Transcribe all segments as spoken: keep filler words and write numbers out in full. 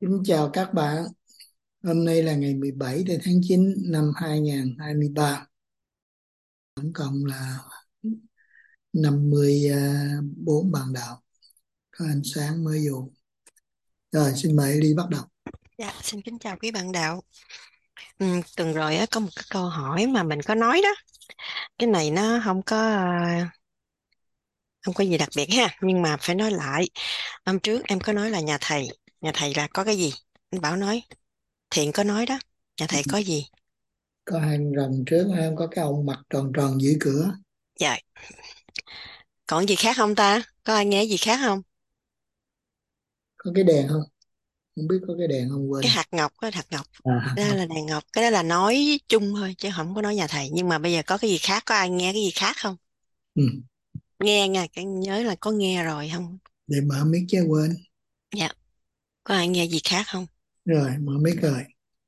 Kính chào các bạn. Hôm nay là ngày mười bảy tháng chín năm hai nghìn hai mươi ba. Tổng cộng là năm mươi bốn bạn đạo. Có ánh sáng mới vô. Rồi, xin mời Ly bắt đầu. Dạ, xin kính chào quý bạn đạo. Ừ, tuần rồi á, có một cái câu hỏi mà mình có nói đó. Cái này nó không có à, không có gì đặc biệt ha, nhưng mà phải nói lại. Hôm trước em có nói là nhà thầy, nhà thầy là có cái gì? Anh Bảo nói, Thiện có nói đó, nhà thầy có gì? Có hàng rồng trước em có cái ông mặt tròn tròn dưới cửa. Dạ, còn gì khác không ta? Có ai nghe gì khác không? Có cái đèn không? Không biết có cái đèn không, quên. Cái hạt ngọc, cái hạt ngọc. À, Đó là đèn ngọc, cái đó là nói chung thôi, chứ không có nói nhà thầy. Nhưng mà bây giờ có cái gì khác, có ai nghe cái gì khác không? ừ. Nghe nha, cái nhớ là có nghe rồi không? Để mở mic chứ quên. Dạ, có ai nghe gì khác không? Rồi, mở mic rồi.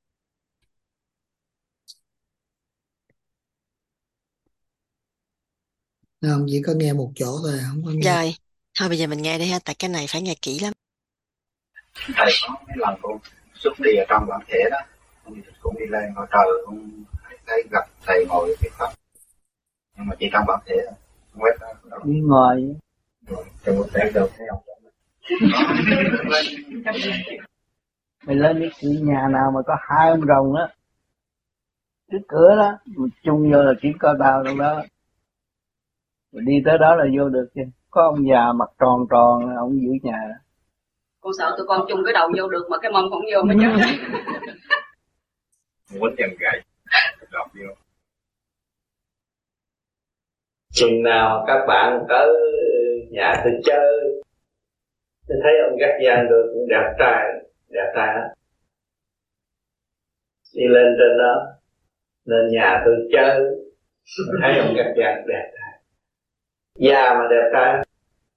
Không, chỉ có nghe một chỗ thôi, không có nghe. Rồi, thôi bây giờ mình nghe đi ha, tại cái này phải nghe kỹ lắm. Thầy có mấy lần con xuất đi ở trong bản thể đó, con cũng đi lên ngồi trời con thấy gặp thầy ngồi thuyết pháp, nhưng mà chỉ trong bản thể thôi, không quét đó đi ngoài trong một thể được thấy ông. mày lên cái cửa nhà nào mà có hai ông rồng á trước cửa đó mà chung vô là chỉ có tao trong đó, rồi đi tới đó là vô được chứ. Có ông già mặt tròn tròn ông giữ nhà đó. Con sợ tụi con chung cái đầu vô được mà cái mông không vô mới chết. Muốn chân gãy gặp vô. Chừng nào các bạn tới nhà tôi chơi, tôi thấy ông gắt giang tôi cũng đẹp trai, đẹp trai lắm. Đi lên trên đó, lên nhà tôi chơi, thấy ông gắt giang đẹp trai, già mà đẹp trai.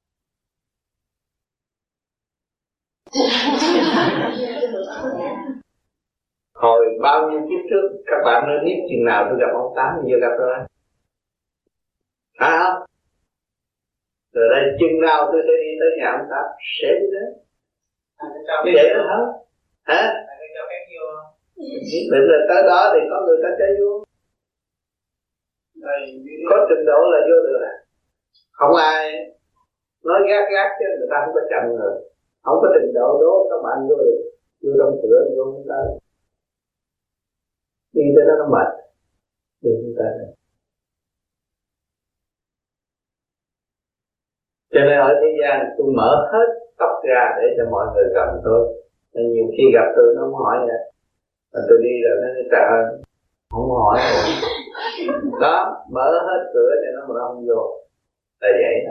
Hồi bao nhiêu kiếp trước các bạn nói biết chừng nào tôi gặp ông Tám chưa gặp rồi, phải không? Rồi đây chừng nào tôi sẽ đi tới nhà ông Tám, sẽ đi đến. Như vậy thôi hả? Hả? Định là tới đó thì có người ta cho vô, có trình độ là vô được à? Không ai nói gác gác chứ người ta không có chậm rồi, không có trình độ đố các bạn vô được, vô trong cửa vô không tới, đi tới đó nó mệt, đi không tới. Cho nên ở thế gian tôi mở hết tóc ra để cho mọi người gần tôi, nên nhiều khi gặp tôi nó không hỏi vậy, mà tôi đi rồi nó nói trời ơi không hỏi rồi. Đó, mở hết cửa để nó mà nó không vô là vậy đó.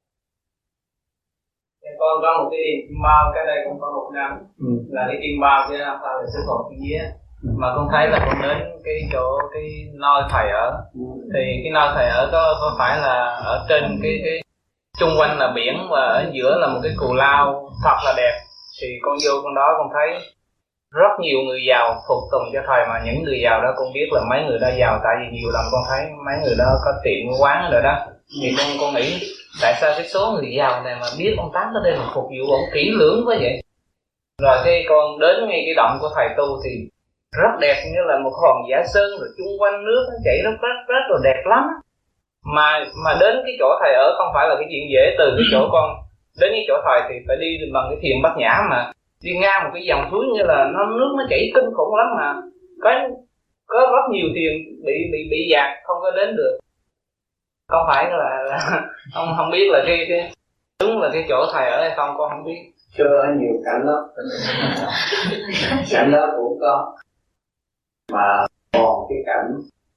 Con có một cái tim bao, cái đây cũng có một năm ừ. Là cái tim bao chứ không phải là sức hồn cái vía ừ. Mà con thấy là con đến cái chỗ cái nơi thầy ở ừ. Thì cái nơi thầy ở có, có phải là ở trên cái, cái chung quanh là biển và ở giữa là một cái cù lao thật là đẹp. Thì con vô con đó con thấy rất nhiều người giàu phục tùng cho thầy, mà những người giàu đó con biết là mấy người đó giàu tại vì nhiều lần con thấy mấy người đó có tiệm quán rồi đó. Thì con con nghĩ tại sao cái số người giàu này mà biết ông Tám tới đây mà phục vụ ông kỹ lưỡng quá vậy. Rồi khi con đến ngay cái động của thầy tu thì rất đẹp, như là một hòn giả sơn, rồi chung quanh nước nó chảy rất rất rất rồi đẹp lắm. Mà mà đến cái chỗ thầy ở không phải là cái chuyện dễ. Từ cái chỗ con đến cái chỗ thầy thì phải đi bằng cái thuyền Bát Nhã, mà đi ngang một cái dòng suối như là nó nước nó chảy kinh khủng lắm, mà có có rất nhiều thuyền bị bị bị dạt không có đến được. Không phải là, là không không biết là cái cái đúng là cái chỗ thầy ở hay không, con không biết. Chưa nhiều cảnh đó, cảnh đó cũng có, mà còn cái cảnh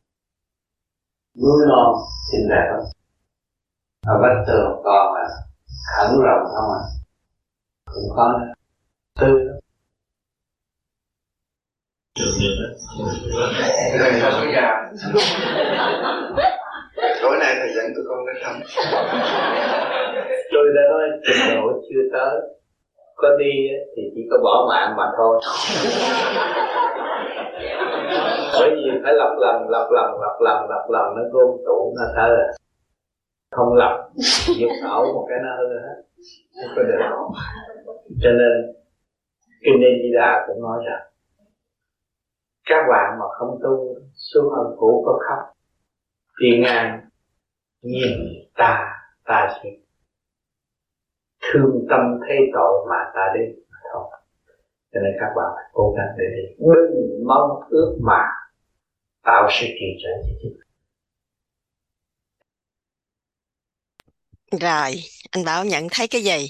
núi non xinh đẹp lắm. Ở vách tường con à, khẩn rộng không à, cũng có nữa, tươi lắm. Tối nay thầy dẫn tụi con đến thăm. Tôi đã nói trình độ chưa tới, có đi thì chỉ có bỏ mạng mà thôi. Bởi vì phải lặp lần, lặp lần, lặp lần, lặp lần nó gom tụ nó thơ à. Không lặp, giúp ẩu một cái nó hư hết, không có được. Cho nên Kinh Di Di Đà cũng nói rằng các bạn mà không tu xuống âm phủ có khóc, thiên ngang nhìn ta, ta sẽ thương tâm thấy tội mà ta đến mà thôi. Cho nên các bạn phải cố gắng để đi, đừng mong ước mà tạo sự trì trệ cho chính. Rồi, anh Bảo nhận thấy cái gì?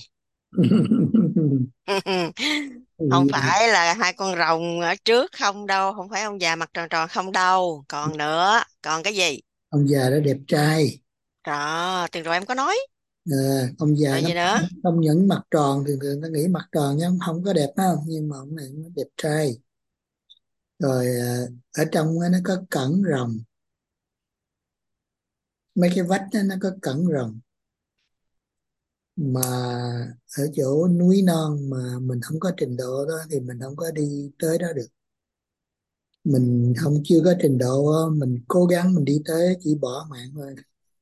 Không phải là hai con rồng ở trước không đâu, không phải ông già mặt tròn tròn không đâu, còn nữa, còn cái gì? Ông già đó đẹp trai. Đó, từ rồi em có nói. Ờ, ông già Rồi nó gì nữa? không những mặt tròn, thường thường ta nghĩ mặt tròn nhưng không có đẹp đâu, nhưng mà ông này nó đẹp trai. Rồi ờ, ở trong nó có cẩn rồng, mấy cái vách đó nó có cẩn rồng, mà ở chỗ núi non mà mình không có trình độ đó thì mình không có đi tới đó được. Mình không chưa có trình độ đó, mình cố gắng mình đi tới chỉ bỏ mạng thôi.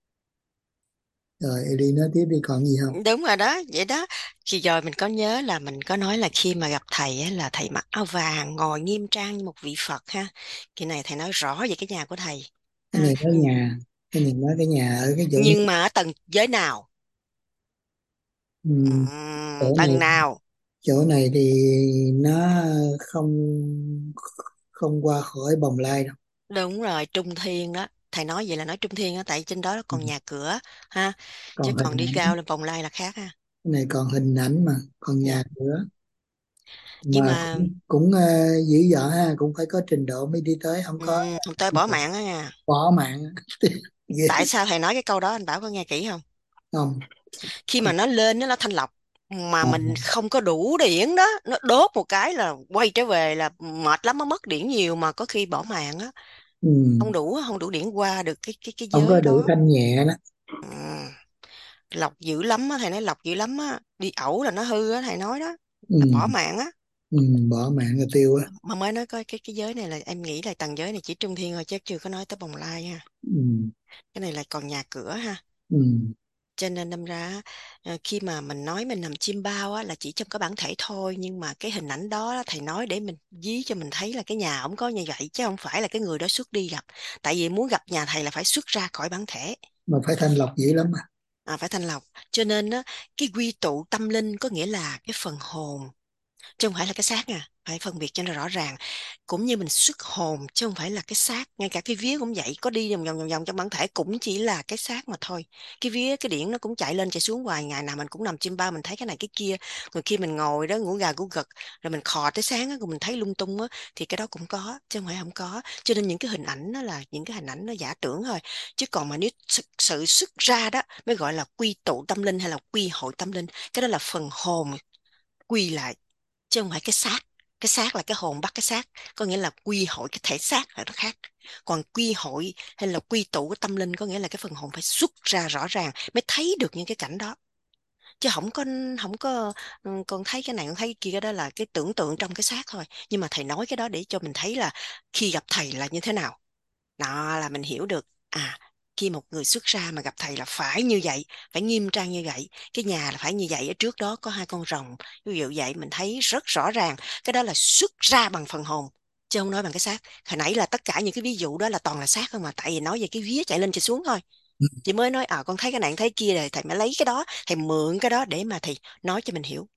Rồi đi nói tiếp đi, còn gì không? Đúng rồi đó, vậy đó. Thì rồi mình có nhớ là mình có nói là khi mà gặp thầy á, là thầy mặc áo vàng ngồi nghiêm trang như một vị Phật ha. Cái này thầy nói rõ về cái nhà của thầy Cái ha. này có nhà, cái này nói cái nhà ở cái chỗ núi. Nhưng mà ở tầng giới nào? Ừ, Ừm, chỗ này tầng nào? chỗ này thì nó không không qua khỏi bồng lai đâu. Đúng rồi, trung thiên đó. Thầy nói vậy là nói trung thiên á, tại trên đó Ừ. còn nhà cửa ha. Chứ Còn còn hình đi ảnh, cao lên vòng lai là khác ha. cái này còn hình ảnh mà, còn Dạ. nhà nữa. Nhưng Mà mà cũng, cũng ờ, dữ dợ ha, cũng phải có trình độ mới đi tới, không có ừm, không tới bỏ mạng á nha. bỏ mạng. Ghê Tại sao thầy nói cái câu đó anh Bảo có nghe kỹ không? không? Khi mà nó lên nó là thanh lọc mà À, mình không có đủ điển đó, nó đốt một cái là quay trở về là mệt lắm, nó mất điển nhiều mà có khi bỏ mạng á. ừ, Không đủ không đủ điển qua được cái cái cái không có giới đủ đó. thanh nhẹ đó. Ừ. Lọc dữ lắm á, thầy nói lọc dữ lắm á, đi ẩu là nó hư á, thầy nói đó là Ừ, bỏ mạng á. ừ, bỏ mạng là tiêu á. Mà mới nói coi cái cái giới này là em nghĩ là tầng giới này chỉ trung thiên thôi chứ chưa có nói tới bồng lai ha. Ừ, Cái này là còn nhà cửa ha. ừ. Cho nên đâm ra ờ, khi mà mình nói mình nằm chim bao á, là chỉ trong cái bản thể thôi, nhưng mà cái hình ảnh đó á, thầy nói để mình dí cho mình thấy là cái nhà ổng có như vậy chứ không phải là cái người đó xuất đi gặp. Tại vì muốn gặp nhà thầy là phải xuất ra khỏi bản thể. Mà phải thanh lọc dữ lắm mà. À, phải thanh lọc. Cho nên á, cái quy tụ tâm linh có nghĩa là cái phần hồn chứ không phải là cái xác nha, phải phân biệt cho nó rõ ràng. Cũng như mình xuất hồn chứ không phải là cái xác, ngay cả cái vía cũng vậy, có đi vòng vòng vòng vòng trong bản thể cũng chỉ là cái xác mà thôi. Cái vía cái điển nó cũng chạy lên chạy xuống hoài, ngày nào mình cũng nằm chim bao mình thấy cái này cái kia, rồi khi mình ngồi đó ngủ gà ngủ gật rồi mình khò tới sáng á, rồi mình thấy lung tung á, thì cái đó cũng có chứ không phải không có. Cho nên những cái hình ảnh đó là những cái hình ảnh nó giả tưởng thôi, chứ còn mà nếu sự, sự xuất ra đó mới gọi là quy tụ tâm linh hay là quy hội tâm linh. Cái đó là phần hồn quy lại chứ không phải cái xác. Cái xác là cái hồn bắt cái xác, có nghĩa là quy hội cái thể xác là nó khác. Còn quy hội hay là quy tụ cái tâm linh có nghĩa là cái phần hồn phải xuất ra rõ ràng mới thấy được những cái cảnh đó, chứ không có không có ừ, con thấy cái này con thấy cái kia, cái đó là cái tưởng tượng trong cái xác thôi. Nhưng mà thầy nói cái đó để cho mình thấy là khi gặp thầy là như thế nào, đó là mình hiểu được. À, khi một người xuất ra mà gặp thầy là phải như vậy, phải nghiêm trang như vậy, cái nhà là phải như vậy, ở trước đó có hai con rồng, ví dụ vậy mình thấy rất rõ ràng. Cái đó là xuất ra bằng phần hồn chứ không nói bằng cái xác. Hồi nãy là tất cả những cái ví dụ đó là toàn là xác không, mà tại vì nói về cái vía chạy lên chạy xuống thôi. Chị mới nói à con thấy cái này thấy kia rồi thầy mới lấy cái đó, thầy mượn cái đó để mà thầy nói cho mình hiểu.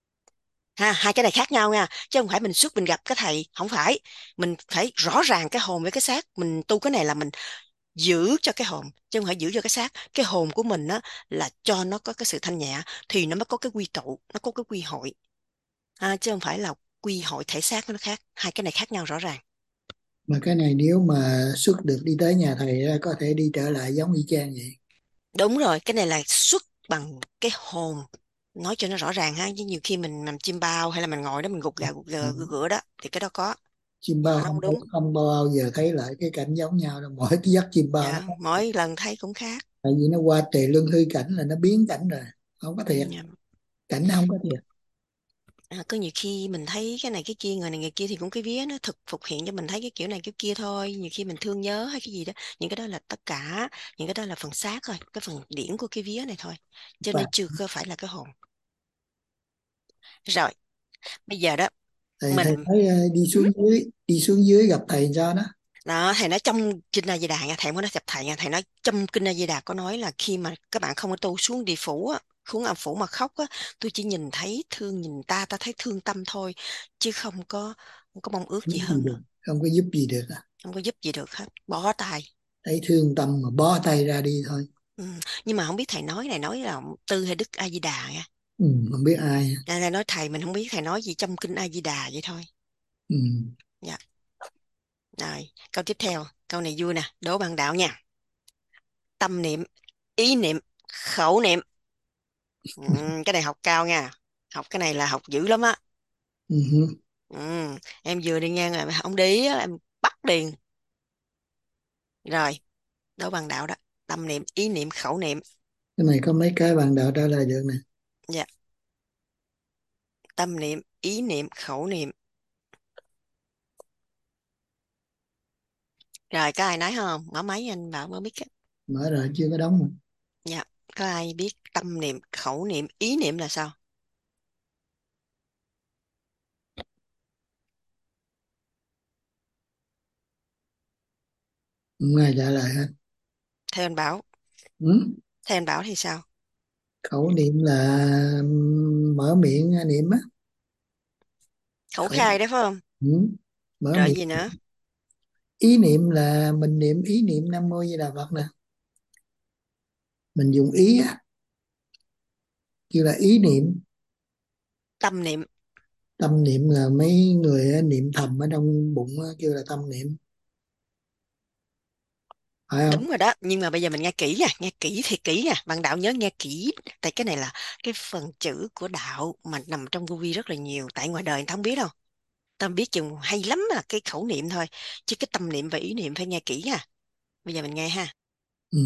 Ha, hai cái này khác nhau nha, chứ không phải mình xuất mình gặp cái thầy, không phải. Mình phải rõ ràng cái hồn với cái xác, mình tu cái này là mình giữ cho cái hồn chứ không phải giữ cho cái xác. Cái hồn của mình á là cho nó có cái sự thanh nhẹ thì nó mới có cái quy tụ, nó có cái quy hội, à, chứ không phải là quy hội thể xác, nó khác, hai cái này khác nhau rõ ràng. Mà cái này nếu mà xuất được đi tới nhà thầy á, có thể đi trở lại giống y chang vậy. Đúng rồi, cái này là xuất bằng cái hồn, nói cho nó rõ ràng ha, chứ nhiều khi mình nằm chim bao hay là mình ngồi đó mình gục gà gục gà gục gửa đó thì cái đó có. Chim Còn bao nó không không đúng. không bao giờ thấy lại cái cảnh giống nhau đâu, mỗi cái giấc chim bao nó Dạ, khác. mỗi lần thấy cũng khác. Tại vì nó qua tề luân hư cảnh là nó biến cảnh rồi, không có Ừ, thiệt, dạ. cảnh nó không có thiệt. À, có nhiều khi mình thấy cái này cái kia, người này người kia thì cũng cái vía nó thực phục hiện cho mình thấy cái kiểu này kiểu kia thôi. Nhiều khi mình thương nhớ hay cái gì đó, những cái đó là tất cả, những cái đó là phần xác thôi, cái phần điển của cái vía này thôi, cho Và nên chưa có phải là cái hồn. Rồi, Bây giờ đó Thầy thầy mình thấy ờ, đi ừ, xuống dưới đi xuống dưới gặp thầy sao đó. đó thầy nói trong kinh A Di Đà nha, thầy mới nói gặp thầy nha, thầy nói trong kinh A Di Đà có nói là khi mà các bạn không có tu xuống địa phủ á, xuống âm phủ mà khóc á, tôi chỉ nhìn thấy thương, nhìn ta ta thấy thương tâm thôi, chứ không có không có mong ước Giúp gì gì hơn nữa, được, không có giúp gì được à. không có giúp gì được hết, bỏ tay. Thấy thương tâm mà bó tay ra đi thôi. Ừ. Nhưng mà không biết thầy nói này nói là Tư hay Đức A Di Đà nha. Ừ, không biết ai. Nên là nói thầy mình không biết thầy nói gì trong kinh A Di Đà vậy thôi. Ừ. Dạ. Rồi, câu tiếp theo, câu này vui nè, đố bạn đạo nha. Tâm niệm, ý niệm, khẩu niệm. Ừ, cái này học cao nha. Học cái này là học dữ lắm á. Ừ. Ừ, em vừa đi ngang rồi, ông đi á, em bắt liền. Rồi, đố bạn đạo đó. Tâm niệm, ý niệm, khẩu niệm. Cái này có mấy cái bạn đạo trả lời được nè. Dạ. Tâm niệm, ý niệm, khẩu niệm. Rồi, có ai nói không? Mở máy anh bảo mới biết á. Mở rồi chưa có đóng mà. Dạ, có ai biết tâm niệm, khẩu niệm, ý niệm là sao? Không ai trả lời hết. Theo anh Bảo, Ừ? theo anh Bảo thì sao? Khẩu niệm là mở miệng niệm á. Khẩu Khẩu. khai đấy phải không? Ừ. Mở Rồi miệng. gì nữa? Ý niệm là mình niệm ý niệm Nam Mô Di Đà Phật nè. Mình dùng ý á, kêu là ý niệm. Tâm niệm. Tâm niệm là mấy người á, niệm thầm ở trong bụng á, kêu là tâm niệm. Phải không? Đúng rồi đó, nhưng mà bây giờ mình nghe kỹ nha, nghe kỹ thì kỹ nha, bạn đạo nhớ nghe kỹ, tại cái này là cái phần chữ của đạo mà nằm trong vô vi rất là nhiều, tại ngoài đời người ta không biết đâu, ta biết chừng hay lắm là cái khẩu niệm thôi, chứ cái tâm niệm và ý niệm phải nghe kỹ nha. Bây giờ mình nghe ha. Ừ.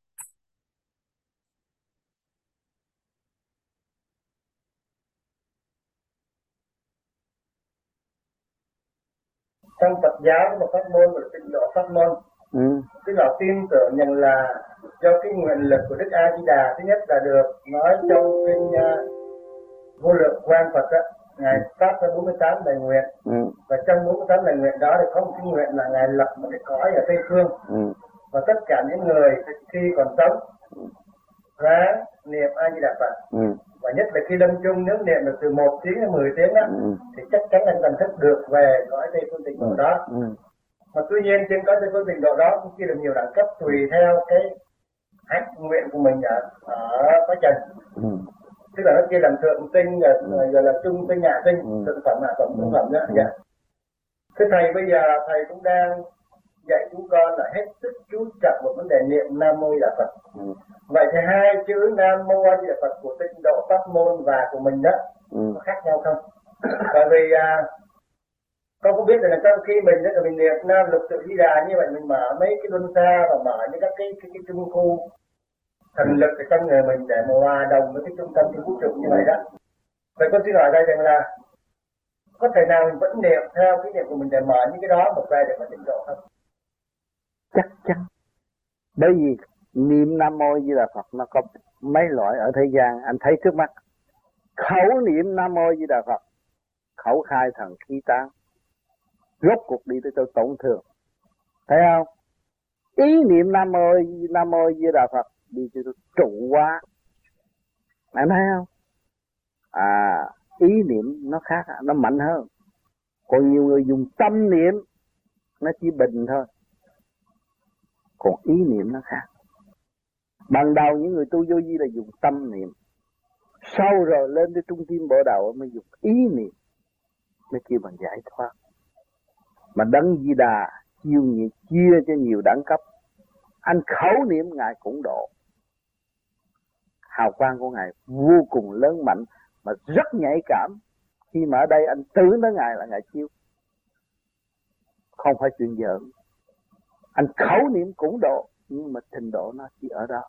Trong Phật giáo và pháp môn và tịnh độ pháp môn, ừ. tức là tin tưởng nhận là do cái nguyện lực của Đức A Di Đà, thứ nhất là được nói trong kinh uh, vô lượng quan Phật đó, ngài phát ra bốn mươi tám lời nguyện, ừ. và trong bốn mươi tám lời nguyện đó thì có một cái nguyện là ngài lập một cái cõi ở Tây Phương, ừ. và tất cả những người khi còn sống ráng niệm A Di Đà Phật, ừ. và nhất là khi lâm chung nếu niệm được từ một tiếng đến mười tiếng đó, ừ. thì chắc chắn anh cần thức được về cõi Tây Phương Tịnh Độ đó. Ừ. Mà tuy nhiên trên cõi Tây Phương Tịnh Độ đó cũng chia được nhiều đẳng cấp tùy theo cái hạnh nguyện của mình ở ở cõi trần. Ừ. Tức là nó chia làm thượng tinh, rồi, ừ. rồi là trung tinh, hạ tinh, ừ. thượng phẩm, hạ phẩm, trung phẩm đó. Ừ. Dạ. Thế thầy bây giờ thầy cũng đang dạy chúng con là hết sức chú trọng một vấn đề niệm Nam Mô Di Đà Phật. Ừ. Vậy thì hai chữ Nam Mô A Di Đà Phật của tịnh độ pháp môn và của mình đó, ừ. có khác nhau không? Bởi vì à, con cũng biết là trong khi mình đó mình niệm Nam Lục Tự Di Đà như vậy, mình mở mấy cái luân xa và mở những các cái cái, cái trung khu thần lực ở trong người mình để mà hòa đồng với cái trung tâm của vũ trụ như vậy đó. Vậy con xin hỏi đây rằng là có thể nào mình vẫn niệm theo cái niệm của mình để mở những cái đó một về để mà tịnh độ không? Chắc chắn. Bởi vì niệm Nam Mô Di Đà Phật nó có mấy loại ở thế gian, anh thấy trước mắt. Khẩu niệm Nam Mô Di Đà Phật, khẩu khai thần khí tán, rốt cuộc đi tới chỗ tổn thương, thấy không? Ý niệm Nam Mô Nam Mô Di Đà Phật đi tới chỗ trụ hóa, anh thấy không? À, ý niệm nó khác, nó mạnh hơn. Còn nhiều người dùng tâm niệm nó chỉ bình thôi, còn ý niệm nó khác. Ban đầu những người tu vô vi là dùng tâm niệm, sau rồi lên tới trung tim bộ đầu mới dùng ý niệm, mới kêu bằng giải thoát. Mà Đấng Di Đà chiêu nhiều, chia cho nhiều đẳng cấp. Anh khẩu niệm Ngài cũng độ. Hào quang của Ngài vô cùng lớn mạnh, mà rất nhạy cảm. Khi mà ở đây anh tưởng tới Ngài là Ngài chiêu, không phải chuyện giỡn. Anh khẩu niệm cũng độ, nhưng mà trình độ nó chỉ ở đó.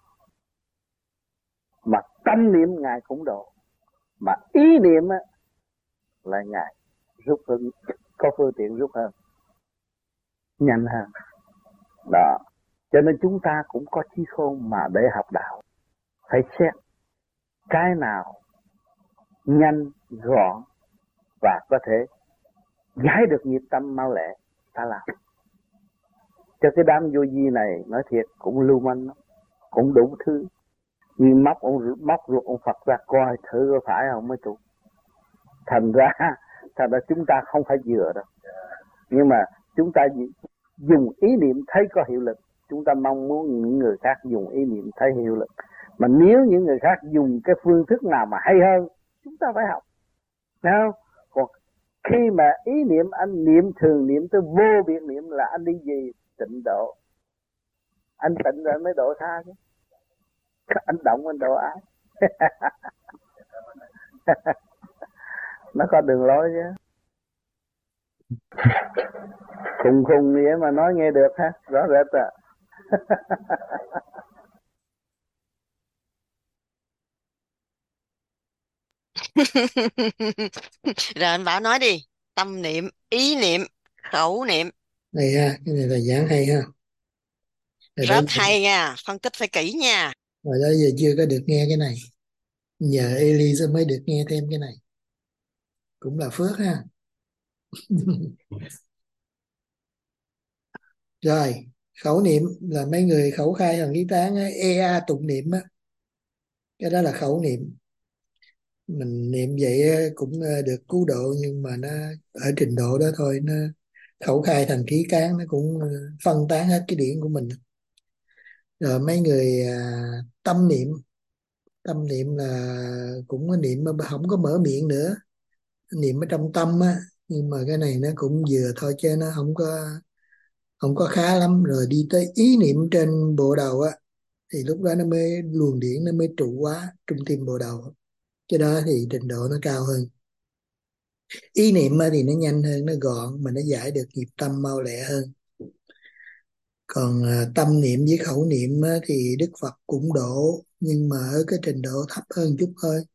Mà tâm niệm Ngài cũng độ, mà ý niệm á là Ngài rút hơn, có phương tiện rút hơn, nhanh hơn. Đó. Cho nên chúng ta cũng có trí khôn mà để học đạo, phải xét cái nào nhanh, gọn và có thể giải được nghiệp tâm mau lẹ, ta làm. Cho cái đám vô vi này nói thiệt cũng lưu manh lắm, cũng đủ thứ. Nhưng móc ông móc ruột ông Phật ra coi thử có phải không mới trụ. Thành ra thành ra chúng ta không phải vừa đâu, nhưng mà chúng ta dùng ý niệm thấy có hiệu lực, chúng ta mong muốn những người khác dùng ý niệm thấy hiệu lực. Mà nếu những người khác dùng cái phương thức nào mà hay hơn, chúng ta phải học. Thấy không? Còn khi mà ý niệm anh niệm thường niệm tới vô biệt niệm là anh đi gì? Tịnh độ. Anh tịnh rồi mới độ tha chứ. Anh động anh độ ai? Nó có đường lối chứ. Khùng khùng vậy mà nói nghe được ha, rõ rệt à. Rồi anh Bảo nói đi. Tâm niệm, ý niệm, khẩu niệm. Này ha, cái này là giảng hay ha. Rồi đó, Rất hay nha, phân tích phải kỹ nha. rồi đó giờ chưa có được nghe cái này. Nhờ Elisa mới được nghe thêm cái này. Cũng là phước ha. Rồi, khẩu niệm là mấy người khẩu khai thần khí tán á, e a tụng niệm á. Cái đó là khẩu niệm. Mình niệm vậy á, cũng ờ, được cứu độ, nhưng mà nó ở trình độ đó thôi. Nó khẩu khai thành khí tán, nó cũng ờ, phân tán hết cái điển của mình. Rồi mấy người à, tâm niệm. Tâm niệm là cũng có niệm mà không có mở miệng nữa, niệm ở trong tâm á, nhưng mà cái này nó cũng vừa thôi chứ nó không có không có khá lắm. Rồi đi tới ý niệm trên bộ đầu á, thì lúc đó nó mới luồng điển nó mới trụ hóa trung tim bộ đầu. Cái đó thì trình độ nó cao hơn. Ý niệm á thì nó nhanh hơn, nó gọn mà nó giải được nghiệp tâm mau lẹ hơn. Còn à, tâm niệm với khẩu niệm á, thì Đức Phật cũng độ, nhưng mà ở cái trình độ thấp hơn chút thôi.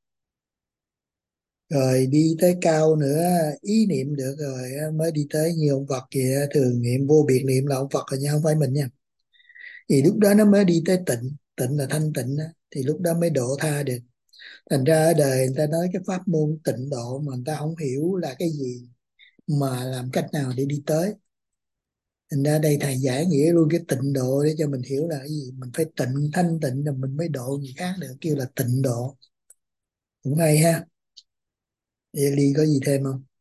Rồi đi tới cao nữa, ý niệm được rồi á, mới đi tới nhiều ông Phật vậy á, thường niệm vô biệt niệm là ông Phật rồi nha, không phải mình nha. Thì lúc đó nó mới đi tới tịnh. Tịnh là thanh tịnh á, thì lúc đó mới độ tha được. Thành ra ở đời người ta nói cái pháp môn tịnh độ mà người ta không hiểu là cái gì, mà làm cách nào để đi tới. Thành ra đây thầy giải nghĩa luôn cái tịnh độ để cho mình hiểu là cái gì. Mình phải tịnh, thanh tịnh rồi mình mới độ người khác được, kêu là tịnh độ. Cũng hay ha. Eli có gì thêm không?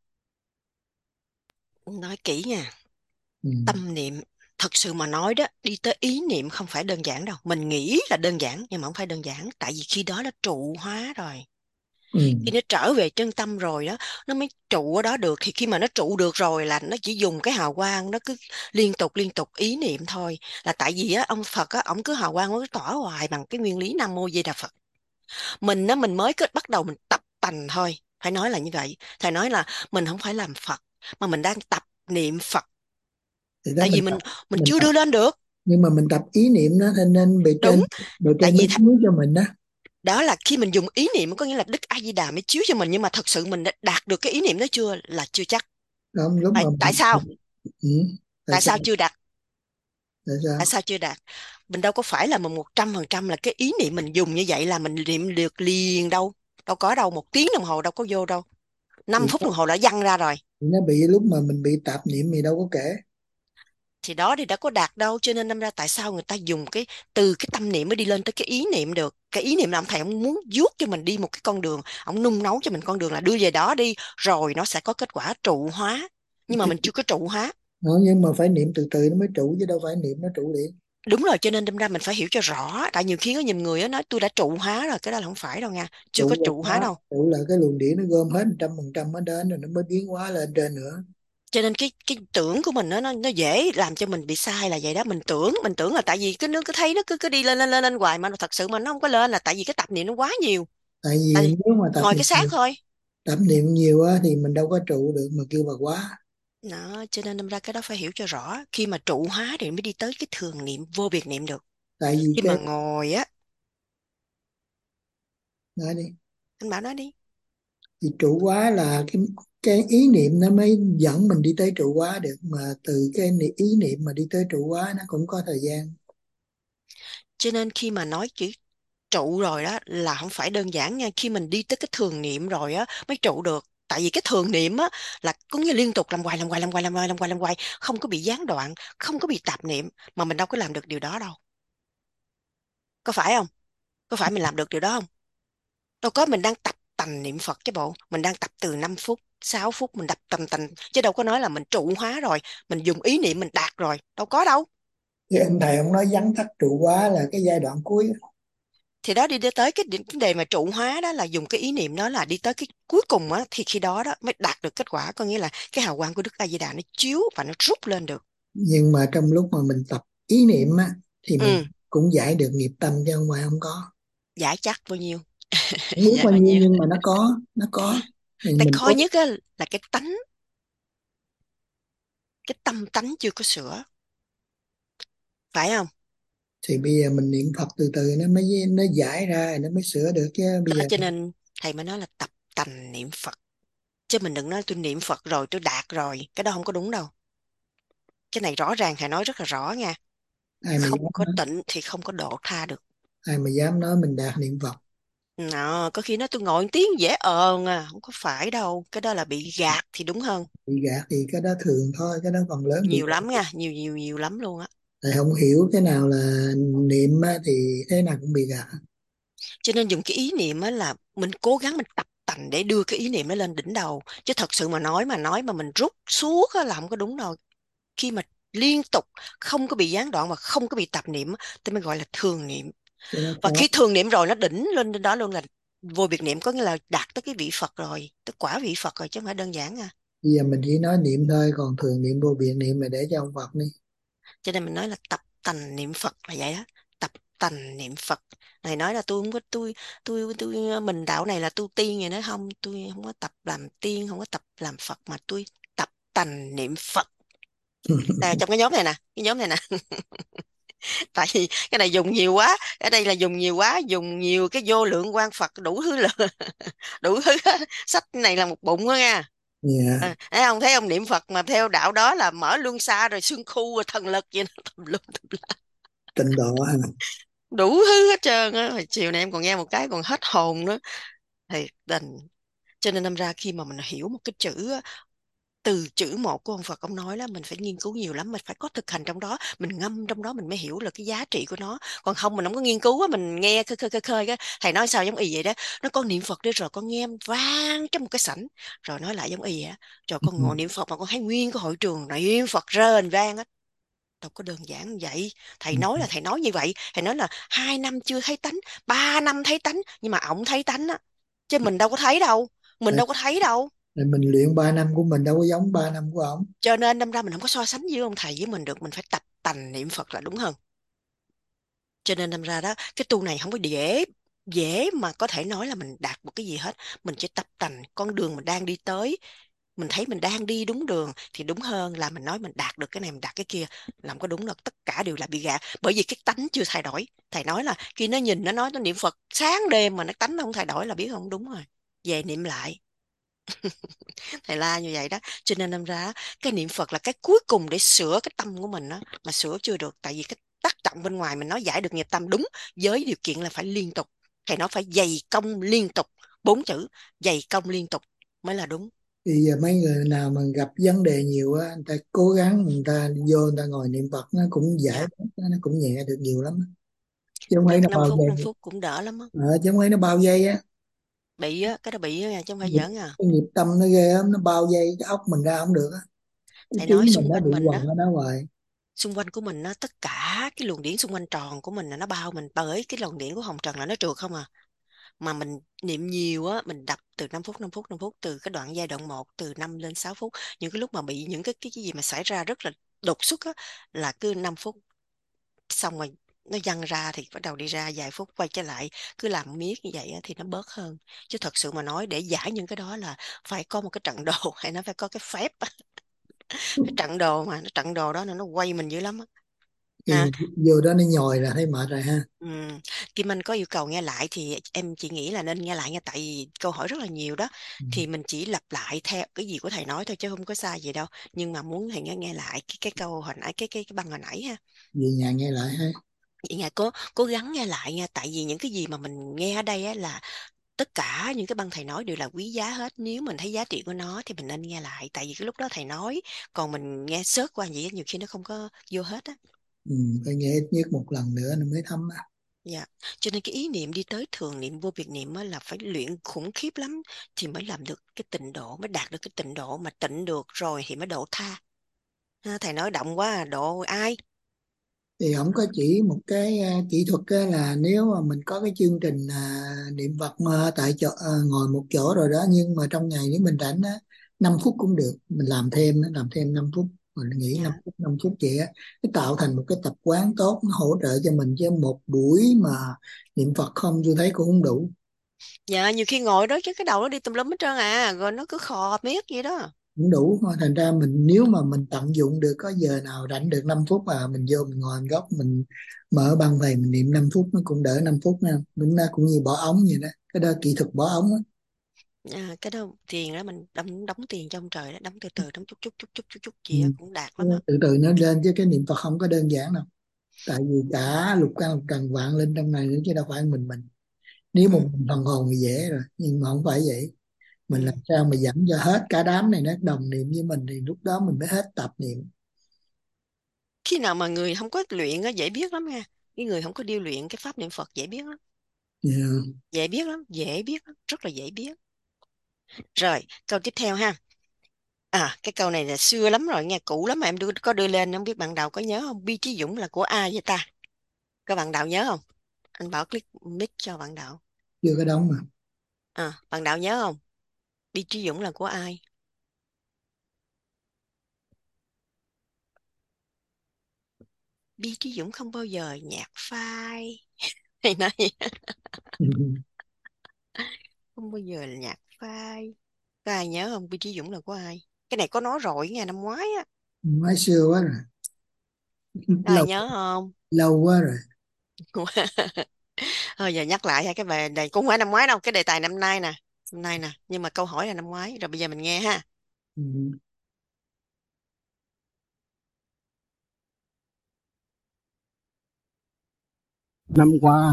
Nói kỹ nha. Ừ. Tâm niệm, thật sự mà nói đó, đi tới ý niệm không phải đơn giản đâu. Mình nghĩ là đơn giản, nhưng mà không phải đơn giản. Tại vì khi đó nó trụ hóa rồi. Ừ. Khi nó trở về chân tâm rồi đó, nó mới trụ ở đó được. Thì khi mà nó trụ được rồi là nó chỉ dùng cái hào quang, nó cứ liên tục liên tục ý niệm thôi. Là tại vì á, ông Phật á, ông cứ hào quang nó cứ tỏa hoài bằng cái nguyên lý Nam Mô Di Đà Phật. Mình á, mình mới cứ bắt đầu mình tập tành thôi. Phải nói là như vậy. Thầy nói là mình không phải làm Phật, mà mình đang tập niệm Phật. Thì đó Tại mình vì mình tập, mình mình chưa tập, đưa lên được. nhưng mà mình tập ý niệm đó, thế nên bề trên Đúng, bề tại trên mới vì th- chiếu cho mình đó. đó là khi mình dùng ý niệm có nghĩa là Đức A Di Đà mới chiếu cho mình, nhưng mà thật sự mình đã đạt được cái ý niệm đó chưa là chưa chắc. Đó, lúc mà Tại tại mình, sao? ừ, tại Tại sao sao chưa đạt? tại sao Tại sao chưa đạt? Mình đâu có phải là một trăm phần trăm là cái ý niệm mình dùng như vậy là mình niệm được liền đâu. Đâu có đâu, một tiếng đồng hồ đâu có vô đâu. thì Năm phút nó, đồng hồ đã văng ra rồi. thì nó bị lúc mà mình bị tạp niệm thì đâu có kể. Thì đó thì đã có đạt đâu, cho nên đâm ra tại sao người ta dùng cái từ cái tâm niệm mới đi lên tới cái ý niệm được. Cái ý niệm là ông thầy ông muốn vuốt cho mình đi một cái con đường, ông nung nấu cho mình con đường là đưa về đó đi, rồi nó sẽ có kết quả trụ hóa. Nhưng mà mình chưa có trụ hóa. Đó, nhưng mà phải niệm từ từ nó mới trụ, chứ đâu phải niệm nó trụ liền. Đúng rồi, cho nên đâm ra mình phải hiểu cho rõ. Tại nhiều khi có nhiều người á nói tôi đã trụ hóa rồi, cái đó là không phải đâu nha, chưa Trụ có là trụ hóa hóa, đâu. trụ là cái luồng điển nó gom hết một trăm phần trăm nó đến rồi nó mới biến hóa lên trên nữa. Cho nên cái cái tưởng của mình nó nó nó dễ làm cho mình bị sai là vậy đó. Mình tưởng mình tưởng là tại vì cái nó cứ thấy nó cứ cứ đi lên lên lên lên hoài, mà thật sự mà nó không có lên là tại vì cái tập niệm nó quá nhiều. Tại Tại vì vì nếu mà tập ngồi niệm cái xác thôi. tập niệm nhiều á thì mình đâu có trụ được mà kêu bà quá. Đó, cho nên đâm ra cái đó phải hiểu cho rõ. Khi mà trụ hóa thì mới đi tới cái thường niệm, vô biệt niệm được. Tại vì Khi cái mà ngồi á, nói đi, anh bảo nói đi. thì trụ hóa là cái cái ý niệm nó mới dẫn mình đi tới trụ hóa được, mà từ cái ni- ý niệm mà đi tới trụ hóa nó cũng có thời gian. Cho nên khi mà nói chữ trụ rồi đó là không phải đơn giản nha. Khi mình đi tới cái thường niệm rồi á mới trụ được. Tại vì cái thường niệm á là có nghĩa liên tục làm hoài làm hoài làm hoài làm hoài làm hoài làm hoài, không có bị gián đoạn, không có bị tạp niệm, mà mình đâu có làm được điều đó đâu. Có phải không? Có phải mình làm được điều đó không? Đâu có, mình đang tập tành niệm Phật chứ bộ. Mình đang tập từ năm phút, sáu phút mình tập tành tành, chứ đâu có nói là mình trụ hóa rồi, mình dùng ý niệm mình đạt rồi, đâu có đâu. Thì ông thầy ông nói vắn tắt trụ quá là cái giai đoạn cuối. Thì đó, đi tới cái điểm- vấn đề mà trụ hóa đó là dùng cái ý niệm đó là đi tới cái cuối cùng á, thì khi đó đó mới đạt được kết quả, có nghĩa là cái hào quang của Đức A Di Đà nó chiếu và nó rút lên được. Nhưng mà trong lúc mà mình tập ý niệm á thì mình Ừ, cũng giải được nghiệp tâm chứ không phải không có. giải chắc bao nhiêu. Không biết Giải bao bao nhiêu nhiêu. nhưng mà nó có, nó có. Thì Cái mình khó có. nhất á là cái tánh, cái tâm tánh chưa có sửa, phải không? Thì bây giờ mình niệm Phật từ từ nó mới nó giải ra nó mới sửa được chứ bây Đó giờ. cho nên thầy mới nói là tập tành niệm Phật, chứ mình đừng nói tôi niệm Phật rồi tôi đạt rồi, cái đó không có đúng đâu. Cái này rõ ràng thầy nói rất là rõ nha. ai mà Không dám có nói tịnh thì không có độ tha được. ai mà dám nói mình đạt niệm Phật. Nó, có khi nói tôi ngồi một tiếng dễ ờn à, không có phải đâu, cái đó là bị gạt thì đúng hơn. Bị gạt thì cái đó thường thôi, cái đó phần lớn bị Nhiều lắm nha, nhiều nhiều nhiều lắm luôn á. thầy không hiểu cái nào là niệm á, thì thế nào cũng bị gạt. Cho nên dùng cái ý niệm á là mình cố gắng mình tập tành để đưa cái ý niệm nó lên đỉnh đầu, chứ thật sự mà nói mà nói mà mình rút suốt á là không có đúng đâu. Khi mà liên tục không có bị gián đoạn và không có bị tạp niệm á, thì mới gọi là thường niệm. Cho nó Và khó. khi thường niệm rồi nó đỉnh lên đến đó luôn là vô biệt niệm, có nghĩa là đạt tới cái vị Phật rồi, tới quả vị Phật rồi, chứ không phải đơn giản à. Bây giờ mình chỉ nói niệm thôi, còn thường niệm vô biệt niệm mà để cho ông Phật đi. Cho nên mình nói là tập tành niệm Phật là vậy đó. Tập tành niệm Phật. Này nói là tôi không có, tôi tôi tôi mình đạo này là tu tiên vậy, nói không, tôi không có tập làm tiên, không có tập làm Phật, mà tôi tập tành niệm Phật. À, trong cái nhóm này nè, cái nhóm này nè. Tại vì cái này dùng nhiều quá, ở đây là dùng nhiều quá, dùng nhiều cái vô lượng quan Phật đủ thứ là đủ thứ hết. Sách này là một bụng đó nha. Dạ. À, thấy không, thấy ông niệm Phật mà theo đạo đó là mở luân xa rồi xương khu rồi thần lực gì nó tùm lum tùm la, Tịnh độ hả? đủ thứ hết trơn á. Hồi chiều nay em còn nghe một cái còn hết hồn nữa, thì đành. Cho nên đâm ra khi mà mình hiểu một cái chữ á, từ chữ một của ông Phật ông nói là mình phải nghiên cứu nhiều lắm, mình phải có thực hành trong đó, mình ngâm trong đó mình mới hiểu được cái giá trị của nó. Còn không mình không có nghiên cứu á, mình nghe khơi khơi khơi khơi cái thầy nói sao giống y vậy đó. Nó con niệm Phật đi rồi con nghe vang trong một cái sảnh, rồi nói lại giống y vậy á, rồi con ngồi niệm Phật mà con thấy nguyên cái hội trường niệm Phật rền vang á. Đâu có đơn giản như vậy. Thầy nói là thầy nói như vậy, thầy nói là hai năm chưa thấy tánh, ba năm thấy tánh, nhưng mà ổng thấy tánh á, chứ mình đâu có thấy đâu, mình tại, đâu có thấy đâu. tại mình luyện ba năm của mình đâu có giống ba năm của ổng. Cho nên đâm ra mình không có so sánh với ông thầy với mình được, mình phải tập tành niệm Phật là đúng hơn. Cho nên đâm ra đó, cái tu này không có dễ, dễ mà có thể nói là mình đạt một cái gì hết. Mình chỉ tập tành con đường mình đang đi tới, mình thấy mình đang đi đúng đường thì đúng hơn là mình nói mình đạt được cái này mình đạt cái kia, làm có đúng đâu, tất cả đều là bị gạt, bởi vì cái tánh chưa thay đổi. Thầy nói là khi nó nhìn nó nói nó niệm Phật sáng đêm mà nó tánh nó không thay đổi là biết không đúng rồi, về niệm lại. Thầy la như vậy đó. Cho nên đâm ra cái niệm Phật là cái cuối cùng để sửa cái tâm của mình đó, mà sửa chưa được, tại vì cái tác động bên ngoài mình nói giải được nghiệp tâm đúng, với điều kiện là phải liên tục. Thầy nói phải dày công liên tục, bốn chữ dày công liên tục mới là đúng. Bây giờ mấy người nào mà gặp vấn đề nhiều á, người ta cố gắng người ta vô người ta ngồi niệm Phật nó cũng giải, Dạ. nó cũng nhẹ được nhiều lắm. Chứ không thấy nó Được năm bao phút năm giây. phút cũng đỡ lắm á. Ờ, chứ không thấy nó bao giây á. Bị á, cái đó bị á nha, chứ không phải Nghiệp, giỡn à. cái nghiệp tâm nó ghê lắm, nó bao vây cái óc mình ra không được á. Cái Thầy trí nói mình xung nó bị quanh mình đó, quằn ở đó hoài. xung quanh của mình nó tất cả cái luồng điển xung quanh tròn của mình là nó bao mình bởi cái luồng điển của hồng trần là nó trượt không à. Mà mình niệm nhiều á, mình đọc từ năm phút năm phút năm phút, từ cái đoạn giai đoạn một từ năm lên sáu phút, những cái lúc mà bị những cái cái, cái gì mà xảy ra rất là đột xuất á, là cứ năm phút xong rồi nó văng ra thì bắt đầu đi ra vài phút quay trở lại, cứ làm miết như vậy á, thì nó bớt hơn. Chứ thật sự mà nói để giải những cái đó là phải có một cái trận đồ hay nó phải có cái phép á. Cái trận đồ mà nó trận đồ đó là nó quay mình dữ lắm á. Thì Ha. vô đó nó nhồi là thấy mệt rồi ha. Ừ. Kim Anh có yêu cầu nghe lại thì em chỉ nghĩ là nên nghe lại nha, tại vì câu hỏi rất là nhiều đó, Ừ. thì mình chỉ lặp lại theo cái gì của thầy nói thôi chứ không có sai gì đâu, nhưng mà muốn thầy nghe nghe lại cái cái câu hồi nãy, cái cái cái băng hồi nãy ha. Về nhà nghe lại ha. Vậy nha, cố cố gắng nghe lại nha, tại vì những cái gì mà mình nghe ở đây á là tất cả những cái băng thầy nói đều là quý giá hết. Nếu mình thấy giá trị của nó thì mình nên nghe lại, tại vì cái lúc đó thầy nói, còn mình nghe sớt qua vậy nhiều khi nó không có vô hết á. Ừ, phải nghe ít nhất một lần nữa nó mới thấm á. Dạ. Cho nên cái ý niệm đi tới thường niệm vô biệt niệm á là phải luyện khủng khiếp lắm thì mới làm được cái tịnh độ, mới đạt được cái tịnh độ, mà tịnh được rồi thì mới độ tha. Ha, thầy nói động quá, độ ai? Thì ổng có chỉ một cái à, kỹ thuật á, là nếu mà mình có cái chương trình à, niệm Phật mà tại chỗ à, ngồi một chỗ rồi đó, nhưng mà trong ngày nếu mình rảnh á, năm phút cũng được, mình làm thêm á, làm thêm năm phút, mình nghỉ năm Dạ. phút năm phút vậy á, cái tạo thành một cái tập quán tốt, nó hỗ trợ cho mình, chứ một buổi mà niệm Phật không tôi thấy cũng không đủ. Dạ, nhiều khi ngồi đó chứ cái đầu nó đi tùm lum hết trơn à, rồi nó cứ khò miết vậy đó. Cũng đủ thôi. Thành ra mình nếu mà mình tận dụng được, có giờ nào rảnh được năm phút mà mình vô mình ngồi một góc mình mở băng về mình niệm năm phút, nó cũng đỡ năm phút nha. Đúng, nó cũng như bỏ ống vậy đó, cái đó kỹ thuật bỏ ống á. À, cái đó tiền đó mình đóng đóng tiền trong trời đó, đóng từ từ, đóng chút chút chút chút chút chút Ừ. gì đó cũng đạt lắm á. Từ từ nó lên, chứ cái niệm Phật không có đơn giản đâu, tại vì cả lục căn lục trần vạn linh trong này nữa, chứ đâu phải mình mình nếu một Ừ. mình phần hồn thì dễ rồi, nhưng mà không phải vậy. Mình làm Ừ. sao mà dẫn cho hết cả đám này nó đồng niệm với mình thì lúc đó mình mới hết tập niệm. Khi nào mà người không có luyện á dễ biết lắm nha, cái người không có điêu luyện cái pháp niệm Phật dễ biết lắm. Yeah. Dễ biết lắm, dễ biết lắm, rất là dễ biết. Rồi câu tiếp theo ha. À, cái câu này là xưa lắm rồi, nghe cũ lắm mà em đưa, có đưa lên, không biết bạn Đạo có nhớ không? Bi Trí Dũng là của ai vậy ta? Các bạn Đạo nhớ không? Anh bảo click mic cho bạn Đạo. Chưa có đóng mà. À, bạn Đạo nhớ không? Bi Trí Dũng là của ai? Bi Trí Dũng không bao giờ nhạc phai. Thầy nói vậy. Không bao giờ là nhạc phai. Có ai nhớ không? Bi Trí Dũng là của ai? Cái này có nói rồi nghe năm ngoái á. Nói xưa quá rồi. Có ai lâu nhớ không? lâu quá rồi. Thôi giờ nhắc lại ha, cái bài này cũng không phải năm ngoái đâu, cái đề tài năm nay nè, năm nay nè, nhưng mà câu hỏi là năm ngoái, rồi bây giờ mình nghe ha. Ừ. Năm qua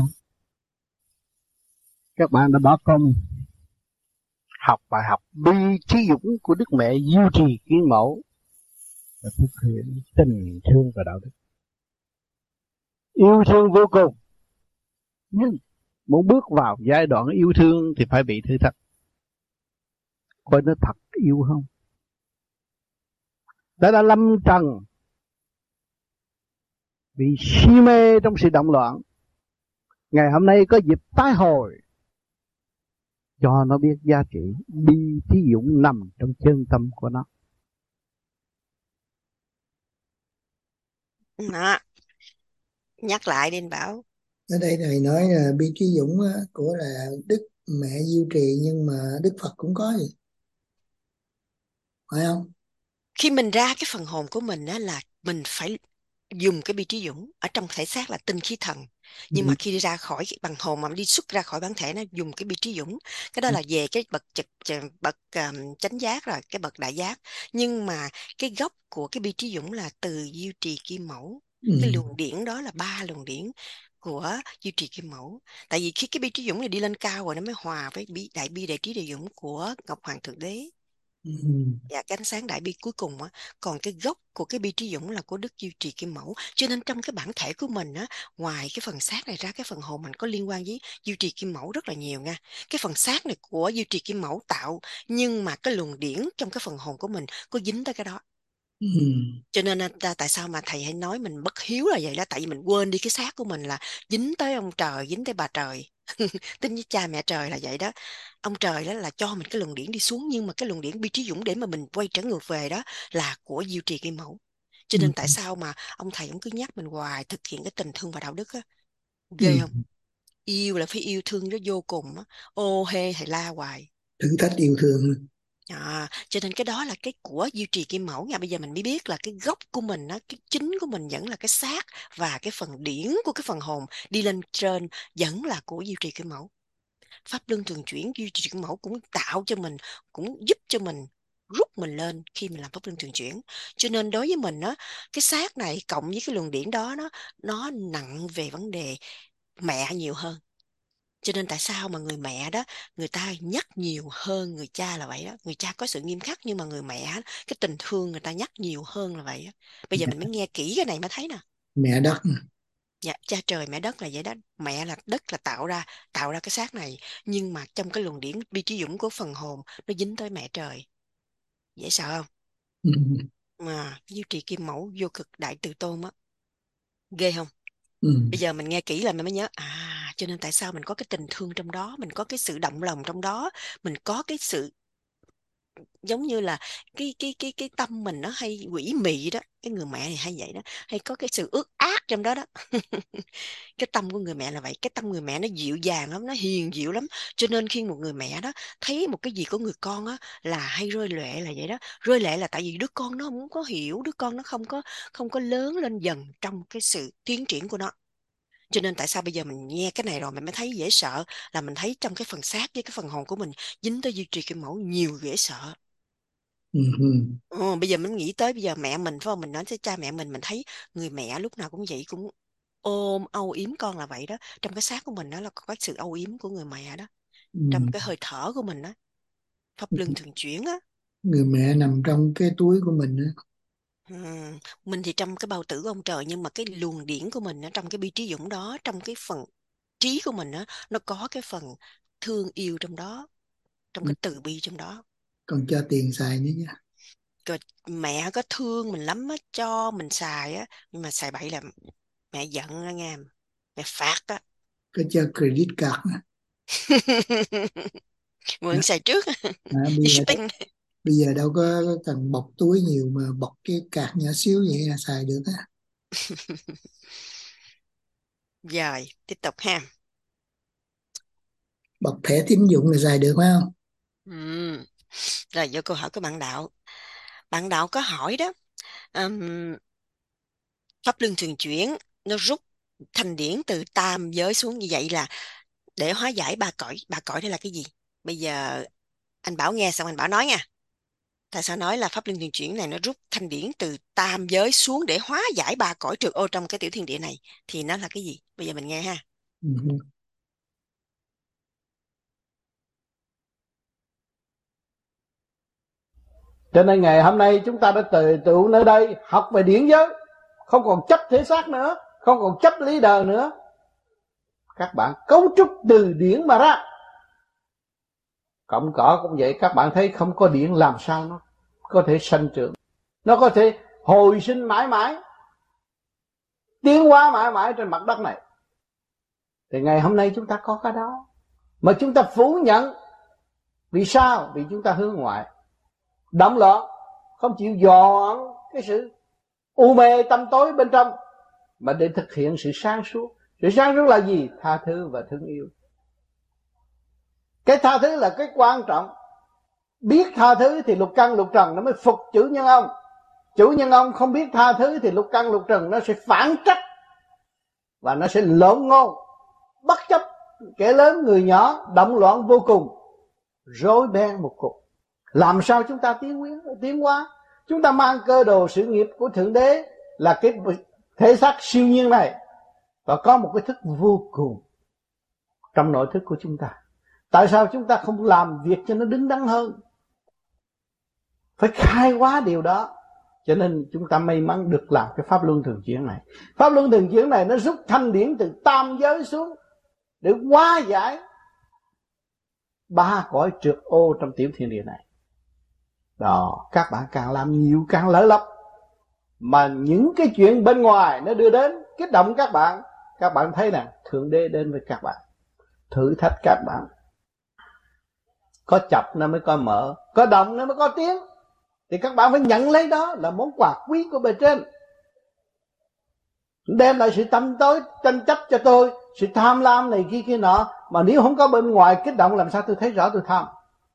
các bạn đã bỏ công học bài học bi trí dũng của Đức Mẹ duy trì kiến mẫu và thực hiện tình thương và đạo đức, yêu thương vô cùng. Nhưng muốn bước vào giai đoạn yêu thương thì phải bị thử thách, coi nó thật yêu không. Đã đã lâm trần bị si mê trong sự động loạn, ngày hôm nay có dịp tái hồi cho nó biết giá trị bi trí dũng nằm trong chân tâm của nó. Đó. Nhắc lại đi anh Bảo. Ở đây thầy nói là bi trí dũng á, của là Đức Mẹ Diệu Trì, nhưng mà Đức Phật cũng có gì, phải không? Khi mình ra cái phần hồn của mình á là mình phải dùng cái bi trí dũng, ở trong thể xác là tinh khí thần, nhưng mà Ừ. khi đi ra khỏi cái bằng hồn mà đi xuất ra khỏi bản thể nó dùng cái bi trí dũng, cái đó Ừ. là về cái bậc trực bậc um, chánh giác rồi, cái bậc đại giác. Nhưng mà cái gốc của cái bi trí dũng là từ Diệu Trì Kim Mẫu, cái Ừ. luồng điển đó là ba luồng điển của Diệu Trì Kim Mẫu. Tại vì khi cái bi trí dũng này đi lên cao rồi nó mới hòa với bi đại bi đại trí đại dũng của Ngọc Hoàng Thượng Đế Ừ. và cái ánh sáng đại bi cuối cùng á. Còn cái gốc của cái bi trí dũng là của Đức Diệu Trì Kim Mẫu, cho nên trong cái bản thể của mình á, ngoài cái phần xác này ra, cái phần hồn mình có liên quan với Diệu Trì Kim Mẫu rất là nhiều nha. Cái phần xác này của Diệu Trì Kim Mẫu tạo, nhưng mà cái luồng điển trong cái phần hồn của mình có dính tới cái đó. Ừ. Cho nên ta, tại sao mà thầy hay nói mình bất hiếu là vậy đó, tại vì mình quên đi cái xác của mình là dính tới ông trời, dính tới bà trời. Tính với cha mẹ trời là vậy đó. Ông trời đó là cho mình cái luồng điển đi xuống, nhưng mà cái luồng điển bi trí dũng để mà mình quay trở ngược về đó là của Diệu Trì Kim Mẫu. Cho Ừ. nên tại sao mà ông thầy ông cứ nhắc mình hoài thực hiện cái tình thương và đạo đức á, ghê Ừ. không? Yêu là phải yêu thương nó vô cùng á. Ô hê thầy la hoài. Thử thách yêu thương. À, cho nên cái đó là cái của Diệu Trì Kim Mẫu nha. Bây giờ mình mới biết là cái gốc của mình á, cái chính của mình vẫn là cái xác, và cái phần điển của cái phần hồn đi lên trên vẫn là của Diệu Trì Kim Mẫu. Pháp luân thường chuyển Diệu Trì Kim Mẫu cũng tạo cho mình, cũng giúp cho mình rút mình lên khi mình làm pháp luân thường chuyển. Cho nên đối với mình á, cái xác này cộng với cái luồng điển đó nó nó nặng về vấn đề mẹ nhiều hơn. Cho nên tại sao mà người mẹ đó, người ta nhắc nhiều hơn người cha là vậy đó. Người cha có sự nghiêm khắc, nhưng mà người mẹ, cái tình thương người ta nhắc nhiều hơn là vậy đó. Bây giờ mình mới nghe kỹ cái này mới thấy nè. Mẹ đất. Dạ, cha trời mẹ đất là vậy đó. Mẹ là đất, là tạo ra tạo ra cái xác này, nhưng mà trong cái luồng điển bi trí dũng của phần hồn, nó dính tới mẹ trời. Dễ sợ không? Ừ. Mà Diêu Trì Kim Mẫu vô cực đại từ tôn á, ghê không? Ừ. Bây giờ mình nghe kỹ là mình mới nhớ, à, cho nên tại sao mình có cái tình thương trong đó, mình có cái sự động lòng trong đó, mình có cái sự giống như là cái cái cái cái tâm mình nó hay quỷ mị đó. Cái người mẹ này hay vậy đó, hay có cái sự ước ác trong đó đó. Cái tâm của người mẹ là vậy. Cái tâm người mẹ nó dịu dàng lắm, nó hiền dịu lắm. Cho nên khi một người mẹ đó thấy một cái gì của người con á, là hay rơi lệ là vậy đó. Rơi lệ là tại vì đứa con nó không có hiểu, đứa con nó không có không có lớn lên dần trong cái sự tiến triển của nó. Cho nên tại sao bây giờ mình nghe cái này rồi mình mới thấy dễ sợ, là mình thấy trong cái phần xác với cái phần hồn của mình dính tới Diêu Trì Kim Mẫu nhiều dễ sợ. Ừ. Ừ, bây giờ mình nghĩ tới bây giờ mẹ mình, phải không? Mình nói tới cha mẹ mình, mình thấy người mẹ lúc nào cũng vậy, cũng ôm âu yếm con là vậy đó. Trong cái xác của mình đó là có cái sự âu yếm của người mẹ đó, Ừ. trong cái hơi thở của mình đó, pháp luân thường chuyển á. Người mẹ nằm trong cái túi của mình á. Ừ. Mình thì trong cái bao tử của ông trời, nhưng mà cái luồng điển của mình đó, trong cái bi trí dũng đó, trong cái phần trí của mình đó, nó có cái phần thương yêu trong đó, trong Ừ. cái từ bi trong đó. Còn cho tiền xài nữa nha. Rồi mẹ có thương mình lắm á, cho mình xài á, nhưng mà xài bậy là mẹ giận á nghe, mẹ phạt á. Có cho credit card nữa. Mượn xài trước. À, bây Đi giờ shopping. bây giờ đâu có cần bọc túi nhiều, mà bọc cái card nhỏ xíu vậy là xài được á. Rồi tiếp tục ha. Bọc thẻ tín dụng là xài được phải không? Ừ. Rồi vô câu hỏi của bạn đạo. Bạn đạo có hỏi đó, um, pháp luân thường chuyển nó rút thanh điển từ tam giới xuống như vậy là để hóa giải ba cõi. Ba cõi đây là cái gì? Bây giờ anh Bảo nghe xong anh Bảo nói nha. Tại sao nói là pháp luân thường chuyển này nó rút thanh điển từ tam giới xuống để hóa giải ba cõi trượt ô trong cái tiểu thiên địa này, thì nó là cái gì? Bây giờ mình nghe ha. Ừ. Cho nên ngày hôm nay chúng ta đã tề tựu nơi đây học về điển giới, không còn chấp thể xác nữa, không còn chấp lý đời nữa. Các bạn cấu trúc từ điển mà ra. Cọng cỏ cũng vậy, các bạn thấy không có điển làm sao nó có thể sanh trưởng, nó có thể hồi sinh mãi mãi, tiến hóa mãi mãi trên mặt đất này. Thì ngày hôm nay chúng ta có cái đó mà chúng ta phủ nhận. Vì sao? Vì chúng ta hướng ngoại, động loạn, không chịu dọn cái sự u mê tâm tối bên trong, mà để thực hiện sự sáng suốt. Sự sáng suốt là gì? Tha thứ và thương yêu. Cái tha thứ là cái quan trọng. Biết tha thứ thì lục căn lục trần nó mới phục chủ nhân ông. Chủ nhân ông không biết tha thứ thì lục căn lục trần nó sẽ phản trách, và nó sẽ lộn ngôn, bất chấp kẻ lớn người nhỏ, động loạn vô cùng, rối beng một cục. Làm sao chúng ta tiến hóa, tiến hóa? Chúng ta mang cơ đồ sự nghiệp của Thượng Đế là cái thể xác siêu nhiên này, và có một cái thức vô cùng trong nội thức của chúng ta. Tại sao chúng ta không làm việc cho nó đứng đắn hơn? Phải khai hóa điều đó. Cho nên chúng ta may mắn được làm cái pháp luân thường chuyển này. Pháp luân thường chuyển này nó rút thanh điển từ tam giới xuống để hóa giải ba cõi trượt ô trong tiểu thiên địa này. Đó, các bạn càng làm nhiều càng lỡ lấp, mà những cái chuyện bên ngoài nó đưa đến kích động các bạn. Các bạn thấy rằng Thượng Đế đến với các bạn, thử thách các bạn. Có chập nó mới có mở, có động nó mới có tiếng. Thì các bạn phải nhận lấy đó là món quà quý của bề trên, đem lại sự tâm tối tranh chấp cho tôi, sự tham lam này kia kia nọ. Mà nếu không có bên ngoài kích động, làm sao tôi thấy rõ tôi tham?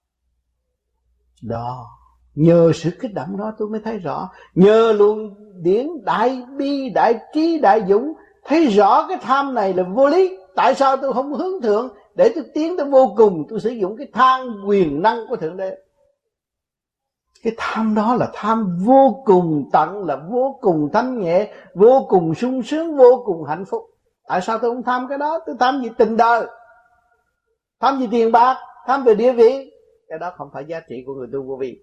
Đó, nhờ sự kích động đó tôi mới thấy rõ. Nhờ luồng điển đại bi, đại trí, đại dũng, thấy rõ cái tham này là vô lý. Tại sao tôi không hướng thượng để tôi tiến tới vô cùng? Tôi sử dụng cái tham quyền năng của Thượng Đế. Cái tham đó là tham vô cùng tận, là vô cùng thanh nhẹ, vô cùng sung sướng, vô cùng hạnh phúc. Tại sao tôi không tham cái đó? Tôi tham gì? Tình đời. tham gì tiền bạc, tham về địa vị, cái đó không phải giá trị của người tu vô vi.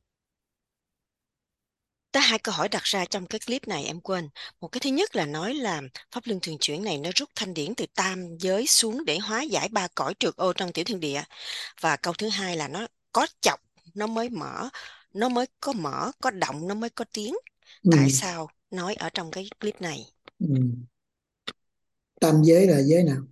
Có hai câu hỏi đặt ra trong cái clip này em quên. Một cái thứ nhất là nói là pháp luân thường chuyển này nó rút thanh điển từ tam giới xuống để hóa giải ba cõi trượt ô trong tiểu thiên địa. Và câu thứ hai là nó có chọc nó mới mở, nó mới có mở, có động nó mới có tiếng. Ừ. Tại sao nói ở trong cái clip này? Ừ. Tam giới là giới nào?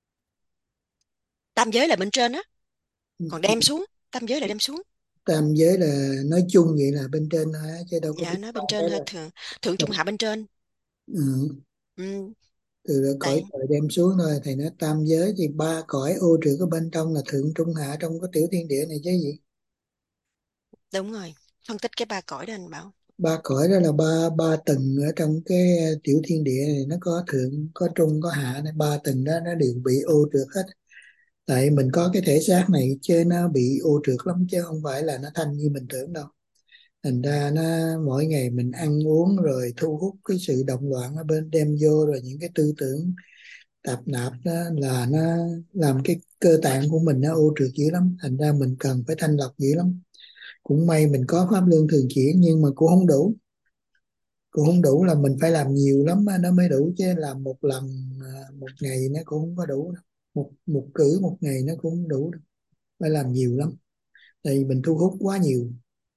Tam giới là bên trên á, còn đem xuống, tam giới là đem xuống. Tam giới là nói chung vậy là bên trên thôi á, chứ đâu có Dạ, biết nói ba bên trên cái thôi, là. thượng, thượng trung hạ bên trên. Ừ. Ừ, Từ là cõi đấy, trời đem xuống thôi. Thầy nói tam giới thì ba cõi ô trượt ở bên trong là thượng trung hạ trong cái tiểu thiên địa này chứ gì. đúng rồi. Phân tích cái ba cõi đó anh Bảo. Ba cõi đó là ba ba tầng ở trong cái tiểu thiên địa này, nó có thượng có trung có hạ này. Ba tầng đó nó đều bị ô trượt hết. Tại mình có cái thể xác này chứ nó bị ô trượt lắm, chứ không phải là nó thanh như mình tưởng đâu. Thành ra nó mỗi ngày mình ăn uống rồi thu hút cái sự động loạn ở bên đem vô, rồi những cái tư tưởng tạp nạp đó là nó làm cái cơ tạng của mình nó ô trượt dữ lắm. Thành ra mình cần phải thanh lọc dữ lắm. Cũng may mình có pháp luân thường chuyển, nhưng mà cũng không đủ. Cũng không đủ, là mình phải làm nhiều lắm nó mới đủ, chứ làm một lần à, một ngày nó cũng không có đủ đâu. Một một cử một ngày nó cũng không đủ đâu. Phải làm nhiều lắm, tại vì mình thu hút quá nhiều.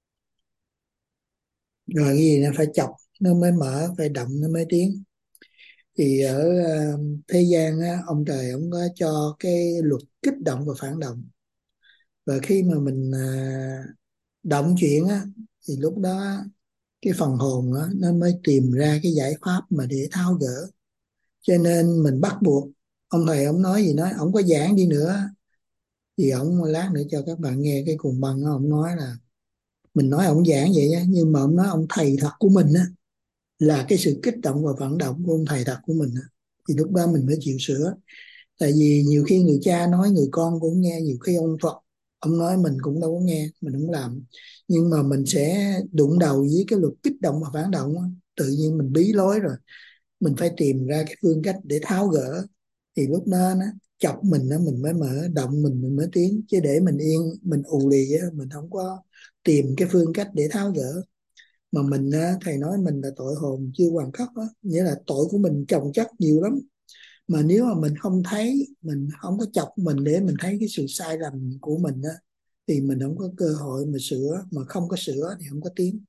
Rồi cái gì nó phải chọc nó mới mở, phải động nó mới tiến. Thì ở à, thế gian á, ông trời ông có cho cái luật kích động và phản động. Và khi mà mình à, động chuyện á, thì lúc đó cái phần hồn á, nó mới tìm ra cái giải pháp mà để tháo gỡ. Cho nên mình bắt buộc, ông thầy ông nói gì nói, ông có giảng đi nữa thì ông lát nữa cho các bạn nghe cái cuồng băng đó, ông nói là mình nói ông giảng vậy á, nhưng mà ông nói ông thầy thật của mình á là cái sự kích động và vận động của ông thầy thật của mình á, thì lúc đó mình mới chịu sửa. Tại vì nhiều khi người cha nói người con cũng nghe, nhiều khi ông Phật ông nói mình cũng đâu có nghe, mình không làm. Nhưng mà mình sẽ đụng đầu với cái luật kích động và phản động á, tự nhiên mình bí lối rồi. Mình phải tìm ra cái phương cách để tháo gỡ, thì lúc đó nó chọc mình nó mình mới mở, động mình mình mới tiến. Chứ để mình yên mình ù lì á, mình không có tìm cái phương cách để tháo gỡ. Mà mình á, thầy nói mình là tội hồn chưa hoàn khắc á, nghĩa là tội của mình chồng chất nhiều lắm. Mà nếu mà mình không thấy, mình không có chọc mình để mình thấy cái sự sai lầm của mình á, thì mình không có cơ hội mà sửa. Mà không có sửa thì không có tiến.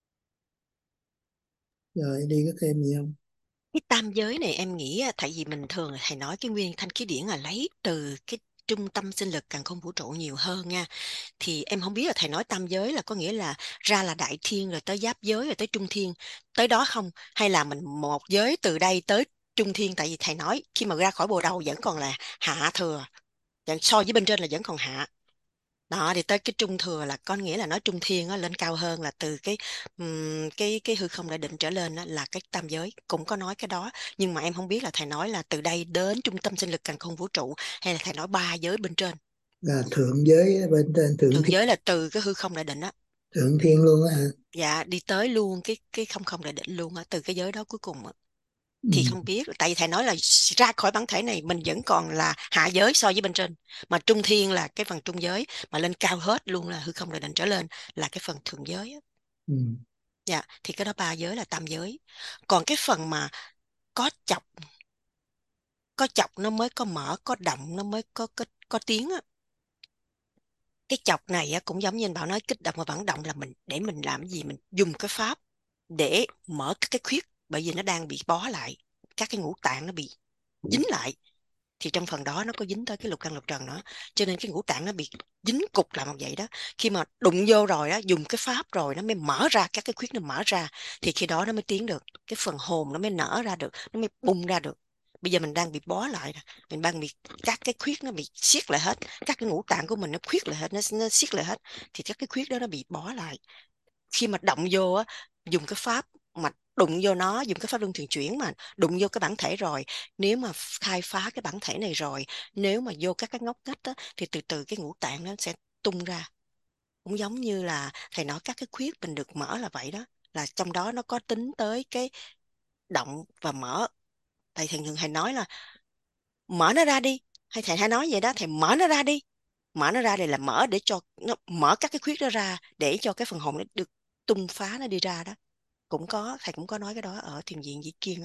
Rồi đi có thêm gì không? Cái tam giới này em nghĩ á, tại vì mình thường thầy nói cái nguyên thanh khí điển là lấy từ cái trung tâm sinh lực càn khôn vũ trụ nhiều hơn nha. Thì em không biết là thầy nói tam giới là có nghĩa là ra là đại thiên rồi tới giáp giới rồi tới trung thiên, tới đó không, hay là mình một giới từ đây tới trung thiên? Tại vì thầy nói khi mà ra khỏi bồ đầu vẫn còn là hạ thừa, vẫn so với bên trên là vẫn còn hạ. Đó thì tới cái trung thừa là có nghĩa là nói trung thiên á, lên cao hơn là từ cái ừm, cái cái hư không đại định trở lên á, là cái tam giới cũng có nói cái đó. Nhưng mà em không biết là thầy nói là từ đây đến trung tâm sinh lực càn khôn vũ trụ, hay là thầy nói ba giới bên trên. Là thượng giới bên trên, thượng Thượng thiên. giới là từ cái hư không đại định á, Thượng thiên luôn á hả? dạ đi tới luôn cái cái không không đại định luôn á, từ cái giới đó cuối cùng á. Ừ. Thì không biết, tại vì thầy nói là ra khỏi bản thể này mình vẫn còn là hạ giới so với bên trên, mà trung thiên là cái phần trung giới, mà lên cao hết luôn là hư không đại định trở lên là cái phần thượng giới á. Ừ. Dạ thì cái đó ba giới là tam giới. Còn cái phần mà có chọc, có chọc nó mới có mở, có động nó mới có có, có tiếng á. Cái chọc này á, cũng giống như anh Bảo nói, kích động và vận động là mình để mình làm gì, mình dùng cái pháp để mở các cái khuyết, bởi vì nó đang bị bó lại, các cái ngũ tạng nó bị dính lại. Thì trong phần đó nó có dính tới cái lục căn lục trần nữa, cho nên cái ngũ tạng nó bị dính cục lại một vậy đó. Khi mà đụng vô rồi á, dùng cái pháp rồi nó mới mở ra các cái khuyết, nó mở ra thì khi đó nó mới tiến được, cái phần hồn nó mới nở ra được, nó mới bung ra được. Bây giờ mình đang bị bó lại, mình đang bị các cái khuyết nó bị siết lại hết, các cái ngũ tạng của mình nó khuyết lại hết, nó, nó siết lại hết, thì các cái khuyết đó nó bị bó lại. Khi mà động vô á, dùng cái pháp mà đụng vô nó, dùng cái pháp luân thường chuyển mà đụng vô cái bản thể rồi, nếu mà khai phá cái bản thể này rồi, nếu mà vô các cái ngóc ngách á, thì từ từ cái ngũ tạng nó sẽ tung ra. Cũng giống như là thầy nói các cái khuyết mình được mở là vậy đó, là trong đó nó có tính tới cái động và mở. Thầy thường thường thầy nói là mở nó ra đi, hay thầy hay nói vậy đó, thầy mở nó ra đi, mở nó ra đây là mở để cho nó mở các cái khuyết đó ra để cho cái phần hồn nó được tung phá, nó đi ra đó. Cũng có, thầy cũng có nói cái đó ở thiền viện Dĩ Kiên á.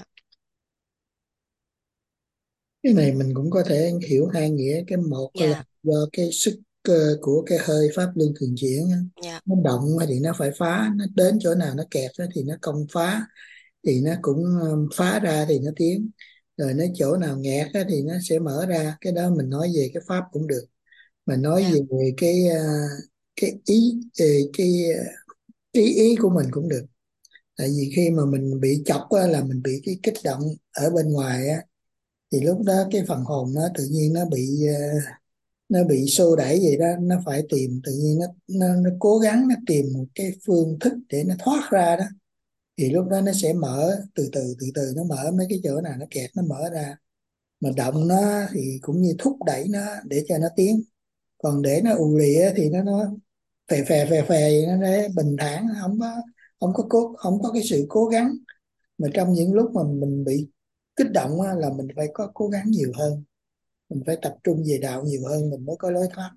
Cái này mình cũng có thể hiểu hai nghĩa. Cái một là Dạ, do cái sức ờ, của cái hơi pháp luân thường chuyển á. dạ, Nó động thì nó phải phá, nó đến chỗ nào nó kẹt á thì nó công phá, thì nó cũng um, phá ra thì nó tiến, rồi nó chỗ nào nghẹt á thì nó sẽ mở ra. Cái đó mình nói về cái pháp cũng được, mà nói dạ, về cái ờ, cái ý ờ, cái ờ, cái ý của mình cũng được. Tại vì khi mà mình bị chọc á, là mình bị cái kích động ở bên ngoài á, thì lúc đó cái phần hồn nó tự nhiên nó bị ờ, nó bị xô đẩy vậy đó, nó phải tìm, tự nhiên nó nó, nó cố gắng nó tìm một cái phương thức để nó thoát ra đó. Thì lúc đó nó sẽ mở từ từ từ từ, nó mở mấy cái chỗ nào nó kẹt nó mở ra. Mà động nó thì cũng như thúc đẩy nó để cho nó tiến. Còn để nó ù lìa thì nó nó phè phè phè phè vậy, nó để bình thản, không có không có cố không có cái sự cố gắng. Mà trong những lúc mà mình bị kích động á, là mình phải có cố gắng nhiều hơn, mình phải tập trung về đạo nhiều hơn mình mới có lối thoát.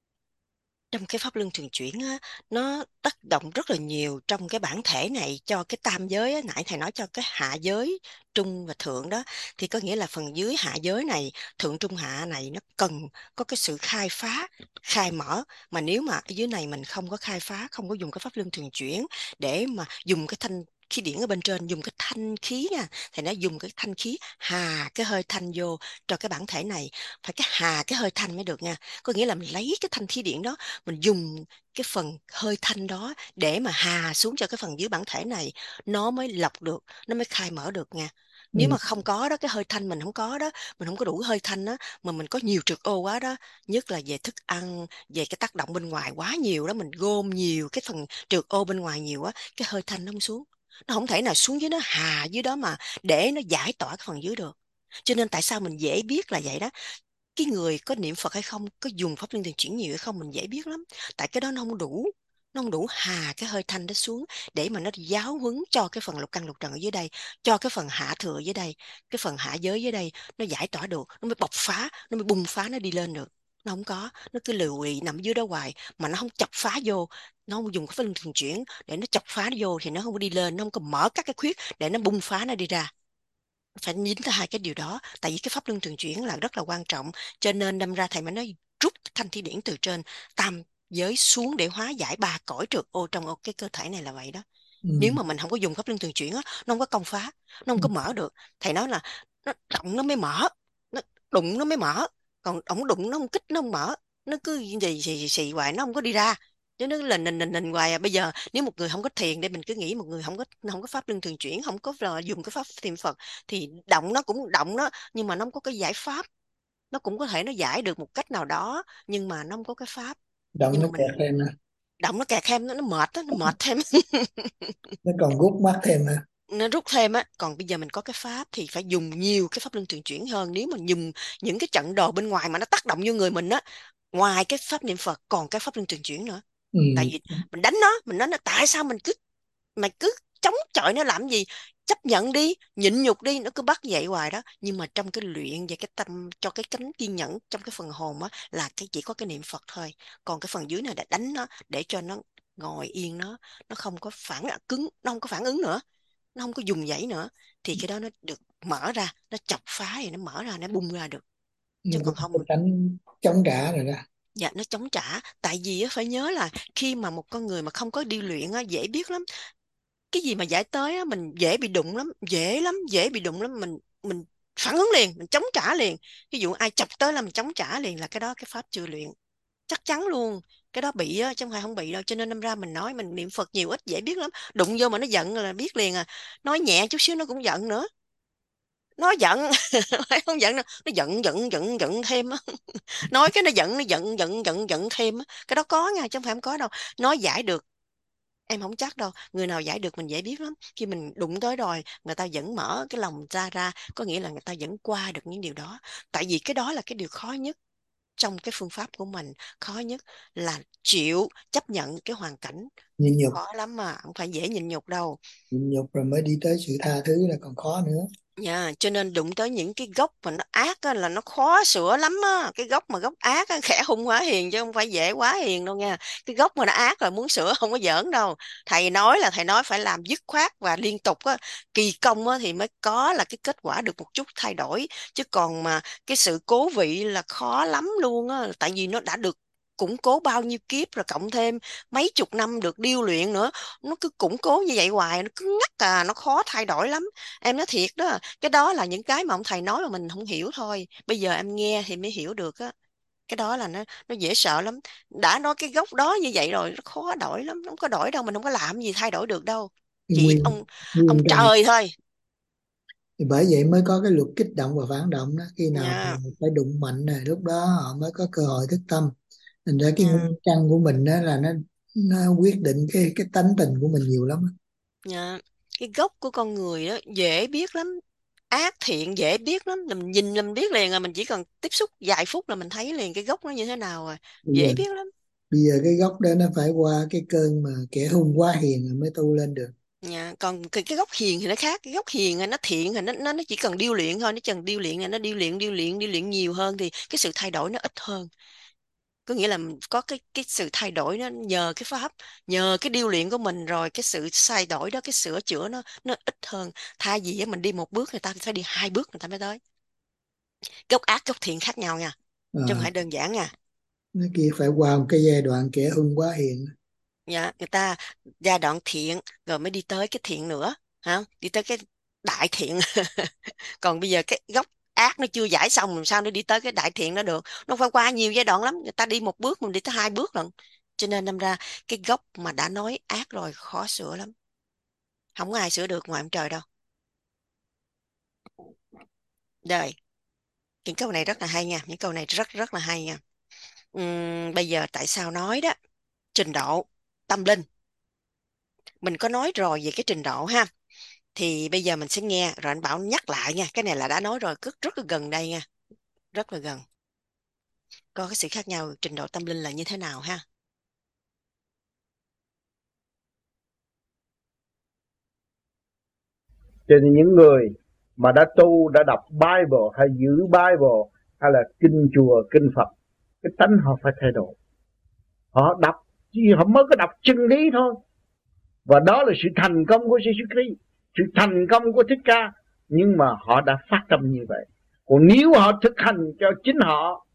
trong cái pháp luân thường chuyển á, nó tác động rất là nhiều trong cái bản thể này cho cái tam giới á. Nãy thầy nói cho cái hạ giới, trung và thượng đó, thì có nghĩa là phần dưới hạ giới này, thượng trung hạ này nó cần có cái sự khai phá, khai mở. Mà nếu mà ở dưới này mình không có khai phá, không có dùng cái pháp luân thường chuyển để mà dùng cái thanh khí điển ở bên trên, dùng cái thanh khí nha, thì nó dùng cái thanh khí hà cái hơi thanh vô cho cái bản thể này. Phải cái hà cái hơi thanh mới được nha, có nghĩa là mình lấy cái thanh khí điển đó, mình dùng cái phần hơi thanh đó để mà hà xuống cho cái phần dưới bản thể này, nó mới lọc được, nó mới khai mở được nha. Nếu Ừ. mà không có đó, cái hơi thanh mình không có đó, mình không có đủ hơi thanh đó, mà mình có nhiều trược ô quá đó, nhất là về thức ăn, về cái tác động bên ngoài quá nhiều đó, mình gom nhiều cái phần trược ô bên ngoài nhiều á, cái hơi thanh nó không xuống, nó không thể nào xuống dưới, nó hà dưới đó mà để nó giải tỏa cái phần dưới được. Cho nên tại sao mình dễ biết là vậy đó, cái người có niệm Phật hay không, có dùng pháp luân thường chuyển nhiều hay không, mình dễ biết lắm. Tại cái đó nó không đủ, nó không đủ hà cái hơi thanh đó xuống để mà nó giáo huấn cho cái phần lục căn lục trần ở dưới đây, cho cái phần hạ thừa dưới đây, cái phần hạ giới dưới đây, nó giải tỏa được, nó mới bộc phá, nó mới bùng phá, nó đi lên được. Nó không có, nó cứ lùi nằm dưới đó hoài mà nó không chọc phá vô, nó không dùng cái pháp luân thường chuyển để nó chọc phá nó vô thì nó không có đi lên, nó không có mở các cái khuyết để nó bùng phá, nó đi ra. Phải nhìn tới hai cái điều đó, tại vì cái pháp luân thường chuyển là rất là quan trọng. Cho nên đâm ra thầy mới nói rút thanh thi điển từ trên tam giới xuống để hóa giải ba cõi trượt ô trong cái cơ thể này là vậy đó. Nếu Ừ. mà mình không có dùng pháp luân thường chuyển á, nó không có công phá, nó không Ừ. có mở được. Thầy nói là nó động nó mới mở, nó đụng nó mới mở, còn ổng đụng nó không kích nó không mở, nó cứ gì xì xì xì hoài nó không có đi ra, chứ nó là nình nình nình hoài à. Bây giờ nếu một người không có thiền, để mình cứ nghĩ một người không có không có pháp luân thường chuyển, không có là dùng cái pháp thiền Phật, thì động nó cũng động đó, nhưng mà nó không có cái giải pháp. Nó cũng có thể nó giải được một cách nào đó, nhưng mà nó không có cái pháp. Động Nhưng nó mà kẹt mình thêm nè, động nó kẹt thêm, nó, nó mệt đó, nó mệt thêm. nó còn gút mắt thêm nè. Nó rút thêm á. Còn bây giờ mình có cái pháp thì phải dùng nhiều cái pháp luân thường chuyển hơn. Nếu mà dùng những cái trận đồ bên ngoài mà nó tác động vô người mình á, ngoài cái pháp niệm Phật còn cái pháp luân thường chuyển nữa. Ừ. Tại vì mình đánh nó, mình nói nó tại sao mình cứ mày cứ chống chọi nó làm gì, chấp nhận đi, nhịn nhục đi, nó cứ bắt vậy hoài đó. Nhưng mà trong cái luyện về cái tâm, cho cái cánh kiên nhẫn trong cái phần hồn á, là cái chỉ có cái niệm Phật thôi. Còn cái phần dưới này đã đánh nó để cho nó ngồi yên, nó nó không có phản cứng, nó không có phản ứng nữa, nó không có dùng dãy nữa, thì cái đó nó được mở ra, nó chọc phá thì nó mở ra, nó bung ra được. Chứ Nó cũng còn không, có tánh chống trả rồi đó. dạ nó chống trả. Tại vì á, phải nhớ là khi mà một con người mà không có đi luyện á, dễ biết lắm. Cái gì mà giải tới á, mình dễ bị đụng lắm, dễ lắm, dễ bị đụng lắm. Mình mình phản ứng liền, mình chống trả liền. Ví dụ ai chọc tới là mình chống trả liền, là cái đó cái pháp chưa luyện, chắc chắn luôn. Cái đó bị á, chứ không phải không bị đâu. Cho nên đâm ra mình nói mình niệm Phật nhiều ít dễ biết lắm. Đụng vô mà nó giận là biết liền à. Nói nhẹ chút xíu nó cũng giận nữa. Nó giận phải không giận đâu, nó giận giận giận giận thêm á. Nói cái nó giận, nó giận giận giận giận thêm á. Cái đó có nha, chứ không phải không có đâu. Nói giải được em không chắc đâu, người nào giải được mình dễ biết lắm. Khi mình đụng tới rồi, người ta vẫn mở cái lòng ra ra, có nghĩa là người ta vẫn qua được những điều đó. Tại vì cái đó là cái điều khó nhất trong cái phương pháp của mình. Khó nhất là chịu chấp nhận cái hoàn cảnh Nhịn nhục. Khó lắm mà, không phải dễ nhịn nhục đâu. Nhịn nhục rồi mới đi tới sự tha thứ là còn khó nữa. Nha, cho nên đụng tới những cái gốc mà nó ác á, là nó khó sửa lắm á. Cái gốc mà gốc ác á, khẽ hung hóa hiền chứ không phải dễ hóa hiền đâu nha. Cái gốc mà nó ác rồi muốn sửa không có giỡn đâu. Thầy nói là thầy nói phải làm dứt khoát và liên tục á, kỳ công á, thì mới có là cái kết quả được một chút thay đổi. Chứ còn mà cái sự cố vị là khó lắm luôn á. Tại vì nó đã được củng cố bao nhiêu kiếp rồi, cộng thêm mấy chục năm được điêu luyện nữa, nó cứ củng cố như vậy hoài, nó cứ ngắt à, nó khó thay đổi lắm. Em nói thiệt đó, cái đó là những cái mà ông thầy nói mà mình không hiểu thôi, bây giờ em nghe thì mới hiểu được á. Cái đó là nó nó dễ sợ lắm. Đã nói cái gốc đó như vậy rồi, nó khó đổi lắm, nó không có đổi đâu, mình không có làm gì thay đổi được đâu. Cái Chỉ nguyên ông ông nguyên trong trời thôi. thì bởi vậy mới có cái luật kích động và phản động đó, khi nào Nha, phải đụng mạnh này lúc đó họ mới có cơ hội thức tâm. Thành ra cái nha, nguyên căn của mình đó là nó nó quyết định cái cái tánh tình của mình nhiều lắm á. nha. Cái gốc của con người đó dễ biết lắm, ác thiện dễ biết lắm, mình nhìn là mình biết liền à, mình chỉ cần tiếp xúc vài phút là mình thấy liền cái gốc nó như thế nào rồi, Bây giờ dễ biết lắm. bây giờ cái gốc đó nó phải qua cái cơn mà kẻ hung quá hiền rồi mới tu lên được. Nha. Còn cái, cái gốc hiền thì nó khác, cái gốc hiền thì nó thiện thì nó nó nó chỉ cần điêu luyện thôi, nó cần điêu luyện này, nó điêu luyện điêu luyện điêu luyện nhiều hơn thì cái sự thay đổi nó ít hơn. Có nghĩa là mình có cái cái sự thay đổi nó nhờ cái pháp, nhờ cái điêu luyện của mình, rồi cái sự thay đổi đó, cái sửa chữa nó nó ít hơn. Thay vì á, mình đi một bước người ta phải đi hai bước người ta mới tới. Gốc ác gốc thiện khác nhau nha, chứ không À, phải đơn giản nha. nó kia phải qua một cái giai đoạn kẻ hung quá hiền. Dạ, người ta giai đoạn thiện rồi mới đi tới cái thiện nữa, hả? Đi tới cái đại thiện. Còn bây giờ cái gốc ác nó chưa giải xong, làm sao nó đi tới cái đại thiện nó được? Nó phải qua nhiều giai đoạn lắm, người ta đi một bước mình đi tới hai bước lần. Cho nên đâm ra cái gốc mà đã nói ác rồi khó sửa lắm, không có ai sửa được ngoài ông trời đâu. Đời, những câu này rất là hay nha, những câu này rất rất là hay nha. Ừm, bây giờ tại sao nói đó, trình độ tâm linh mình có nói rồi về cái trình độ ha, thì bây giờ mình sẽ nghe rồi anh Bảo nhắc lại nha, cái này là đã nói rồi, rất rất là gần đây nha, rất là gần. Có cái sự khác nhau trình độ tâm linh là như thế nào ha. Cho nên những người mà đã tu, đã đọc Bible hay giữ Bible hay là kinh chùa, kinh Phật, cái tánh họ phải thay đổi. Họ đọc, chỉ họ mới có đọc chân lý thôi. Và đó là sự thành công của Jesus Christ, sự thành công của Thích Ca. Nhưng mà họ đã phát tâm như vậy. Còn nếu họ thực hành cho chính họ,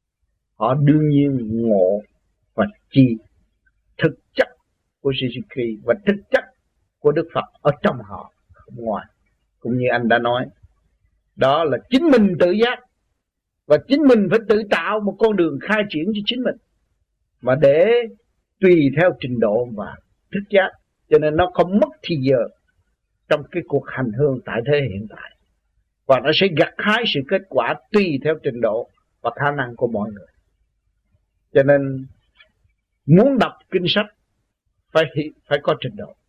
họ đương nhiên ngộ và chi thực chất của Jesus Christ và thực chất của Đức Phật ở trong họ, không ngoài. Cũng như anh đã nói, đó là chính mình tự giác, và chính mình phải tự tạo một con đường khai triển cho chính mình, mà để tùy theo trình độ và thức giác. Cho nên nó không mất thì giờ trong cái cuộc hành hương tại thế hiện tại, và nó sẽ gặt hái sự kết quả tùy theo trình độ và khả năng của mọi người. Cho nên muốn đọc kinh sách phải phải có trình độ,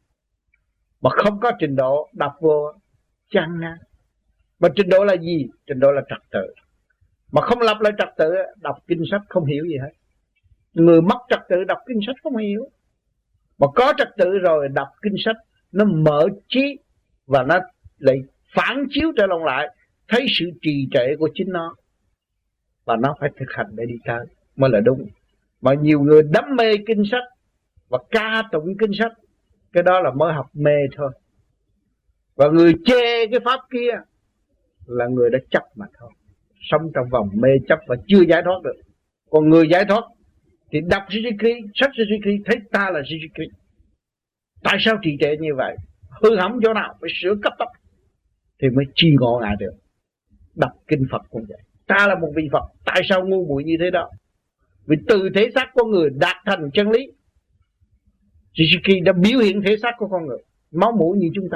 mà không có trình độ đọc vô chán ngán. Mà trình độ là gì? Trình độ là trật tự. Mà không lập lại trật tự, đọc kinh sách không hiểu gì hết. Người mất trật tự đọc kinh sách không hiểu. Mà có trật tự rồi đọc kinh sách, nó mở trí và nó lại phản chiếu trở lòng lại, thấy sự trì trệ của chính nó, và nó phải thực hành để đi tới mới là đúng. Mà nhiều người đắm mê kinh sách và ca tụng kinh sách, cái đó là mới học mê thôi. Và người chê cái pháp kia là người đã chấp mà thôi, sống trong vòng mê chấp và chưa giải thoát được. Còn người giải thoát thì đọc Jesus Christ, sách Jesus Christ, thấy ta là Jesus Christ. Tại sao trì trệ như vậy? Hư hỏng chỗ nào? Phải sửa cấp tốc thì mới chi ngộ ngại được. Đọc kinh Phật cũng vậy. Ta là một vị Phật, tại sao ngu muội như thế đó? Vì từ thể xác con người đạt thành chân lý. Jesus Christ đã biểu hiện thể xác của con người, máu mũi như chúng ta.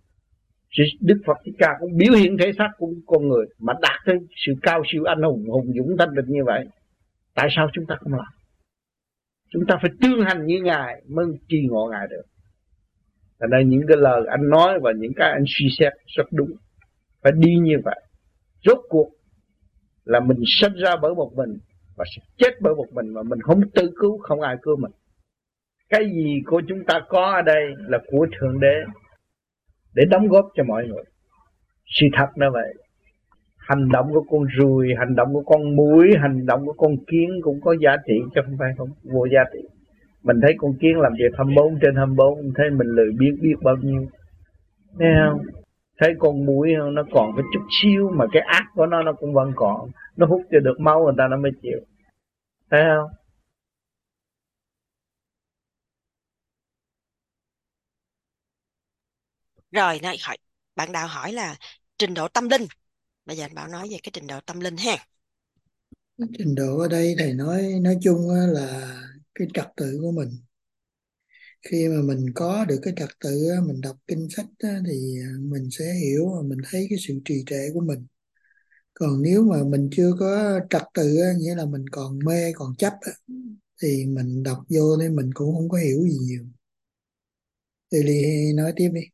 Đức Phật Thích Ca cũng biểu hiện thể xác của con người mà đạt tới sự cao siêu anh hùng, hùng dũng thanh định như vậy. Tại sao chúng ta không làm? Chúng ta phải tương hành như Ngài mới tri ngộ Ngài được. Thành ra những cái lời anh nói và những cái anh suy xét rất đúng. Phải đi như vậy. Rốt cuộc là mình sinh ra bởi một mình và sẽ chết bởi một mình, mà mình không tự cứu, không ai cứu mình. Cái gì của chúng ta có ở đây là của Thượng Đế để đóng góp cho mọi người. Sự thật nó vậy. Hành động của con ruồi, hành động của con muỗi, hành động của con kiến cũng có giá trị, chứ không phải không vô giá trị. Mình thấy con kiến làm việc hai mươi bốn trên hai mươi bốn, thấy mình lười biết biết bao nhiêu. Thấy không? Thấy con muỗi nó còn cái chút xíu mà cái ác của nó nó cũng vẫn còn. Nó hút cho được máu người ta nó mới chịu. Thấy không? Rồi, nói hỏi bạn Đạo hỏi là trình độ tâm linh. Bây giờ anh Bảo nói về cái trình độ tâm linh ha. Trình độ ở đây thầy nói nói chung á là cái trật tự của mình. Khi mà mình có được cái trật tự á, mình đọc kinh sách á, thì mình sẽ hiểu và mình thấy cái sự trì trệ của mình. Còn nếu mà mình chưa có trật tự á, nghĩa là mình còn mê còn chấp á, thì mình đọc vô nên mình cũng không có hiểu gì nhiều. Thì Ly nói tiếp đi.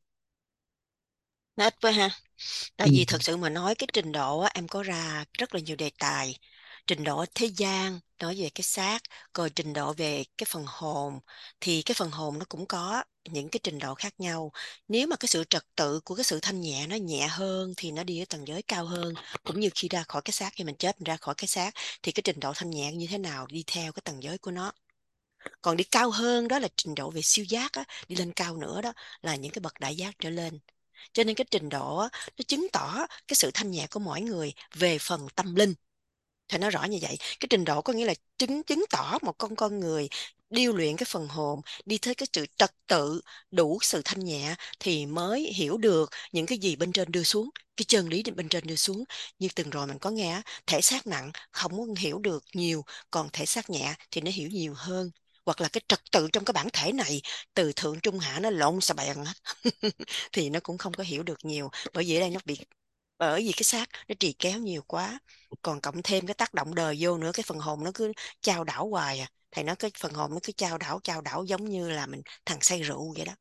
Nó ít quá ha. Tại Ừ. vì thật sự mà nói cái trình độ á, em có ra rất là nhiều đề tài. Trình độ thế gian nói về cái xác, rồi trình độ về cái phần hồn, thì cái phần hồn nó cũng có những cái trình độ khác nhau. Nếu mà cái sự trật tự của cái sự thanh nhẹ nó nhẹ hơn thì nó đi ở tầng giới cao hơn. Cũng như khi ra khỏi cái xác, khi mình chết mình ra khỏi cái xác thì cái trình độ thanh nhẹ như thế nào đi theo cái tầng giới của nó. Còn đi cao hơn đó là trình độ về siêu giác á, đi lên cao nữa đó là những cái bậc đại giác trở lên. Cho nên cái trình độ á, nó chứng tỏ cái sự thanh nhẹ của mỗi người về phần tâm linh. Thì nói rõ như vậy, cái trình độ có nghĩa là chứng chứng tỏ một con con người điêu luyện cái phần hồn, đi tới cái sự trật tự, đủ sự thanh nhẹ thì mới hiểu được những cái gì bên trên đưa xuống, cái chân lý bên trên đưa xuống. Như từng rồi mình có nghe, thể xác nặng không có hiểu được nhiều, còn thể xác nhẹ thì nó hiểu nhiều hơn. Hoặc là cái trật tự trong cái bản thể này từ thượng trung hạ nó lộn xà bèn hết thì nó cũng không có hiểu được nhiều, bởi vì ở đây nó bị bởi vì cái xác nó trì kéo nhiều quá, còn cộng thêm cái tác động đời vô nữa, cái phần hồn nó cứ chao đảo hoài à. Thầy nói cái phần hồn nó cứ chao đảo chao đảo giống như là mình thằng say rượu vậy đó,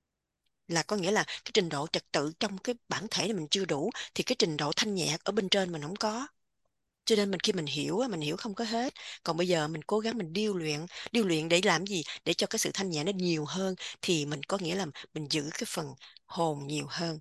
là có nghĩa là cái trình độ trật tự trong cái bản thể này mình chưa đủ thì cái trình độ thanh nhẹ ở bên trên mình không có. Cho nên mình khi mình hiểu á, mình hiểu không có hết. Còn bây giờ mình cố gắng mình điêu luyện điêu luyện để làm gì, để cho cái sự thanh nhẹ nó nhiều hơn thì mình có nghĩa là mình giữ cái phần hồn nhiều hơn.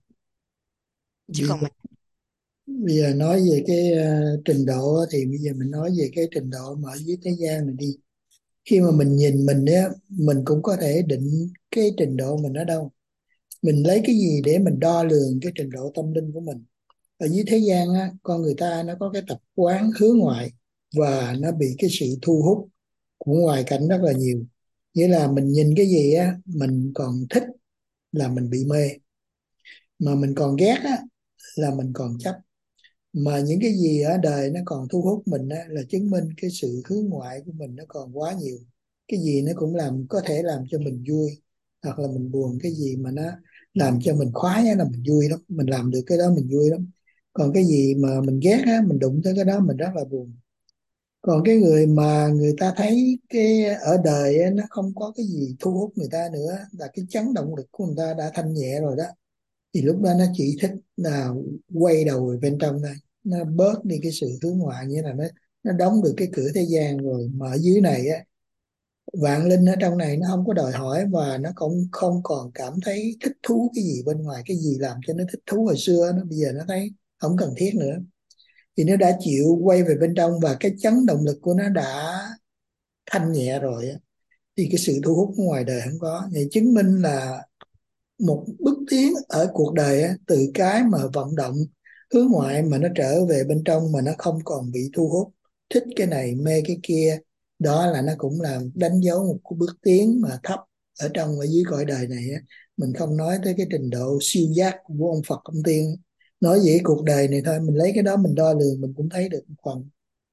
Chứ Bây còn giờ, mình bây giờ nói về cái uh, trình độ á, thì bây giờ mình nói về cái trình độ mà ở dưới thế gian này đi. Khi mà mình nhìn mình á, mình cũng có thể định cái trình độ mình ở đâu. Mình lấy cái gì để mình đo lường cái trình độ tâm linh của mình. Ở dưới thế gian á, con người ta nó có cái tập quán hướng ngoại và nó bị cái sự thu hút của ngoại cảnh rất là nhiều. Nghĩa là mình nhìn cái gì á, mình còn thích là mình bị mê, mà mình còn ghét á là mình còn chấp. Mà những cái gì ở đời nó còn thu hút mình á, là chứng minh cái sự hướng ngoại của mình nó còn quá nhiều. Cái gì nó cũng làm có thể làm cho mình vui hoặc là mình buồn, cái gì mà nó làm cho mình khoái á là mình vui lắm, mình làm được cái đó mình vui lắm. Còn cái gì mà mình ghét á, mình đụng tới cái đó mình rất là buồn. Còn cái người mà người ta thấy cái ở đời á, nó không có cái gì thu hút người ta nữa, là cái chấn động lực của người ta đã thanh nhẹ rồi đó, thì lúc đó nó chỉ thích là quay đầu về bên trong thôi, nó bớt đi cái sự hướng ngoại, nghĩa là nó nó đóng được cái cửa thế gian rồi. Mà ở dưới này á, vạn linh ở trong này nó không có đòi hỏi và nó cũng không còn cảm thấy thích thú cái gì bên ngoài. Cái gì làm cho nó thích thú hồi xưa nó bây giờ nó thấy không cần thiết nữa, thì nó đã chịu quay về bên trong và cái chấn động lực của nó đã thanh nhẹ rồi á, thì cái sự thu hút ngoài đời không có. Vậy chứng minh là một bước tiến ở cuộc đời á, từ cái mà vận động hướng ngoại mà nó trở về bên trong, mà nó không còn bị thu hút thích cái này mê cái kia, đó là nó cũng là đánh dấu một cái bước tiến mà thấp ở trong ở dưới cõi đời này á. Mình không nói tới cái trình độ siêu giác của ông Phật ông Tiên, nói về cái cuộc đời này thôi, mình lấy cái đó mình đo lường mình cũng thấy được một phần.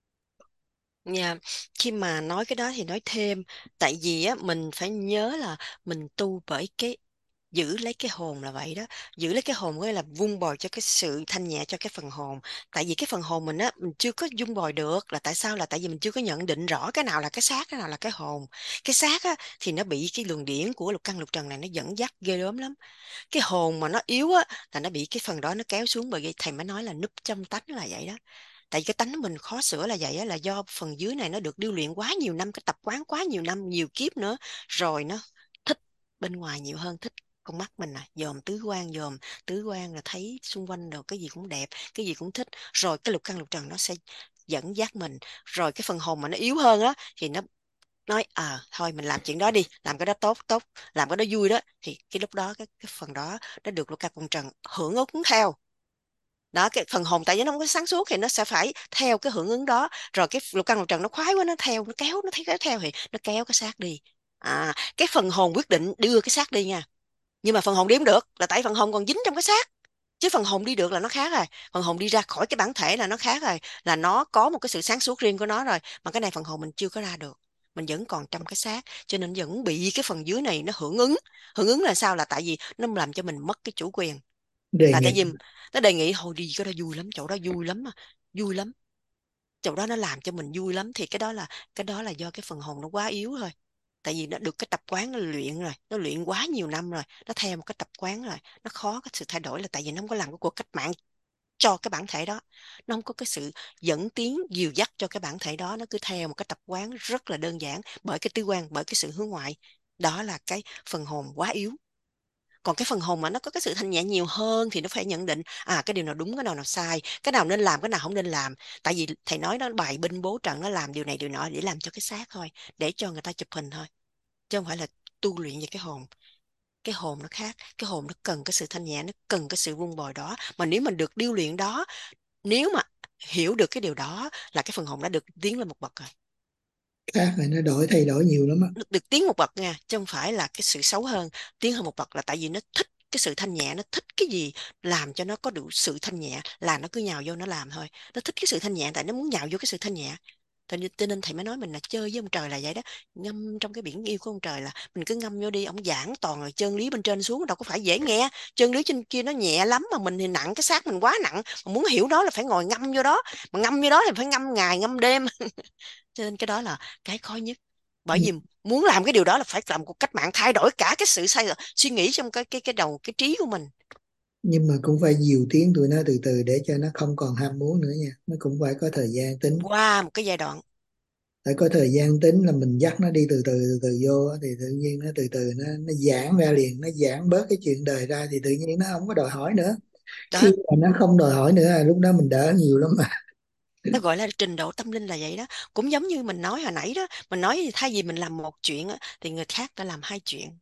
Nha, khi mà nói cái đó thì nói thêm, tại vì á mình phải nhớ là mình tu bởi cái giữ lấy cái hồn là vậy đó. Giữ lấy cái hồn nghĩa là vun bồi cho cái sự thanh nhẹ cho cái phần hồn. Tại vì cái phần hồn mình á mình chưa có vun bồi được, là tại sao? Là tại vì mình chưa có nhận định rõ cái nào là cái xác, cái nào là cái hồn. Cái xác á thì nó bị cái luồng điển của lục căn lục trần này nó dẫn dắt ghê gớm lắm. Cái hồn mà nó yếu á là nó bị cái phần đó nó kéo xuống, bởi vì thầy mới nói là núp trong tánh là vậy đó. Tại vì cái tánh mình khó sửa là vậy á, là do phần dưới này nó được điêu luyện quá nhiều năm, cái tập quán quá nhiều năm, nhiều kiếp nữa, rồi nó thích bên ngoài nhiều hơn, thích con mắt mình nè, dòm tứ quan, dòm tứ quan là thấy xung quanh rồi cái gì cũng đẹp, cái gì cũng thích, rồi cái lục căn lục trần nó sẽ dẫn dắt mình, rồi cái phần hồn mà nó yếu hơn á thì nó nói à thôi mình làm chuyện đó đi, làm cái đó tốt tốt, làm cái đó vui đó, thì cái lúc đó cái, cái phần đó nó được lục căn lục trần hưởng ứng theo. Đó, cái phần hồn tại vì nó không có sáng suốt thì nó sẽ phải theo cái hưởng ứng đó, rồi cái lục căn lục trần nó khoái quá, nó theo, nó kéo, nó thấy kéo theo thì nó kéo cái xác đi. À, cái phần hồn quyết định đưa cái xác đi nha, nhưng mà phần hồn đi không được là tại phần hồn còn dính trong cái xác, chứ phần hồn đi được là nó khác rồi, phần hồn đi ra khỏi cái bản thể là nó khác rồi, là nó có một cái sự sáng suốt riêng của nó rồi, mà cái này phần hồn mình chưa có ra được, mình vẫn còn trong cái xác, cho nên vẫn bị cái phần dưới này nó hưởng ứng. Hưởng ứng là sao? Là tại vì nó làm cho mình mất cái chủ quyền, Đề là tại nghị. vì nó đề nghị thôi đi cái đó vui lắm, chỗ đó vui lắm mà, vui lắm, chỗ đó nó làm cho mình vui lắm, thì cái đó là cái đó là do cái phần hồn nó quá yếu thôi. Tại vì nó được cái tập quán nó luyện rồi, nó luyện quá nhiều năm rồi, nó theo một cái tập quán rồi, nó khó có sự thay đổi, là tại vì nó không có làm cái cuộc cách mạng cho cái bản thể đó, nó không có cái sự dẫn tiến dìu dắt cho cái bản thể đó, nó cứ theo một cái tập quán rất là đơn giản, bởi cái tứ quan, bởi cái sự hướng ngoại. Đó là cái phần hồn quá yếu. Còn cái phần hồn mà nó có cái sự thanh nhẹ nhiều hơn thì nó phải nhận định à cái điều nào đúng, cái nào nào sai, cái nào nên làm, cái nào không nên làm. Tại vì thầy nói nó bài binh bố trận, nó làm điều này điều nọ để làm cho cái xác thôi, để cho người ta chụp hình thôi, chứ không phải là tu luyện về cái hồn. Cái hồn nó khác, cái hồn nó cần cái sự thanh nhẹ, nó cần cái sự vun bồi đó, mà nếu mình được điêu luyện đó, nếu mà hiểu được cái điều đó là cái phần hồn đã được tiến lên một bậc rồi. Khác rồi, nó đổi thay đổi nhiều lắm á. Được, được tiến một bậc nha, chứ không phải là cái sự xấu hơn. Tiến hơn một bậc là tại vì nó thích cái sự thanh nhẹ, nó thích cái gì làm cho nó có đủ sự thanh nhẹ là nó cứ nhào vô nó làm thôi. Nó thích cái sự thanh nhẹ tại nó muốn nhào vô cái sự thanh nhẹ. Cho nên, cho nên thầy mới nói mình là chơi với ông trời là vậy đó, ngâm trong cái biển yêu của ông trời, là mình cứ ngâm vô đi, ông giảng toàn là chân lý bên trên xuống, đâu có phải dễ nghe. Chân lý trên kia nó nhẹ lắm, mà mình thì nặng, cái xác mình quá nặng, mà muốn hiểu đó là phải ngồi ngâm vô đó, mà ngâm vô đó thì phải ngâm ngày ngâm đêm. Cho nên cái đó là cái khó nhất, bởi vì muốn làm cái điều đó là phải làm cuộc cách mạng, thay đổi cả cái sự sai suy nghĩ trong cái cái cái đầu cái trí của mình. Nhưng mà cũng phải dìu tiếng tụi nó từ từ để cho nó không còn ham muốn nữa nha, nó cũng phải có thời gian tính. Qua một cái giai đoạn Phải có thời gian tính, là mình dắt nó đi từ từ từ từ vô thì tự nhiên nó từ từ nó nó giãn ra liền, nó giãn bớt cái chuyện đời ra thì tự nhiên nó không có đòi hỏi nữa. đó, Khi mà nó không đòi hỏi nữa là lúc đó mình đỡ nhiều lắm mà. nó gọi là trình độ tâm linh là vậy đó. Cũng giống như mình nói hồi nãy đó, mình nói thay vì mình làm một chuyện á, thì người khác đã làm hai chuyện,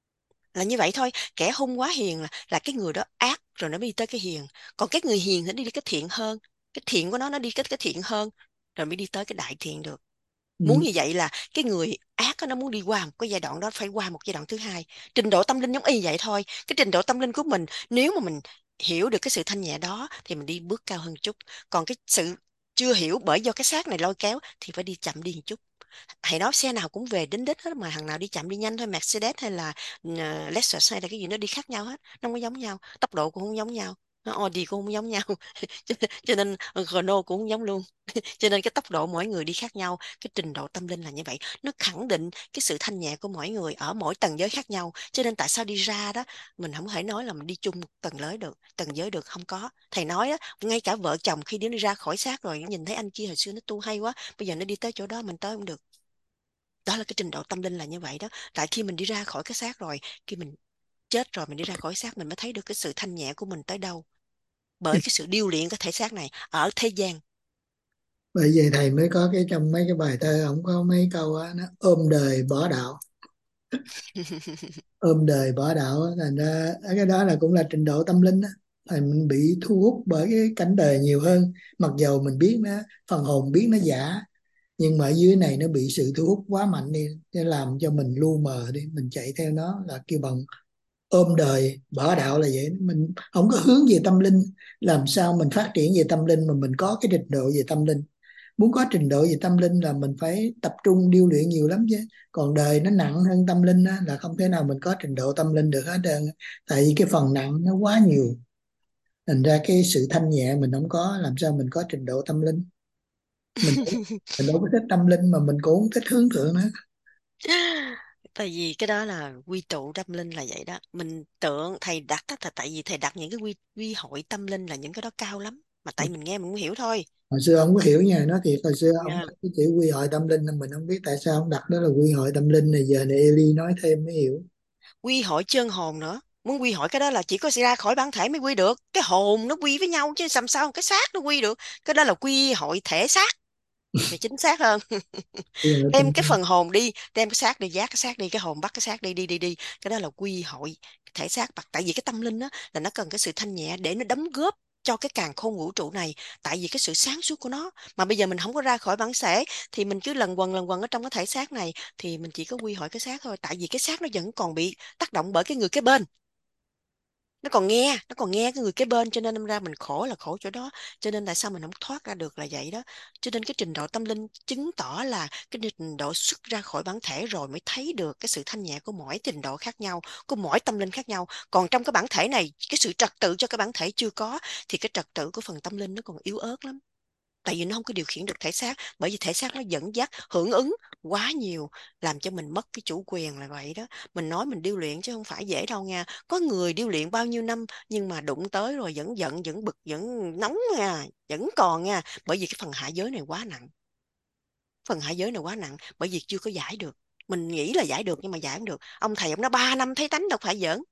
là như vậy thôi. Kẻ hung quá hiền là là cái người đó ác rồi nó mới đi tới cái hiền, còn cái người hiền thì đi cái thiện hơn, cái thiện của nó nó đi cái cái thiện hơn, rồi mới đi tới cái đại thiện được. Muốn Ừ. như vậy là cái người ác đó, nó muốn đi qua một cái giai đoạn đó phải qua một giai đoạn thứ hai. Trình độ tâm linh giống y vậy thôi. Cái trình độ tâm linh của mình, nếu mà mình hiểu được cái sự thanh nhẹ đó thì mình đi bước cao hơn chút, còn cái sự chưa hiểu bởi do cái xác này lôi kéo thì phải đi chậm đi một chút. Hãy nói xe nào cũng về đến đích hết, mà thằng nào đi chậm đi nhanh thôi, Mercedes hay là uh, Lexus hay là cái gì nó đi khác nhau hết, nó không có giống nhau, tốc độ cũng không giống nhau, Audi cũng không giống nhau. cho, cho nên Renault cũng không giống luôn. Cho nên cái tốc độ mỗi người đi khác nhau. Cái trình độ tâm linh là như vậy, nó khẳng định cái sự thanh nhẹ của mỗi người ở mỗi tầng giới khác nhau. Cho nên tại sao đi ra đó mình không thể nói là mình đi chung một tầng giới được, tầng giới được, không có. Thầy nói đó, ngay cả vợ chồng khi đi ra khỏi xác rồi nhìn thấy anh kia hồi xưa nó tu hay quá, bây giờ nó đi tới chỗ đó mình tới không được. Đó là cái trình độ tâm linh là như vậy đó. Tại khi mình đi ra khỏi cái xác rồi, khi mình chết rồi mình đi ra khỏi xác, mình mới thấy được cái sự thanh nhẹ của mình tới đâu, bởi cái sự điêu luyện cái thể xác này ở thế gian. Bởi vậy thầy mới có cái trong mấy cái bài thơ ổng có mấy câu á, nó ôm đời bỏ đạo. Ôm đời bỏ đạo á, thành ra cái đó là cũng là trình độ tâm linh á. Thầy mình bị thu hút bởi cái cảnh đời nhiều hơn, mặc dầu mình biết nó, phần hồn biết nó giả, nhưng mà ở dưới này nó bị sự thu hút quá mạnh đi, nó làm cho mình lu mờ đi, mình chạy theo nó, là kêu bằng ôm đời bỏ đạo là vậy. Mình không có hướng về tâm linh, làm sao mình phát triển về tâm linh mà mình có cái trình độ về tâm linh. Muốn có trình độ về tâm linh là mình phải tập trung điêu luyện nhiều lắm chứ, còn đời nó nặng hơn tâm linh á, là không thể nào mình có trình độ tâm linh được hết trơn. Tại vì cái phần nặng nó quá nhiều, thành ra cái sự thanh nhẹ mình không có, làm sao mình có trình độ tâm linh. Mình mình đâu có thích tâm linh mà mình cũng không thích hướng thượng nữa. Tại vì cái đó là quy tụ tâm linh là vậy đó. Mình tưởng thầy đặt á, là tại vì thầy đặt những cái quy quy hội tâm linh là những cái đó cao lắm, mà tại mình nghe mình không hiểu thôi. Hồi xưa ông có hiểu nha, nói thiệt hồi xưa ông Nha. đặt cái chữ quy hội tâm linh, mình không biết tại sao ông đặt đó là quy hội tâm linh này, giờ này Eli nói thêm mới hiểu. Quy hội chân hồn nữa, muốn quy hội cái đó là chỉ có ra khỏi bản thể mới quy được, cái hồn nó quy với nhau chứ làm sao cái xác nó quy được, cái đó là quy hội thể xác thì chính xác hơn. Quy hội tâm Đem cái linh. phần hồn đi, đem cái xác đi, giác cái xác đi, cái hồn bắt cái xác đi, đi đi đi, cái đó là quy hội thể xác. Bạc tại vì cái tâm linh á là nó cần cái sự thanh nhẹ để nó đóng góp cho cái càn khôn vũ trụ này, tại vì cái sự sáng suốt của nó mà bây giờ mình không có ra khỏi bản thể thì mình cứ lần quần lần quần ở trong cái thể xác này, thì mình chỉ có quy hội cái xác thôi, tại vì cái xác nó vẫn còn bị tác động bởi cái người kế bên, nó còn nghe nó còn nghe cái người kế bên, cho nên đâm ra mình khổ là khổ chỗ đó, cho nên tại sao mình không thoát ra được là vậy đó. Cho nên cái trình độ tâm linh chứng tỏ là cái trình độ xuất ra khỏi bản thể rồi mới thấy được cái sự thanh nhẹ của mỗi trình độ khác nhau, của mỗi tâm linh khác nhau. Còn trong cái bản thể này, cái sự trật tự cho cái bản thể chưa có, thì cái trật tự của phần tâm linh nó còn yếu ớt lắm, tại vì nó không có điều khiển được thể xác, bởi vì thể xác nó dẫn dắt hưởng ứng quá nhiều, làm cho mình mất cái chủ quyền là vậy đó. Mình nói mình điêu luyện chứ không phải dễ đâu nha, có người điêu luyện bao nhiêu năm nhưng mà đụng tới rồi vẫn giận, vẫn bực, vẫn nóng nha, vẫn còn nha, bởi vì cái phần hạ giới này quá nặng, phần hạ giới này quá nặng, bởi vì chưa có giải được. Mình nghĩ là giải được nhưng mà giải không được. Ông thầy ông nói ba năm thấy tánh đâu phải giỡn.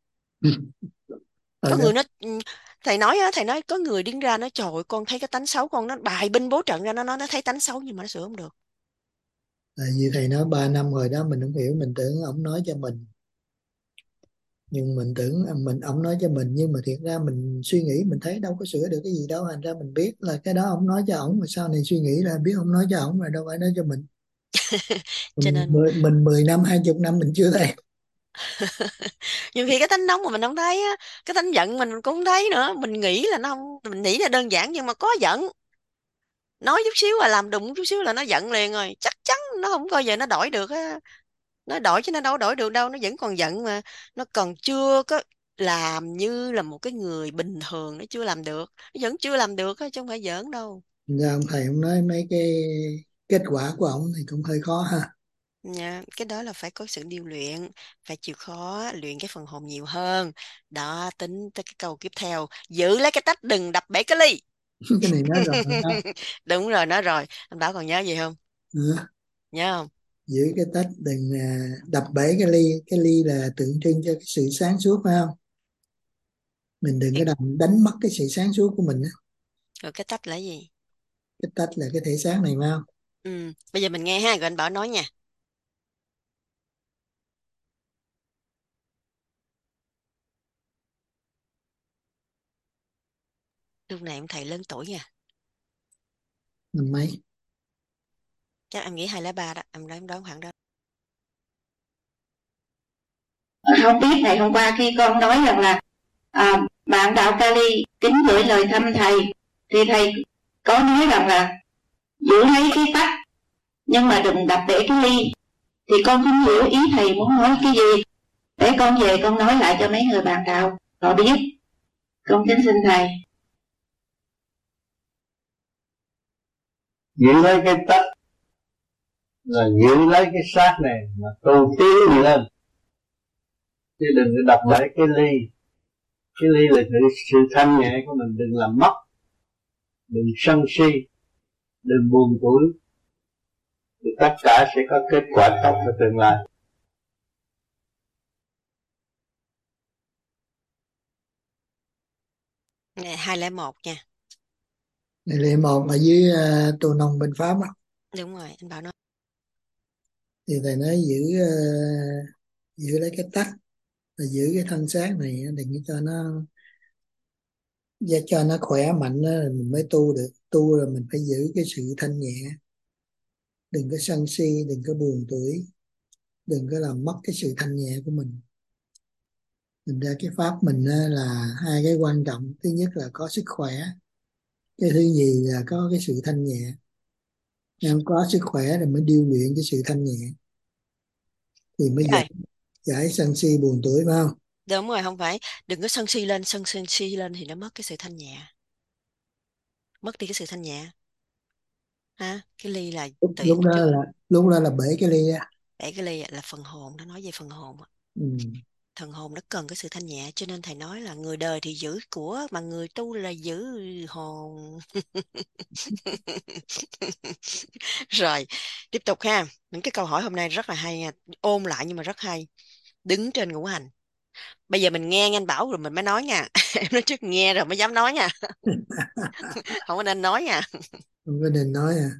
Ở Có đó người nó ừ, thầy nói á, thầy nói có người đứng ra nói trời ơi, con thấy cái tánh xấu, con nó bài binh bố trận ra, nó nói nó thấy tánh xấu nhưng mà nó sửa không được. tại vì thầy nói ba năm rồi đó, mình không hiểu, mình tưởng ông nói cho mình, nhưng mình tưởng mình ông nói cho mình, nhưng mà thiệt ra mình suy nghĩ mình thấy đâu có sửa được cái gì đâu, thành ra mình biết là cái đó ông nói cho ổng, mà sau này suy nghĩ là biết ông nói cho ổng rồi, đâu phải nói cho mình. Cho mình nên mười, mình mười năm hai chục năm mình chưa thấy. nhiều khi cái tánh nóng mà mình không thấy á, cái tánh giận mình cũng không thấy nữa, mình nghĩ là nó không, mình nghĩ là đơn giản nhưng mà có giận, nói chút xíu là làm đụng chút xíu là nó giận liền rồi, chắc chắn nó không bao giờ nó đổi được á. Nó đổi chứ nó đâu đổi được đâu, nó vẫn còn giận mà, nó còn chưa có làm như là một cái người bình thường, nó chưa làm được, nó vẫn chưa làm được á chứ không phải giỡn đâu. Ra ông thầy ông nói mấy cái kết quả của ông thì cũng hơi khó ha. Nha, cái đó là phải có sự điêu luyện, phải chịu khó luyện cái phần hồn nhiều hơn. Đó, tính tới cái câu tiếp theo, giữ lấy cái tách đừng đập bể cái ly. Cái này nói rồi đó. Đúng rồi, nói rồi. Anh Bảo còn nhớ gì không? Ừ. Nhớ không? Giữ cái tách đừng à, đập bể cái ly, cái ly là tượng trưng cho cái sự sáng suốt phải không, mình đừng có đánh, đánh mất cái sự sáng suốt của mình á. Rồi cái tách là gì? Cái tách là cái thể xác này phải không. Ừ. Bây giờ mình nghe ha, rồi anh Bảo nói nha. Lúc này ông thầy lớn tuổi nha. Mình mấy. Chắc em nghĩ hai lẻ ba đó, em đoán đoán khoảng đó. Không biết thầy, hôm qua khi con nói rằng là à, bạn đạo Kali kính gửi lời thăm thầy, thì thầy có nói rằng là giữ lấy cái tách nhưng mà đừng đập bể cái ly, thì con không hiểu ý thầy muốn nói cái gì, để con về con nói lại cho mấy người bạn đạo họ biết. Con kính xin thầy. Giữ lấy cái tách là giữ lấy cái xác này mà tu tiến lên, chứ đừng có đập bể cái ly. Cái ly là sự, sự thanh nhẹ của mình, đừng làm mất, đừng sân si, đừng buồn tuổi, thì tất cả sẽ có kết quả tốt cho tương lai. Nè, hai lẻ một nha. Này là một ở dưới uh, tô nông bên Pháp á, Đúng rồi, anh Bảo nói. thì thầy nói giữ uh, giữ lấy cái tách là giữ cái thân xác này, đừng có cho nó và cho nó khỏe mạnh đó, mình mới tu được. Tu là mình phải giữ cái sự thanh nhẹ, đừng có sân si, đừng có buồn tuổi, đừng có làm mất cái sự thanh nhẹ của mình. Thành ra cái pháp mình á, là hai cái quan trọng, thứ nhất là có sức khỏe, cái thứ nhì là có cái sự thanh nhẹ. Nên có sức khỏe rồi mới điêu luyện cái sự thanh nhẹ thì mới giải, Rồi, giải sân si buồn tuổi phải không. đúng rồi, không phải. Đừng có sân si lên, sân sân si lên thì nó mất cái sự thanh nhẹ. Mất đi cái sự thanh nhẹ. Ha, cái ly là lúc, từ lúc đó trước là lúc đó là bể cái ly á. để cái ly là phần hồn, nó nói về phần hồn. Ừ. Thần hồn nó cần cái sự thanh nhẹ, cho nên thầy nói là người đời thì giữ của mà người tu là giữ hồn. Rồi, tiếp tục ha. Những cái câu hỏi hôm nay rất là hay nha. Ôn lại nhưng mà rất hay. Đứng trên ngũ hành. Bây giờ mình nghe anh Bảo rồi mình mới nói nha. Em nói trước nghe rồi mới dám nói nha. Không có nên nói nha. Không có nên nói à.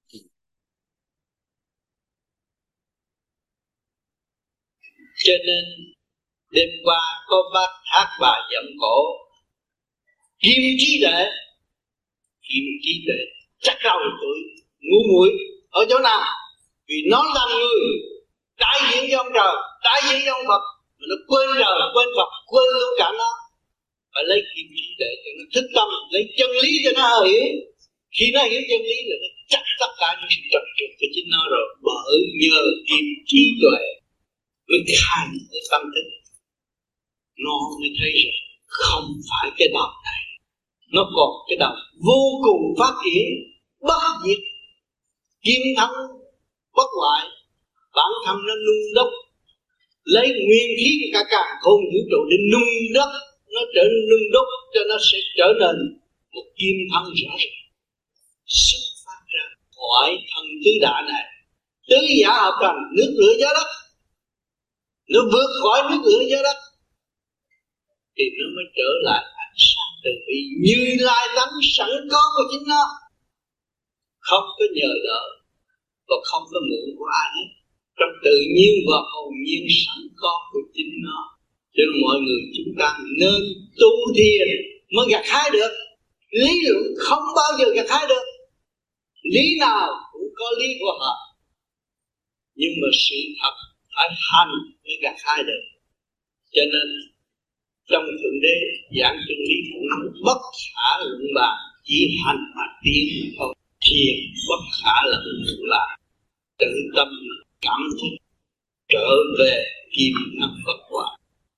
Cho nên đêm qua có bác hát bài dậm cổ kim trí tuệ, kim trí tuệ chắc rau tuổi ngu muội ở chỗ nào? Vì nó là người đại diện cho ông trời, đại diện cho ông Phật, mà nó quên trời quên Phật, quên luôn cả nó. Phải lấy kim trí tuệ cho nó thức tâm, lấy chân lý cho nó hiểu. Khi nó hiểu chân lý là nó chắc tất cả những sự trật trượt của chính nó rồi. Bởi nhờ kim trí tuệ mới khai cái tâm thức, nó mới thấy rằng không phải cái đầu này, nó còn cái đầu vô cùng phát triển, bất diệt, kim thân bất hoại. Bản thân nó nung đốc, lấy nguyên khí của cả cả không vũ trụ để nung đất, nó trở nên nung đốc cho nó sẽ trở nên một kim thân rõ ràng, xuất phát ra khỏi thân tứ đại này, tứ giả hợp thành nước lửa gió đất. Nó vượt khỏi nước lửa gió đất thì nó mới trở lại ánh sáng từ bi như lai tánh sẵn có của chính nó, không có nhờ đỡ và không có mượn của ai hết, trong tự nhiên và hồn nhiên sẵn có của chính nó. Cho nên mọi người chúng ta nên tu thiền mới gặt hái được. Lý luận không bao giờ gặt hái được, lý nào cũng có lý của họ, nhưng mà sự thật phải hành mới gặt hái được. Cho nên trong Thượng Đế giảng chân lý cũng bất khả luận bàn, chỉ hành mà tiến thôi. Thiền bất khả luận là tự tâm cảm thức trở về kim năng Phật quả.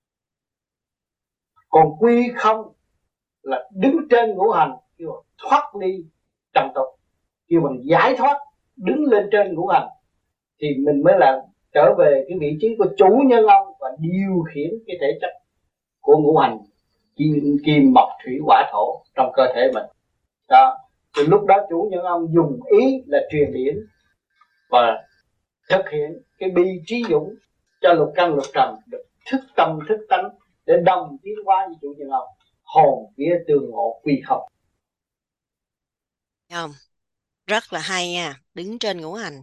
Còn quy không là đứng trên ngũ hành, kêu bằng thoát ly trần tục, kêu bằng giải thoát, đứng lên trên ngũ hành thì mình mới là trở về cái vị trí của chủ nhân ông và điều khiển cái thể chất của ngũ hành kim, kim mộc thủy hỏa thổ trong cơ thể mình. Đó, thì lúc đó chủ nhân ông dùng ý là truyền điển và thực hiện cái bi trí dũng cho lục căn lục trần được thức tâm thức tánh để đồng tiến hóa với chủ nhân ông, hồn vía tương ngộ quy không. Không? Rất là hay nha, đứng trên ngũ hành.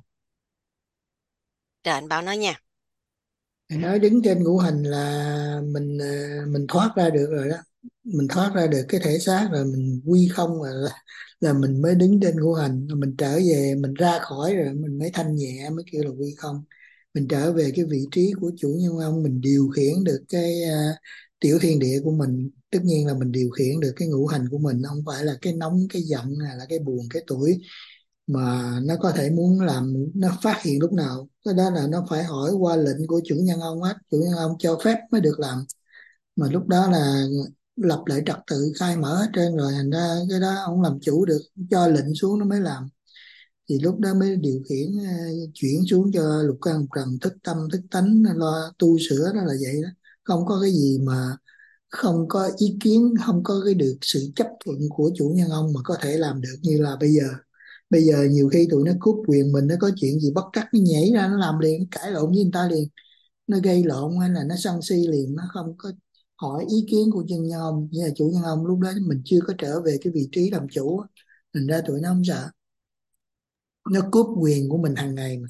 Rồi anh Bảo nói nha. Nói đứng trên ngũ hành là mình à, mình thoát ra được rồi đó, mình thoát ra được cái thể xác rồi, mình quy không rồi, là, là mình mới đứng trên ngũ hành. Mình trở về, mình ra khỏi rồi mình mới thanh nhẹ, mới kêu là quy không. Mình trở về cái vị trí của chủ nhân ông, mình điều khiển được cái uh, tiểu thiên địa của mình. Tất nhiên là mình điều khiển được cái ngũ hành của mình, không phải là cái nóng cái giận hay là cái buồn cái tuổi mà nó có thể muốn làm, nó phát hiện lúc nào. Cái đó là nó phải hỏi qua lệnh của chủ nhân ông hết, chủ nhân ông cho phép mới được làm. Mà lúc đó là lập lại trật tự khai mở hết trơn rồi, thành ra cái đó ông làm chủ được, cho lệnh xuống nó mới làm. Thì lúc đó mới điều khiển uh, chuyển xuống cho lục căn lục trần thức tâm thức tánh lo tu sửa. Đó là vậy đó, không có cái gì mà không có ý kiến, không có cái được sự chấp thuận của chủ nhân ông mà có thể làm được. Như là bây giờ bây giờ nhiều khi tụi nó cướp quyền mình, nó có chuyện gì bất trắc nó nhảy ra nó làm liền, nó cãi lộn với người ta liền, nó gây lộn hay là nó sân si liền, nó không có hỏi ý kiến của chân nhân ông. Như là chủ nhân ông lúc đó mình chưa có trở về cái vị trí làm chủ, thành ra tụi nó không sợ, nó cướp quyền của mình hàng ngày mà.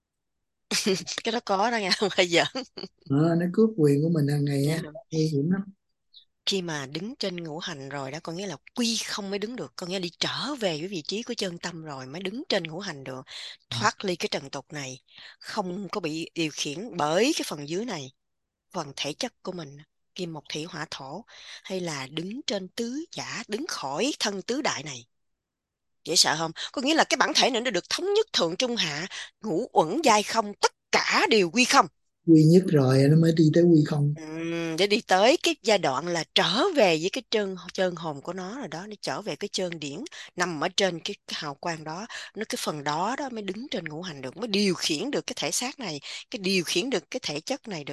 Cái đó có đó nha, không phải giỡn. Ờ, nó cướp quyền của mình hàng ngày á, nguy hiểm lắm. Khi mà đứng trên ngũ hành rồi đó, có nghĩa là quy không mới đứng được, có nghĩa là đi trở về với vị trí của chân tâm rồi mới đứng trên ngũ hành được, thoát ly cái trần tục này, không có bị điều khiển bởi cái phần dưới này, phần thể chất của mình, kim mộc thủy hỏa thổ, hay là đứng trên tứ giả, đứng khỏi thân tứ đại này. Dễ sợ không? Có nghĩa là cái bản thể này nó được thống nhất thượng trung hạ, ngũ uẩn giai không, tất cả đều quy không. Quy nhất rồi nó mới đi tới quy không. Uhm, để đi tới cái giai đoạn là trở về với cái chân chân hồn của nó rồi đó, nó trở về cái chân điển nằm ở trên cái, cái hào quang đó, nó cái phần đó đó mới đứng trên ngũ hành được, mới điều khiển được cái thể xác này, cái điều khiển được cái thể chất này được.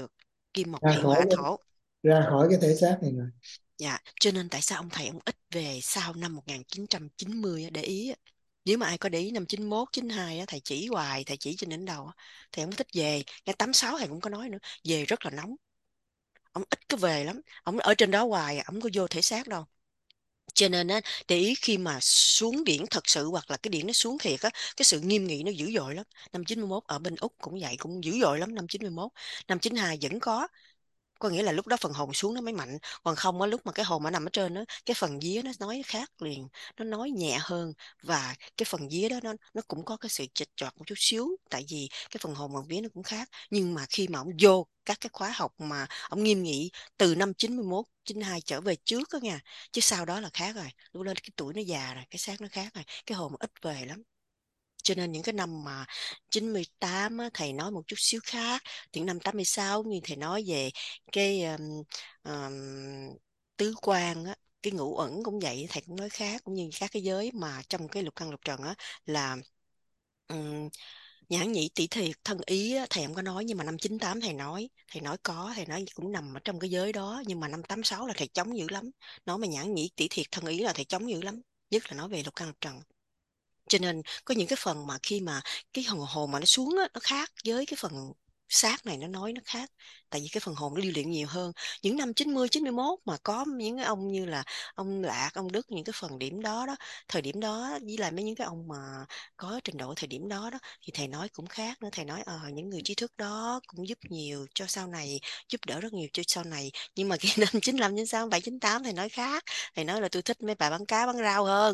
kim mộc ra thủy khỏi hỏa cái, thổ. ra khỏi cái thể xác này rồi. Dạ, cho nên tại sao ông thầy ông ít về sau năm một nghìn chín trăm chín mươi á, để ý á. Nếu mà ai có để ý năm chín mốt, chín hai á, thầy chỉ hoài, thầy chỉ trên đỉnh đầu á. Thầy không thích về, ngay tám sáu thầy cũng có nói nữa, về rất là nóng. Ông ít có về lắm, ông ở trên đó hoài, ông không có vô thể xác đâu. Cho nên á, để ý khi mà xuống điển thật sự hoặc là cái điển nó xuống thiệt á, cái sự nghiêm nghị nó dữ dội lắm. Năm chín mốt ở bên Úc cũng vậy, cũng dữ dội lắm. Năm chín mốt, năm chín hai vẫn có, có nghĩa là lúc đó phần hồn xuống nó mới mạnh, còn không á lúc mà cái hồn nó nằm ở trên đó, cái phần vía nó nói khác liền, nó nói nhẹ hơn, và cái phần vía đó nó nó cũng có cái sự chệch choạc một chút xíu, tại vì cái phần hồn phần vía nó cũng khác. Nhưng mà khi mà ông vô các cái khóa học mà ông nghiêm nghị từ năm chín mốt chín hai trở về trước đó nha, chứ sau đó là khác rồi, lúc đó cái tuổi nó già rồi, cái xác nó khác rồi, cái hồn ít về lắm. Cho nên những cái năm mà chín mươi tám á, thầy nói một chút xíu khác. Thì năm tám mươi sáu như thầy nói về cái um, um, tứ quan á, cái ngũ ẩn cũng vậy, thầy cũng nói khác, cũng như các cái giới mà trong cái lục căn lục trần á, là um, nhãn nhị tỷ thiệt thân ý á, thầy không có nói, nhưng mà năm chín tám thầy nói, thầy nói có, thầy nói cũng nằm ở trong cái giới đó, nhưng mà năm tám sáu là thầy chống dữ lắm. Nói mà nhãn nhị tỷ thiệt thân ý là thầy chống dữ lắm, nhất là nói về lục căn lục trần. Cho nên có những cái phần mà khi mà cái hồn hồn mà nó xuống á, nó khác với cái phần xác này, nó nói nó khác, tại vì cái phần hồn nó lưu luyện nhiều hơn. Những năm chín mươi chín mươi mốt mà có những cái ông như là ông Lạc, ông Đức, những cái phần điểm đó đó, thời điểm đó, với lại mấy những cái ông mà có trình độ thời điểm đó đó, thì thầy nói cũng khác nữa. Thầy nói ờ những người trí thức đó cũng giúp nhiều cho sau này, giúp đỡ rất nhiều cho sau này. Nhưng mà cái năm chín lăm chín sáu bảy chín tám thầy nói khác. Thầy nói là tôi thích mấy bà bán cá bán rau hơn.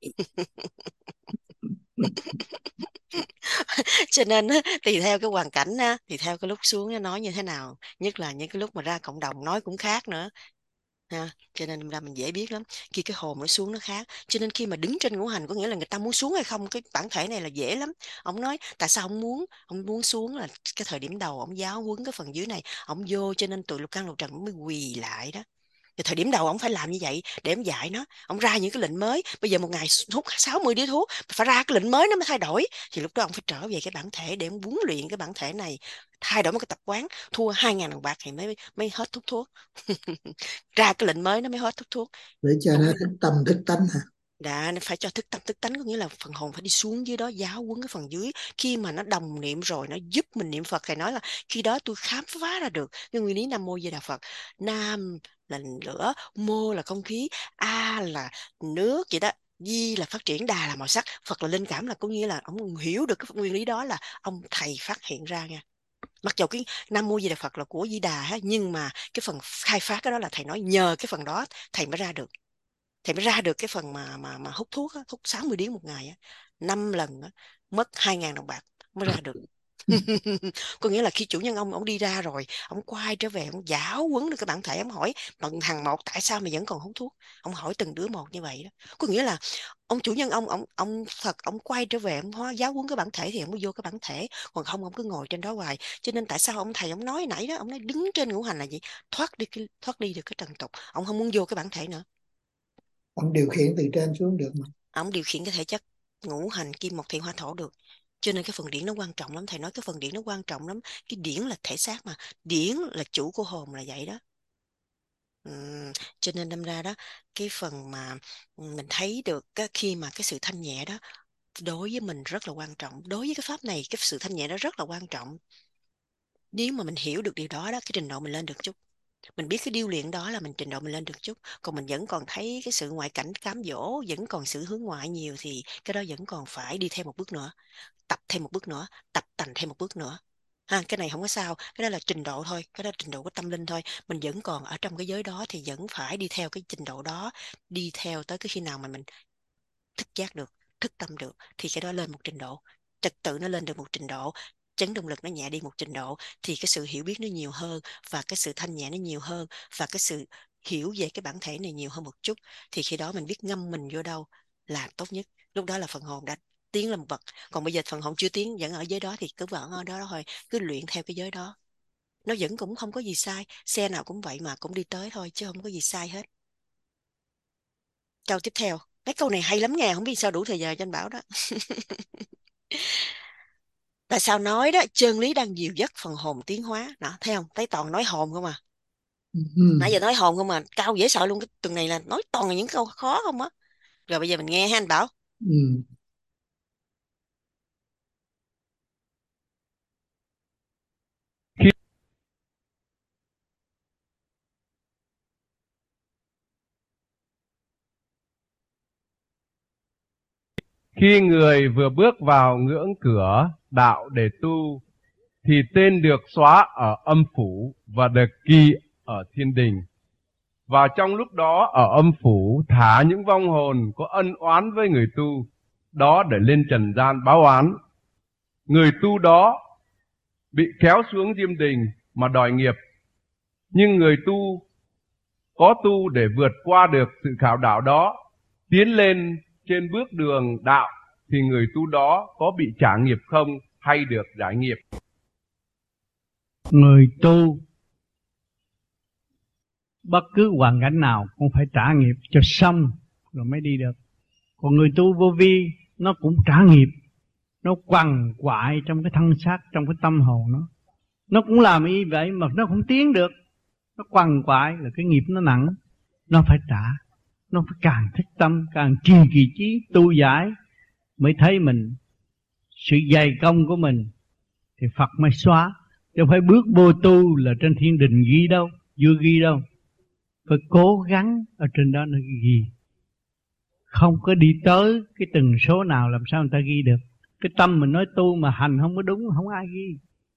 Cho nên á, tùy theo cái hoàn cảnh á, thì theo cái lúc xuống nó nói như thế nào, nhất là những cái lúc mà ra cộng đồng nói cũng khác nữa ha. Cho nên ra mình dễ biết lắm, khi cái hồn nó xuống nó khác. Cho nên khi mà đứng trên ngũ hành có nghĩa là người ta muốn xuống hay không, cái bản thể này là dễ lắm. Ông nói tại sao ông muốn ông muốn xuống, là cái thời điểm đầu ông giáo huấn cái phần dưới này ông vô, cho nên tụi lục căn lục trần mới quỳ lại đó. Thì thời điểm đầu ông phải làm như vậy để ông dạy nó, ông ra những cái lệnh mới. Bây giờ một ngày hút sáu mươi điếu thuốc, phải ra cái lệnh mới nó mới thay đổi. Thì lúc đó ông phải trở về cái bản thể để ông huấn luyện cái bản thể này, thay đổi một cái tập quán. Thua hai ngàn đồng bạc thì mới mới hết thuốc thuốc. Ra cái lệnh mới nó mới hết thuốc thuốc. Để cho nó thức tâm thức tánh hả? Đã, phải cho thức tâm thức tánh, có nghĩa là phần hồn phải đi xuống dưới đó giáo huấn cái phần dưới. Khi mà nó đồng niệm rồi nó giúp mình niệm Phật. Thầy nói là khi đó tôi khám phá ra được cái nguyên lý Nam Mô Di Đà Phật. Nam là lửa, mô là không khí, a là nước vậy đó, di là phát triển, đà là màu sắc, Phật là linh cảm, là có nghĩa là ông hiểu được cái nguyên lý đó là ông thầy phát hiện ra nha. Mặc dù cái Nam Mô Di Đà Phật là của Di Đà ha, nhưng mà cái phần khai phá cái đó là thầy nói nhờ cái phần đó thầy mới ra được. Thầy mới ra được cái phần mà mà mà hút thuốc á, hút sáu mươi điếu một ngày á, năm lần á, mất hai ngàn đồng bạc mới ra được. Có nghĩa là khi chủ nhân ông ông đi ra rồi, ông quay trở về, ông giáo huấn được cái bản thể, ông hỏi bằng thằng một tại sao mày vẫn còn hút thuốc, ông hỏi từng đứa một như vậy đó. Có nghĩa là ông chủ nhân ông ông ông Phật ông quay trở về, ông hóa giáo huấn cái bản thể thì ông mới vô cái bản thể, còn không ông cứ ngồi trên đó hoài. Cho nên tại sao ông thầy ông nói nãy đó, ông nói đứng trên ngũ hành là gì, thoát đi cái thoát đi được cái trần tục, ông không muốn vô cái bản thể nữa. Ông điều khiển từ trên xuống được mà. Ông điều khiển cái thể chất ngũ hành kim mộc thủy hỏa thổ được. Cho nên cái phần điển nó quan trọng lắm. Thầy nói cái phần điển nó quan trọng lắm. Cái điển là thể xác mà, điển là chủ của hồn, là vậy đó. Ừm, cho nên đâm ra đó, cái phần mà mình thấy được cái, khi mà cái sự thanh nhẹ đó đối với mình rất là quan trọng. Đối với cái pháp này, cái sự thanh nhẹ đó rất là quan trọng. Nếu mà mình hiểu được điều đó đó, cái trình độ mình lên được chút. Mình biết cái điêu luyện đó là mình trình độ mình lên được chút. Còn mình vẫn còn thấy cái sự ngoại cảnh cám dỗ, vẫn còn sự hướng ngoại nhiều, thì cái đó vẫn còn phải đi thêm một bước nữa, tập thêm một bước nữa, tập tành thêm một bước nữa ha. Cái này không có sao, cái đó là trình độ thôi, cái đó là trình độ của tâm linh thôi. Mình vẫn còn ở trong cái giới đó thì vẫn phải đi theo cái trình độ đó, đi theo tới cái khi nào mà mình thức giác được, thức tâm được, thì cái đó lên một trình độ, trật tự nó lên được một trình độ, chấn động lực nó nhẹ đi một trình độ, thì cái sự hiểu biết nó nhiều hơn, và cái sự thanh nhẹ nó nhiều hơn, và cái sự hiểu về cái bản thể này nhiều hơn một chút. Thì khi đó mình biết ngâm mình vô đâu là tốt nhất. Lúc đó là phần hồn đã tiến lên một bậc. Còn bây giờ phần hồn chưa tiến, vẫn ở giới đó, thì cứ vẫn ở đó thôi, cứ luyện theo cái giới đó. Nó vẫn cũng không có gì sai, xe nào cũng vậy mà, cũng đi tới thôi, chứ không có gì sai hết. Câu tiếp theo, cái câu này hay lắm nghe, không biết sao đủ thời giờ cho anh Bảo đó. Tại sao nói đó, chân lý đang dìu dắt phần hồn tiến hóa. Đó, thấy không? Thấy toàn nói hồn không à. Ừ. Nãy giờ nói hồn không à, cao dễ sợ luôn. Cái tuần này là nói toàn là những câu khó không á. Rồi bây giờ mình nghe ha anh Bảo. Ừ. Khi người vừa bước vào ngưỡng cửa đạo để tu, thì tên được xóa ở âm phủ và được ghi ở thiên đình. Và trong lúc đó ở âm phủ thả những vong hồn có ân oán với người tu, đó để lên trần gian báo oán. Người tu đó bị kéo xuống diêm đình mà đòi nghiệp. Nhưng người tu có tu để vượt qua được sự khảo đạo đó, tiến lên trên bước đường đạo, thì người tu đó có bị trả nghiệp không hay được giải nghiệp? Người tu bất cứ hoàn cảnh nào cũng phải trả nghiệp cho xong rồi mới đi được. Còn người tu vô vi nó cũng trả nghiệp, nó quằn quại trong cái thân xác, trong cái tâm hồn nó. Nó cũng làm y vậy mà nó không tiến được. Nó quằn quại là cái nghiệp nó nặng, nó phải trả. Nó phải càng thích tâm, càng trì kỳ chí tu giải mới thấy mình sự dày công của mình thì Phật mới xóa. Chứ không phải bước vô tu là trên thiên đình ghi đâu, chưa ghi đâu. Phải cố gắng ở trên đó nó ghi. Không có đi tới cái từng số nào làm sao người ta ghi được. Cái tâm mình nói tu mà hành không có đúng, không ai ghi.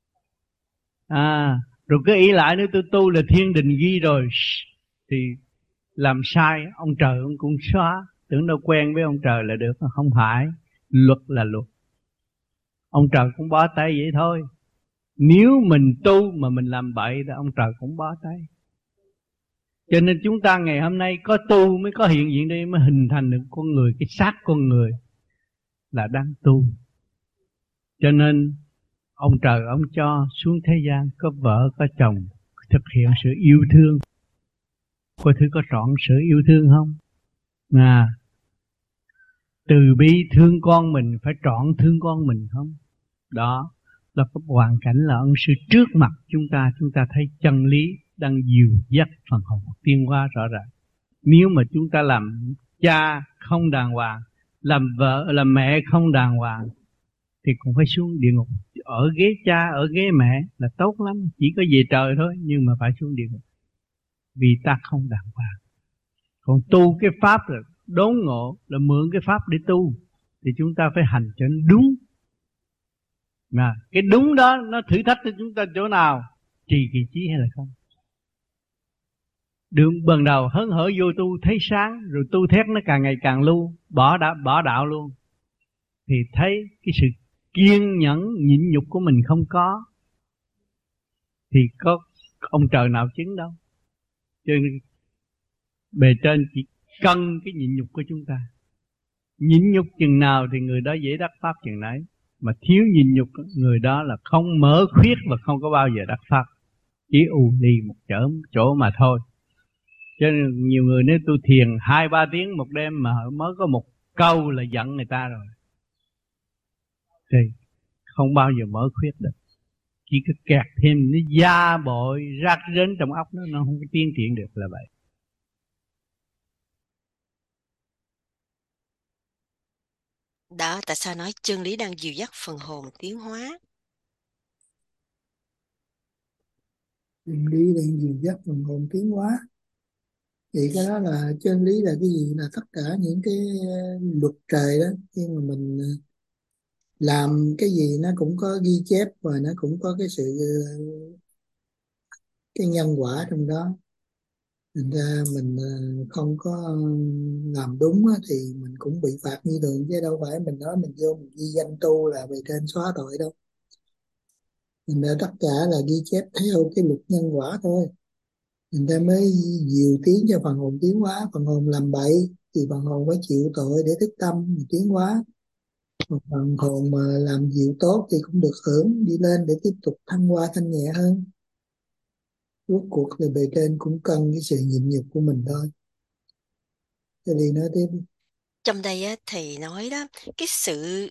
À, rồi cứ ý lại nếu tôi tu là thiên đình ghi rồi, thì làm sai, ông trời ông cũng xóa. Tưởng đâu quen với ông trời là được, không phải. Luật là luật. Ông trời cũng bó tay vậy thôi. Nếu mình tu mà mình làm bậy thì ông trời cũng bó tay. Cho nên chúng ta ngày hôm nay có tu mới có hiện diện đây, mới hình thành được con người, cái xác con người là đang tu. Cho nên ông trời ông cho xuống thế gian có vợ có chồng, thực hiện sự yêu thương. Coi thử có trọn sự yêu thương không? À, từ bi thương con mình, phải trọn thương con mình không? Đó là cái hoàn cảnh là ân sư trước mặt chúng ta. Chúng ta thấy chân lý đang dìu dắt phần hồn tiến hóa rõ ràng. Nếu mà chúng ta làm cha không đàng hoàng, làm vợ làm mẹ không đàng hoàng, thì cũng phải xuống địa ngục. Ở ghế cha, ở ghế mẹ là tốt lắm, chỉ có về trời thôi, nhưng mà phải xuống địa ngục vì ta không đàng hoàng. Còn tu cái pháp là đốn ngộ, là mượn cái pháp để tu, thì chúng ta phải hành cho nó đúng. Mà cái đúng đó nó thử thách cho chúng ta chỗ nào? Trì kỳ chí hay là không? Đường bần đầu hớn hở vô tu thấy sáng, rồi tu thét nó càng ngày càng lưu, bỏ đạo, bỏ đạo luôn, thì thấy cái sự kiên nhẫn nhịn nhục của mình không có, thì có ông trời nào chứng đâu. Cho nên bề trên chỉ cân cái nhịn nhục của chúng ta. Nhịn nhục chừng nào thì người đó dễ đắc pháp chừng nấy. Mà thiếu nhịn nhục, người đó là không mở khuyết và không có bao giờ đắc pháp, chỉ u ly một chỗ, chỗ mà thôi. Cho nên nhiều người nếu tu thiền hai ba tiếng một đêm mà mới có một câu là giận người ta rồi, thì không bao giờ mở khuyết được. Chỉ cứ kẹt thêm nó da bội rác rến trong óc nó, nó không có tiến triển được là vậy. Đó, tại sao nói chân lý đang dìu dắt phần hồn tiến hóa? Chân lý đang dìu dắt phần hồn tiến hóa. Thì cái đó là chân lý là cái gì? Là tất cả những cái luật trời đó. Khi mà mình làm cái gì nó cũng có ghi chép, và nó cũng có cái sự cái nhân quả trong đó. Thành ra mình không có làm đúng thì mình cũng bị phạt như thường, chứ đâu phải mình nói mình vô mình ghi danh tu là bề trên xóa tội đâu. Mình đã tất cả là ghi chép theo cái luật nhân quả thôi. Mình ta mới dìu tiến cho phần hồn tiến hóa. Phần hồn làm bậy thì phần hồn phải chịu tội để thức tâm tiến hóa. Một phần hồn mà làm dịu tốt thì cũng được hưởng, đi lên để tiếp tục thăng hoa thanh nhẹ hơn. Rốt cuộc thì bề trên cũng cần cái sự nhịn nhục của mình thôi. Cho nên nói tiếp. Trong đây á, thầy nói đó, cái sự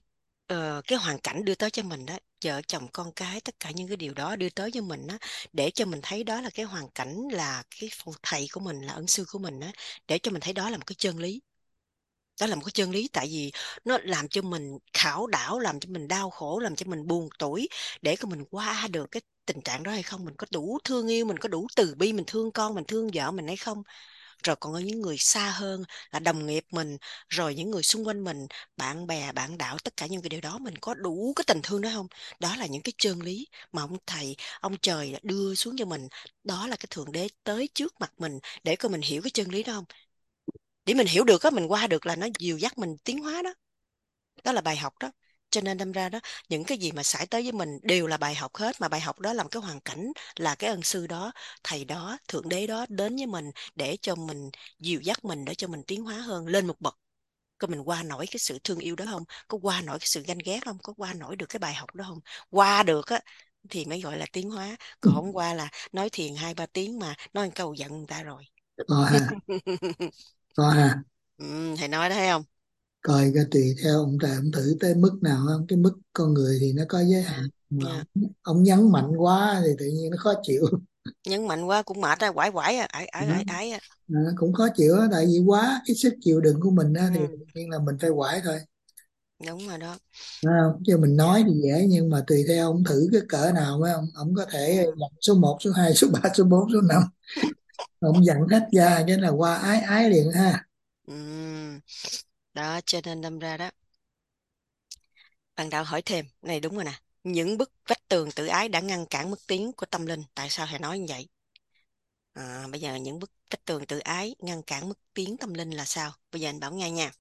ờ, cái hoàn cảnh đưa tới cho mình đó, vợ chồng con cái, tất cả những cái điều đó đưa tới cho mình đó, để cho mình thấy đó là cái hoàn cảnh, là cái phù thầy của mình, là ân sư của mình đó, để cho mình thấy đó là một cái chân lý. Đó là một cái chân lý, tại vì nó làm cho mình khảo đảo, làm cho mình đau khổ, làm cho mình buồn tủi, để cho mình qua được cái tình trạng đó hay không, mình có đủ thương yêu, mình có đủ từ bi, mình thương con, mình thương vợ mình hay không. Rồi còn có những người xa hơn là đồng nghiệp mình, rồi những người xung quanh mình, bạn bè, bạn đạo, tất cả những cái điều đó mình có đủ cái tình thương đó không? Đó là những cái chân lý mà ông thầy, ông trời đã đưa xuống cho mình. Đó là cái thượng đế tới trước mặt mình để cho mình hiểu cái chân lý đó không? Để mình hiểu được á, mình qua được là nó dìu dắt mình tiến hóa đó. Đó là bài học đó. Cho nên đâm ra đó, những cái gì mà xảy tới với mình đều là bài học hết, mà bài học đó là một cái hoàn cảnh, là cái ân sư đó, thầy đó, thượng đế đó đến với mình để cho mình, dìu dắt mình, để cho mình tiến hóa hơn lên một bậc. Có mình qua nổi cái sự thương yêu đó không? Có qua nổi cái sự ganh ghét không? Có qua nổi được cái bài học đó không? Qua được á thì mới gọi là tiến hóa. Còn không qua là nói thiền hai ba tiếng mà nói một câu giận người ta rồi. Có ha, có ha. Ừ, thầy nói đó thấy không? Coi cái tùy theo ông trời ông thử tới mức nào không. Cái mức con người thì nó có giới hạn, mà Yeah. ông, ông nhấn mạnh quá thì tự nhiên nó khó chịu. Nhấn mạnh quá cũng mệt á, quải quải à, ải ải Đó. ải ải à. À, cũng khó chịu á, tại vì quá cái sức chịu đựng của mình á, thì Ừ, tự nhiên là mình phải quải thôi. đúng rồi đó. Phải không? Chứ mình Dạ. nói thì dễ, nhưng mà tùy theo ông thử cái cỡ nào phải không? Ông có thể Ừ. dặn số một, số hai, số ba, số bốn, số năm. Ông dặn hết ra cái là qua ái ái liền ha. Ừ. Đó cho nên đâm ra đó, bạn đạo hỏi thêm này, đúng rồi nè, những bức vách tường tự ái đã ngăn cản bước tiến của tâm linh. Tại sao thầy nói như vậy? À, bây giờ những bức vách tường tự ái ngăn cản bước tiến tâm linh là sao? Bây giờ anh bảo nghe nha.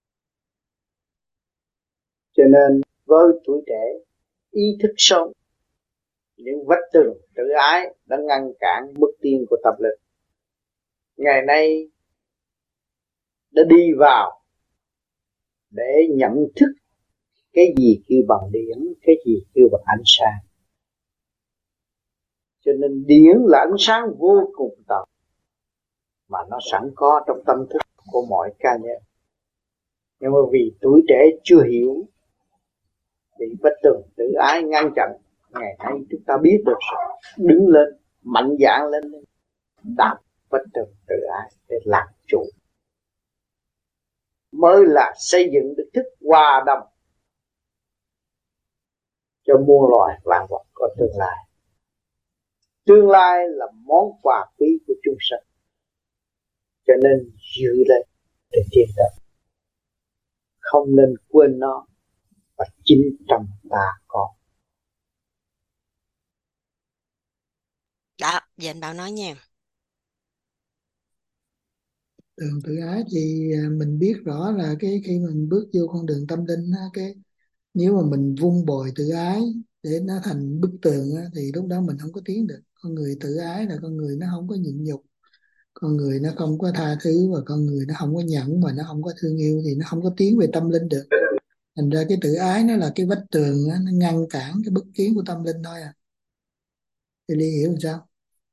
Cho nên với tuổi trẻ ý thức sâu, những vách tường tự ái đã ngăn cản bước tiến của tâm linh. Ngày nay đã đi vào để nhận thức cái gì kêu bằng điển, cái gì kêu bằng ánh sáng. Cho nên điển là ánh sáng vô cùng tận mà nó sẵn có trong tâm thức của mọi cá nhân. Nhưng mà vì tuổi trẻ chưa hiểu, bị vách tường tự ái ngăn chặn, ngày nay chúng ta biết được rồi, đứng lên, mạnh dạn lên, đạp vách tường tự ái để làm chủ, mới là xây dựng được thức hòa đồng cho muôn loài vạn vật có tương lai. Tương lai là món quà quý của chúng sanh, cho nên giữ lên để tiến tới, không nên quên nó, và chính trong ta có. Đó, giờ anh bảo nói nha. Tường tự ái thì à, mình biết rõ là cái khi mình bước vô con đường tâm linh á, cái nếu mà mình vun bồi tự ái để nó thành bức tường á, thì lúc đó mình không có tiến được. Con người tự ái là con người nó không có nhịn nhục, con người nó không có tha thứ, và con người nó không có nhẫn, mà nó không có thương yêu thì nó không có tiến về tâm linh được. Thành ra cái tự ái nó là cái vách tường á, nó ngăn cản cái bước tiến của tâm linh thôi à. Thì Ly hiểu làm sao?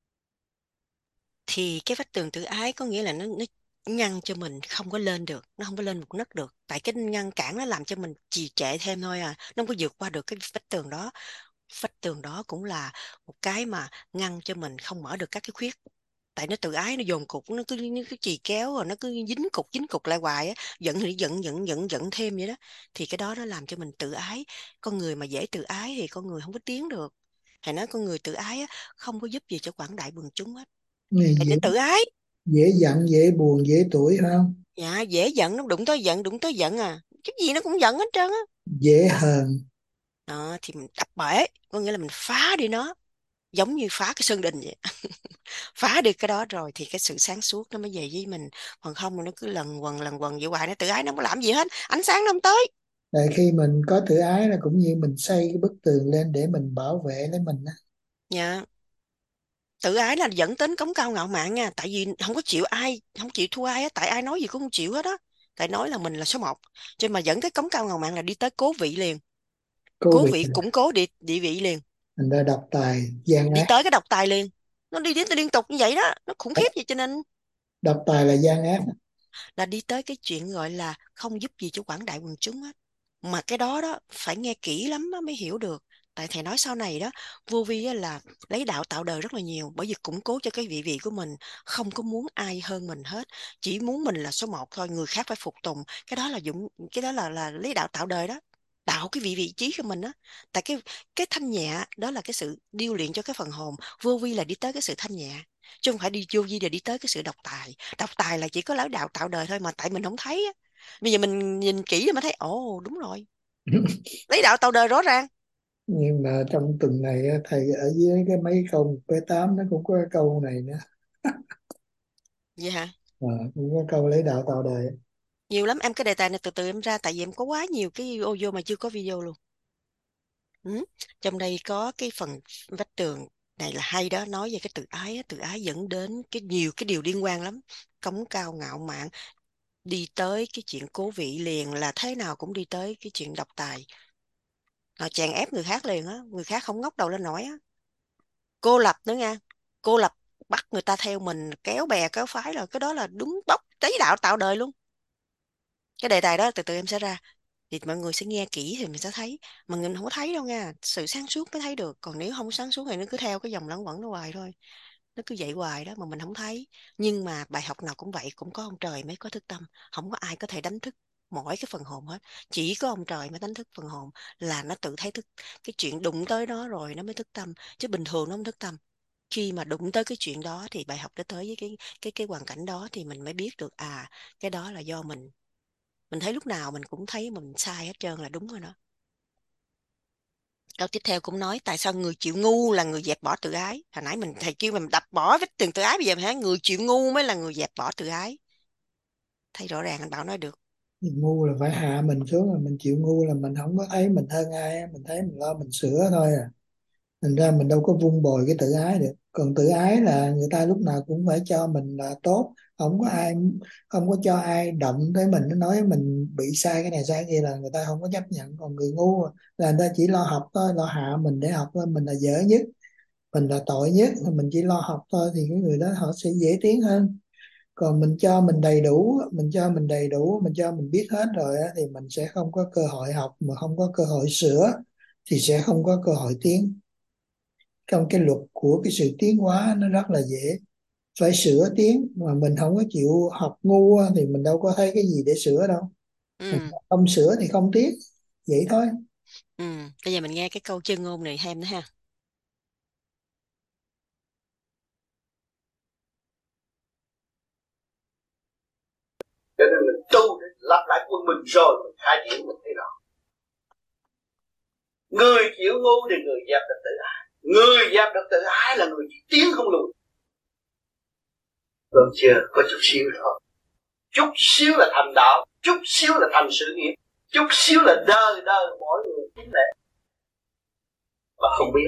Thì cái vách tường tự ái có nghĩa là nó, nó ngăn cho mình không có lên được, nó không có lên một nấc được, tại cái ngăn cản nó làm cho mình trì trệ thêm thôi à, nó không có vượt qua được cái vách tường đó. Vách tường đó cũng là một cái mà ngăn cho mình không mở được các cái khuyết, tại nó tự ái, nó dồn cục, nó cứ nó cứ chì kéo, rồi nó cứ dính cục dính cục lại hoài á, giận thì giận giận giận giận thêm vậy đó. Thì cái đó nó làm cho mình tự ái. Con người mà dễ tự ái thì con người không có tiến được. Thầy nói con người tự ái á, không có giúp gì cho quảng đại quần chúng hết, Nghe tại nó dễ, tự ái. dễ giận, dễ buồn, dễ tuổi phải không? Dạ, dễ giận, nó đụng tới giận, đụng tới giận à, cái gì nó cũng giận hết trơn á. Dễ hờn. Đó, thì mình đập bể, có nghĩa là mình phá đi nó, giống như phá cái sơn đình vậy. Phá được cái đó rồi thì cái sự sáng suốt nó mới về với mình, còn không mà nó cứ lần quần lần quần vậy hoài, nó tự ái, nó không có làm gì hết, ánh sáng nó không tới. Tại khi mình có tự ái là cũng như mình xây cái bức tường lên để mình bảo vệ lấy mình á. Dạ, tự ái là dẫn đến cống cao ngạo mạn nha, tại vì không có chịu ai, không chịu thua ai á, tại ai nói gì cũng không chịu hết á, tại nói là mình là số một, cho nên mà dẫn cái cống cao ngạo mạn là đi tới cố vị liền, Cô cố vị vị củng cố địa địa vị liền, mình đã độc tài gian đi ác. tới cái độc tài liền, nó đi đến liên tục như vậy đó, nó khủng khiếp vậy. Cho nên Độc tài là gian ác. là đi tới cái chuyện gọi là không giúp gì cho quảng đại quần chúng hết, Mà cái đó đó phải nghe kỹ lắm á mới hiểu được. Tại thầy nói sau này đó, vô vi á là lấy đạo tạo đời rất là nhiều, bởi vì củng cố cho cái vị vị của mình, không có muốn ai hơn mình hết, chỉ muốn mình là số một thôi, người khác phải phục tùng. Cái đó là dụng, cái đó là là lấy đạo tạo đời đó, tạo cái vị vị trí của mình đó. Tại cái cái thanh nhẹ đó là cái sự điêu luyện cho cái phần hồn, vô vi là đi tới cái sự thanh nhẹ, chứ không phải đi vô vi là đi tới cái sự độc tài. Độc tài là chỉ có lấy đạo tạo đời thôi, mà tại mình không thấy á. Bây giờ mình nhìn kỹ mới thấy, ồ đúng rồi, lấy đạo tạo đời rõ ràng. Nhưng mà trong tuần này á, thầy ở dưới cái mấy câu một p tám nó cũng có cái câu này nữa. Vậy hả? Ờ, cũng có câu lấy đạo tạo đời. Nhiều lắm em, cái đề tài này từ từ em ra, tại vì em có quá nhiều cái audio mà chưa có video luôn. Ừ. Trong đây có cái phần vách tường này là hay đó, nói về cái tự ái á, tự ái dẫn đến cái nhiều cái điều liên quan lắm, cống cao ngạo mạn, đi tới cái chuyện cố vị liền, là thế nào cũng đi tới cái chuyện độc tài, là chèn ép người khác liền á, người khác không ngóc đầu lên nổi á. Cô lập nữa nha, cô lập, bắt người ta theo mình, kéo bè kéo phái, là cái đó là đúng bóc cháy đạo tạo đời luôn. Cái đề tài đó từ từ em sẽ ra, thì mọi người sẽ nghe kỹ thì mình sẽ thấy, mà mình không có thấy đâu nha, sự sáng suốt mới thấy được, còn nếu không sáng suốt thì nó cứ theo cái dòng lẫn quẩn nó hoài thôi, nó cứ vậy hoài đó mà mình không thấy. Nhưng mà bài học nào cũng vậy, cũng có ông trời mới có thức tâm, không có ai có thể đánh thức mỗi cái phần hồn hết, chỉ có ông trời mới đánh thức phần hồn, là nó tự thấy thức, cái chuyện đụng tới nó rồi nó mới thức tâm, chứ bình thường nó không thức tâm. Khi mà đụng tới cái chuyện đó thì bài học nó tới với cái cái cái hoàn cảnh đó, thì mình mới biết được à, cái đó là do mình mình thấy lúc nào mình cũng thấy mình sai hết trơn, là đúng rồi đó. Câu tiếp theo cũng nói tại sao người chịu ngu là người dẹp bỏ tự ái. Hồi nãy mình thầy kêu mình đập bỏ vết tường tự ái, bây giờ hả, người chịu ngu mới là người dẹp bỏ tự ái. Thấy rõ ràng anh Bảo nói được. Ngu là phải hạ mình xuống, là mình chịu ngu là mình không có thấy mình hơn ai á, mình thấy mình lo mình sửa thôi à. Thành ra mình đâu có vun bồi cái tự ái được. Còn tự ái là người ta lúc nào cũng phải cho mình là tốt, không có ai, không có cho ai động tới mình, nó nói mình bị sai cái này sai cái kia là người ta không có chấp nhận. Còn người ngu là người ta chỉ lo học thôi, lo hạ mình để học thôi, mình là dở nhất, mình là tội nhất, mình chỉ lo học thôi, thì cái người đó họ sẽ dễ tiến hơn. Còn mình cho mình đầy đủ, mình cho mình đầy đủ mình cho mình biết hết rồi á, thì mình sẽ không có cơ hội học, mà không có cơ hội sửa thì sẽ không có cơ hội tiến. Trong cái luật của cái sự tiến hóa nó rất là dễ, phải sửa tiến, mà mình không có chịu học ngu á, thì mình đâu có thấy cái gì để sửa đâu. Mình Ừ. không sửa thì không tiến, vậy thôi. Ừ. Bây giờ mình nghe cái câu chân ngôn này thêm nữa ha. Cho nên mình tu để lặp lại quân mình rồi mình khai triển mình thấy rõ. Người chịu ngu thì người dẹp được tự ái, người dẹp được tự ái là người tiến không lùi. Vâng chưa? Có chút xíu thôi. Chút xíu là thành đạo, chút xíu là thành sự nghiệp, chút xíu là đời đời mỗi người chính lệ. Và không biết,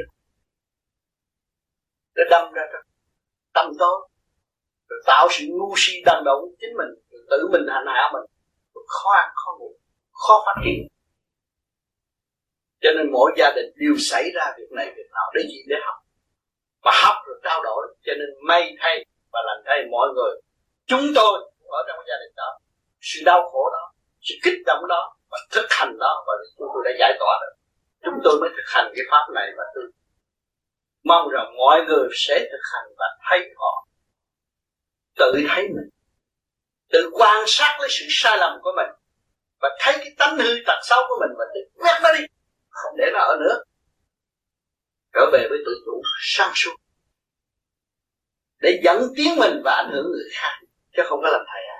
nó đâm ra trong tâm tối, rồi tạo sự ngu si đần độn chính mình, rồi tự mình hành hạ mình, rồi khó ăn khó ngủ, khó phát triển. Cho nên mỗi gia đình đều xảy ra việc này việc nào để gì, để học, và học rồi trao đổi. Cho nên may thay và lành thay mọi người, chúng tôi ở trong gia đình đó, sự đau khổ đó, sự kích động đó và thực hành đó, và chúng tôi đã giải tỏa được. Chúng tôi mới thực hành cái pháp này, và tôi mong rằng mọi người sẽ thực hành và thấy họ tự thấy mình, tự quan sát lấy sự sai lầm của mình và thấy cái tánh hư tật xấu của mình và tự quét nó đi, không để nó ở nữa, trở về với tự chủ sáng suốt để dẫn tiến mình và ảnh hưởng người khác, chứ không có làm thầy ai.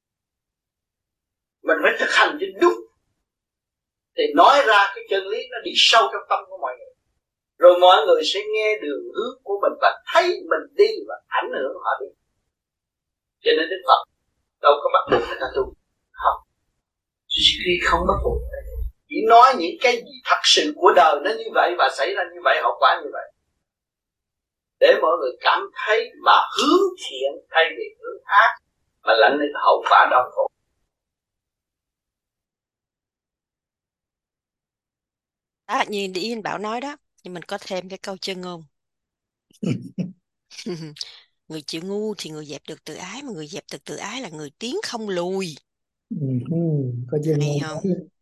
Mình phải thực hành cho đúng thì nói ra cái chân lý nó đi sâu trong tâm của mọi người, rồi mọi người sẽ nghe đường hướng của mình và thấy mình đi và ảnh hưởng họ đi. Cho nên Đức Phật đâu có bắt buộc người ta tu, không, chỉ khi không bắt buộc, chỉ nói những cái gì thật sự của đời nó như vậy và xảy ra như vậy, hậu quả như vậy, để mọi người cảm thấy mà hướng thiện thay vì hướng ác, mà lãnh lên hậu quả đau khổ. Đó, như ý anh Bảo nói đó, nhưng mình có thêm cái câu chân ngôn. Người chịu ngu thì người dẹp được tự ái, mà người dẹp được tự ái là người tiến không lùi. Ừ, có chân Hay ngôn không? mới,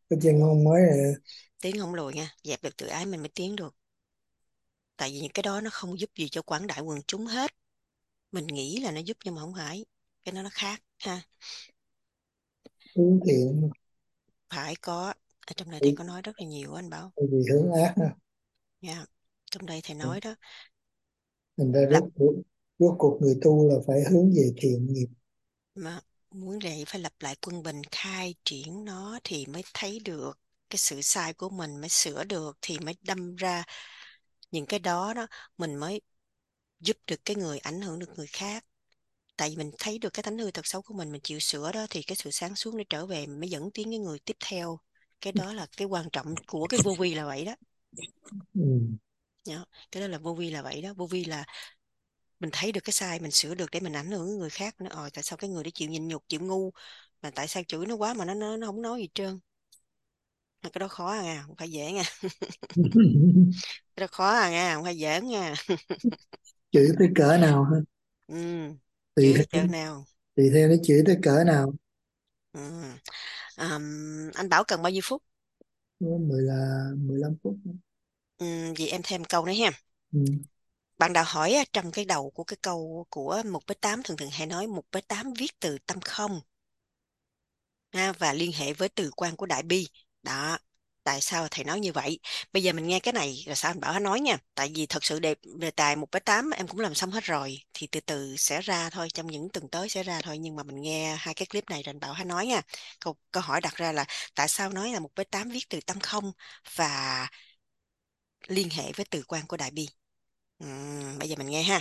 cái chân ngôn mới là Tiến không lùi nha, dẹp được tự ái mình mới tiến được. Tại vì những cái đó nó không giúp gì cho quảng đại quần chúng hết. Mình nghĩ là nó giúp nhưng mà không phải. Cái đó nó khác ha. hướng thiện, Phải có. Ở trong này thầy có nói rất là nhiều anh Bảo. vì hướng ác đó. Nha. Trong đây thầy nói đó. Thành ra Lập rốt cuộc, rốt cuộc người tu là phải hướng về thiện nghiệp. mà muốn vậy phải lập lại quân bình, khai triển nó thì mới thấy được cái sự sai của mình, mới sửa được thì mới đâm ra những cái đó đó mình mới giúp được cái người, ảnh hưởng được người khác. Tại vì mình thấy được cái tánh hư tật xấu của mình, mình chịu sửa đó thì cái sự sáng suốt nó trở về, mình mới dẫn tiến cái người tiếp theo. Cái đó là cái quan trọng của cái vô vi là vậy đó. Ừ. Nhớ, cái đó là vô vi là vậy đó. Vô vi là mình thấy được cái sai, mình sửa được để mình ảnh hưởng người khác. Nó ôi tại sao cái người đó chịu nhịn nhục, chịu ngu, mà tại sao chửi nó quá mà nó nó, nó không nói gì trơn. Mà cái đó khó à nha, không phải dễ nha. Cái đó khó à nha, không phải dễ nha. Chửi tới cỡ nào ha? Ừ, Tùy chửi theo, cỡ nào. tùy theo nó chửi tới cỡ nào. Ừ. À, anh Bảo cần bao nhiêu phút? mười là mười lăm phút. Ừ, vậy em thêm câu nữa ha. Ừ. Bạn đạo hỏi á, trong cái đầu của cái câu của một bết tám thường thường hay nói một bết tám viết từ tâm không ha, và liên hệ với từ quan của đại bi. Đó, tại sao thầy nói như vậy? Bây giờ mình nghe cái này rồi sao anh Bảo nói nha. Tại vì thật sự đề, đề tài một bết tám em cũng làm xong hết rồi, thì từ từ sẽ ra thôi, trong những tuần tới sẽ ra thôi. Nhưng mà mình nghe hai cái clip này rồi anh Bảo hay nói nha. Câu, câu hỏi đặt ra là tại sao nói là một bết tám viết từ tâm không và liên hệ với từ quan của đại bi. Uhm, bây giờ mình nghe ha.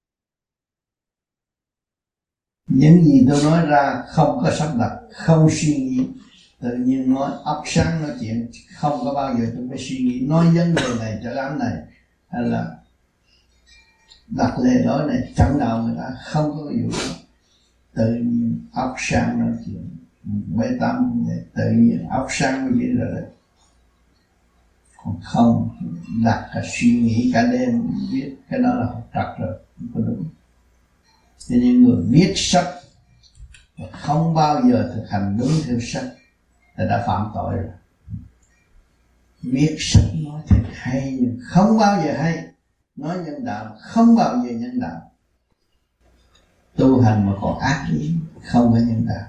Những gì tôi nói ra không có sắp đặt, không suy nghĩ, tự nhiên nói óc sáng nói chuyện, không có bao giờ tôi phải suy nghĩ nói vấn đề này cho đám này hay là đặt lề lối này chẳng nào người ta, không có vụ đó. Tự nhiên óc sáng nói chuyện, bê tâm tự nhiên óc sáng mới biết rồi đấy. Còn không đặt cả suy nghĩ cả đêm biết cái đó là học trật rồi, không có đúng. Cho nên người biết sách và không bao giờ thực hành đúng theo sách là đã phạm tội rồi. Biết sách nói thật hay nhưng không bao giờ hay, nói nhân đạo không bao giờ nhân đạo. Tu hành mà còn ác ý không có nhân đạo.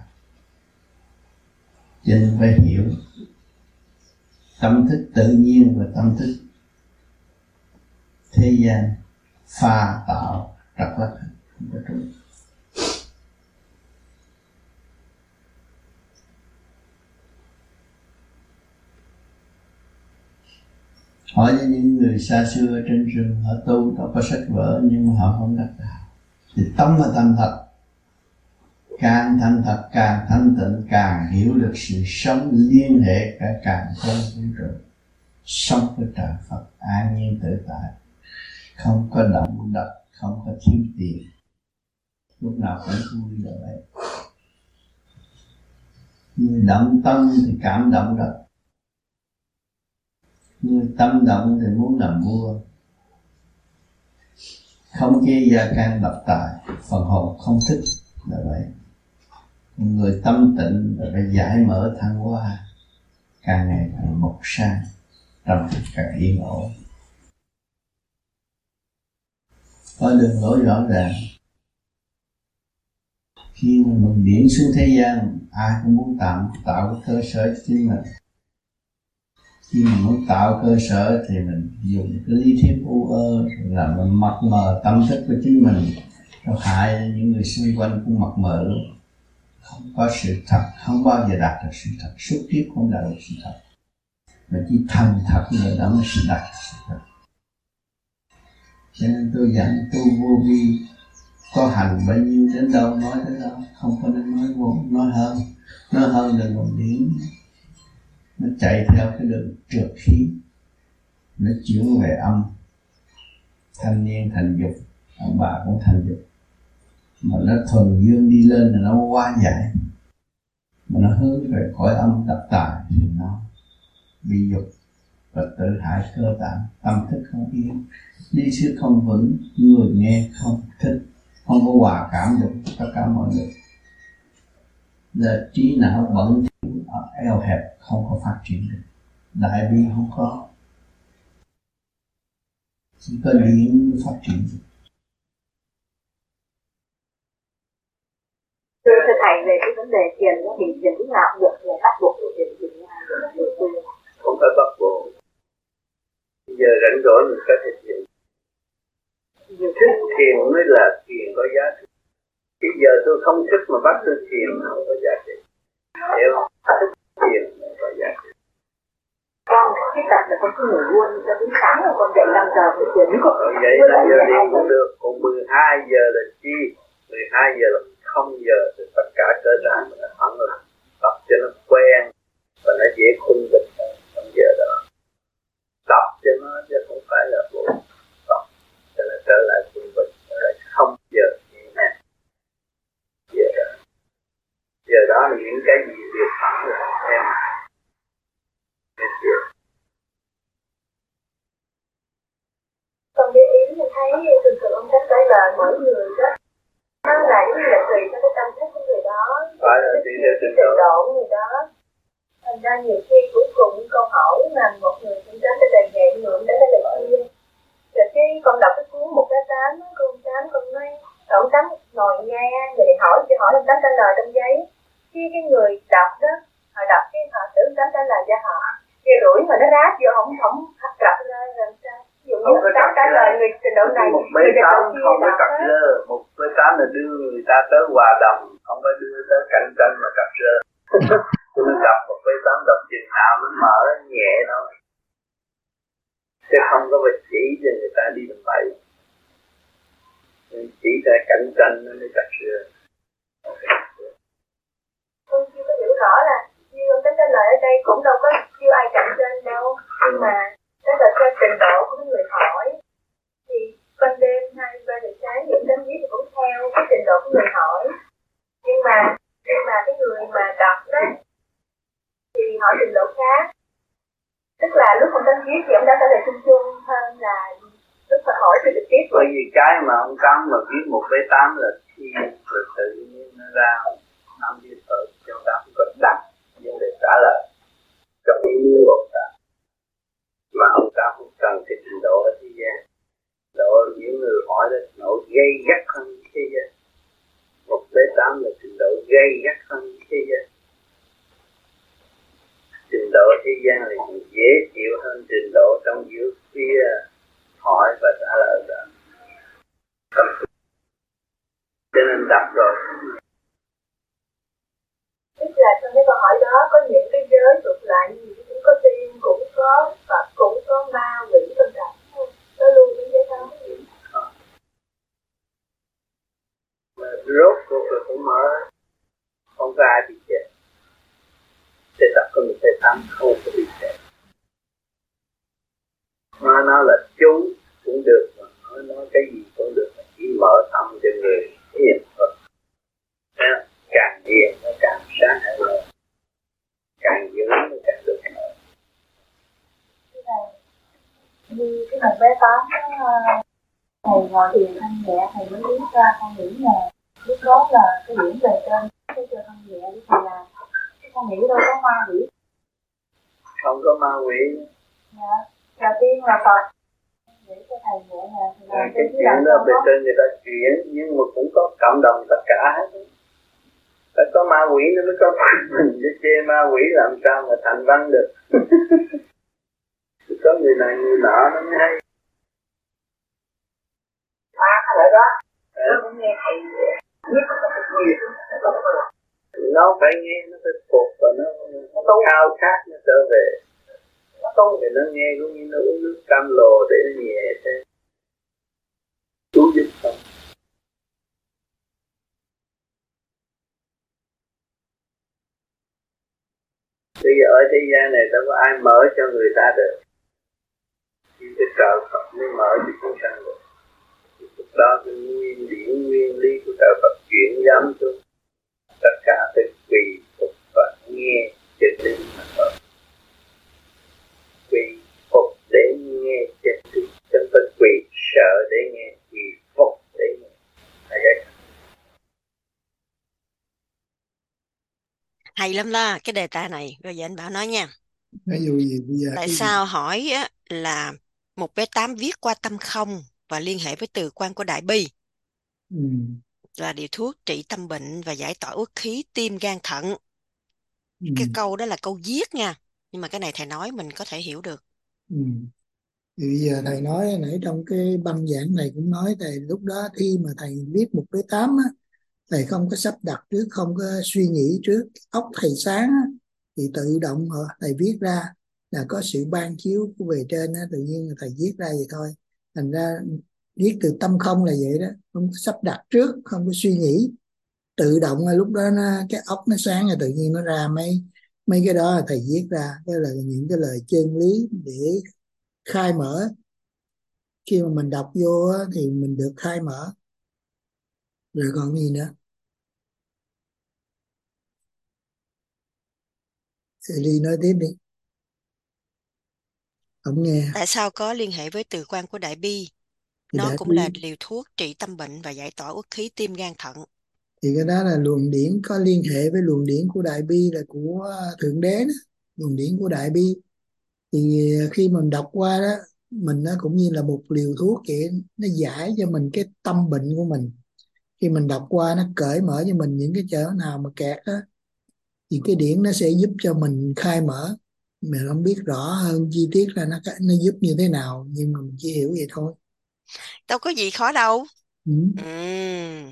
Cho nên phải hiểu tâm thức tự nhiên và tâm thức thế gian pha tạo trật lắc không có đúng. Hỏi cho những người xa xưa trên rừng họ tu, họ có sách vở nhưng mà họ không đắc đạo. Thì tâm là tâm thật, càng thanh thật càng thanh tịnh, càng hiểu được sự sống liên hệ cả càng không vũ trụ, sống với trời Phật an nhiên tự tại, không có động đập, không có thiếu tiền, lúc nào cũng vui là vậy. Người động tâm thì cảm động được, người tâm động thì muốn làm vua, không chê gia can độc tài, phần hồn không thích là vậy. Người tâm tịnh là phải giải mở thăng hoa, càng ngày càng mộc sang, tâm càng yên ổn. Có đường lối rõ ràng. Khi mà mình điển xuống thế gian, ai cũng muốn tạo, tạo cái cơ sở cho chính mình. Khi mình muốn tạo cơ sở thì mình dùng cái lý thuyết u ơ làm mình mập mờ tâm thức của chính mình, rồi hại những người xung quanh cũng mập mờ luôn. Không có sự thật, không bao giờ đạt được sự thật, suốt kiếp không đạt được sự thật. Mà chỉ thành thật người đó mới sẽ đạt được sự thật. Cho nên tôi dặn tu vô vi, có hành bao nhiêu đến đâu nói đến đâu, không có nên nói vô, nói hơn, nói hơn đừng còn điển. Nó chạy theo cái đường trượt khí, nó chuyển về âm, thanh niên thành dục, ông bà cũng thành dục. Mà nó thuần dương đi lên là nó quá giải, mà nó hướng về cõi âm độc tài thì nó bị dục và tự hại cơ tạng, tâm thức không yên, đi xứ không vững, người nghe không thích, không có hòa cảm được tất cả mọi người. Là trí não bận thiểu, ở eo hẹp không có phát triển được, đại bi không có, chỉ có điển phát triển. Thưa thầy, về cái vấn đề thiền thì thiền lúc nào cũng được, là bắt buộc của thiền thì không phải bắt buộc. Giờ rảnh rỗi mình có thể thiền. Thích thiền mới là thiền có giá trị. Bây giờ tôi không thích mà bắt tôi thiền không có giá trị. Hiểu không? Thích thiền không có giá trị. Con cái tập là con cứ ngủ luôn cho đến sáng rồi con dậy năm giờ con thiền. Rồi dậy năm giờ đi cũng được. Còn mười hai giờ là chi? mười hai giờ là không giờ thì tất cả cơ bản mình là phẳng rồi. Tập cho nó quen và nó dễ khung bình trong giờ đó. Tập cho nó chứ không phải là bộ tập cho nó trở lại khung bình, trở lại không giờ như thế. Giờ đó, giờ đó là những cái gì việc phẳng rồi em em hiểu. Con để ý mình thấy thường thường ông Thánh nói là mỗi người đó nó là giống như là tùy theo cái tâm thức của người đó, phải là tùy theo trình độ của người đó. Thành ra nhiều khi cuối cùng câu hỏi mà một người cũng đến cái đề nghị ngưỡng đến cái đề kia. Rồi cái con đọc cái cuốn một cái tám, con tám con nói, ông tám ngồi nghe, người này hỏi, cho hỏi ông tám trả lời trong giấy. Khi cái người đọc đó, họ đọc cái họ tự ông tám trả lời cho họ. Cái rủi mà nó ráp vô không không hấp cặp ra làm sao? Ví dụ như ông tám trả lời người trình độ này, một bê tám không có cặp rơ, một bê tám là đưa người ta tới hòa đồng, không phải đưa tới cạnh tranh mà cặp rơ. Tôi mới đọc một bê tám đọc chừng nào nó mở nhẹ thôi, chứ không có phải chỉ cho người ta đi làm bậy, chỉ ra cạnh tranh nó mới cặp rơ. Tôi chưa có hiểu rõ là như ông tính trả lời ở đây cũng đâu có kêu ai cạnh tranh đâu, nhưng mà đó là theo trình độ của người hỏi. Thì ban đêm hai ba giờ sáng những tấm viết thì cũng theo cái trình độ của người hỏi, nhưng mà nhưng mà cái người mà đọc đó thì hỏi trình độ khác, tức là lúc ông tấm viết thì ông đã trả lời chung chung hơn là lúc mà hỏi thì trực tiếp. Bởi vì cái mà ông Tám mà viết một bê tám là khi rồi tự nhiên nó ra năm viết ở trong đó không có đặt vấn đề trả lời trong ý nghĩa của ông ta, mà ông ta không cần cái trình độ ở thế gian. Độ những người hỏi đó nổ gây gắt hơn thế gian. Một bê tám là trình độ gây gắt hơn thế gian. Trình độ thế gian là dễ chịu hơn trình độ trong giữa phía hỏi và trả lời đó. Cho nên đọc rồi. Tức là trong cái câu hỏi đó có những cái giới thuộc lại như cũng có tiên, cũng có Phật, cũng có ma, quỷ, tâm trạng. Nó luôn những cái đó. Mà rốt cuộc là cũng mở, không có ai bị chết. Thế tập có một cái tâm không có bị chết. Mà nó là chú cũng được, mà nói, nói cái gì cũng được, mà chỉ mở tâm cho người hiền thôi. Càng hiền nó càng sáng hẳn hơn, càng dữ nó càng được mở. Như cái một bé tám thầy ngồi thiền thanh nhẹ, thầy mới lý ra con nghĩ là lúc đó là cái điểm về trên cái cho thanh nhẹ với thầy làm. Cái con nghĩ đâu có ma quỷ. Không có ma quỷ. Dạ, đầu tiên là Phật. Để cho thầy nhẹ nhàng thì làm cái chuyện đó về trên người ta chuyển, nhưng mà cũng có cộng đồng tất cả hết. Phải có ma quỷ nó mới có mình, chứ chê ma quỷ làm sao mà thành văn được. Có người này người nọ nó mới hay. À, ở đó, nó cũng nghe thầy biết có cái quyền. Nó phải nghe, nó phải phục và nó, nó khao khát nó trở về. Nó tu thì nó nghe cũng như nó uống nước cam lồ để nó nhẹ thế. Chú giúp không? Bây giờ ở thế gian này đâu có ai mở cho người ta được. Chỉ cái trợ Phật mới mở cho chúng sanh được. Lúc đó cái nguyên điển, nguyên lý của trợ Phật chuyển giám xuống. Tất cả phải quỳ phục và nghe chân lý mà thôi. Quỳ phục để nghe chân lý, không phải quỳ sợ để nghe, quỳ phục để nghe. Là vậy. Hay lắm đó cái đề tài này. Rồi giờ anh Bảo nói nha. Ví dụ gì bây giờ Tại cái gì? sao hỏi á, là một bé tám viết qua tâm không và liên hệ với từ quan của Đại Bi Ừ. là điều thuốc trị tâm bệnh và giải tỏa uất khí tim gan thận. Ừ. Cái câu đó là câu viết nha, nhưng mà cái này thầy nói mình có thể hiểu được. Ừ. Thì bây giờ thầy nói nãy trong cái băng giảng này cũng nói thầy lúc đó khi mà thầy viết một cái tám á, thầy không có sắp đặt trước, không có suy nghĩ trước, óc thầy sáng á, thì tự động họ thầy viết ra, là có sự ban chiếu của bề trên á, tự nhiên là thầy viết ra vậy thôi. Thành ra viết từ tâm không là vậy đó, không có sắp đặt trước, không có suy nghĩ, tự động là lúc đó nó, cái óc nó sáng là tự nhiên nó ra mấy mấy cái đó là thầy viết ra, đó là những cái lời chân lý để khai mở. Khi mà mình đọc vô á, thì mình được khai mở. Rồi còn gì nữa? Thì Ly nói tiếp đi, không nghe. Tại sao có liên hệ với từ quan của Đại Bi? Thì Nó đã cũng là biết, liều thuốc trị tâm bệnh và giải tỏa uất khí tim gan thận. thì cái đó là luồng điển, có liên hệ với luồng điển của Đại Bi là của Thượng Đế đó. Luồng điển của Đại Bi thì khi mình đọc qua đó, mình nó cũng như là một liều thuốc vậy, nó giải cho mình cái tâm bệnh của mình. Khi mình đọc qua nó cởi mở cho mình những cái chỗ nào mà kẹt á, thì cái điển nó sẽ giúp cho mình khai mở. Mình không biết rõ hơn chi tiết là nó nó giúp như thế nào, nhưng mà mình chỉ hiểu vậy thôi. Đâu có gì khó đâu. Ừ. Ừm.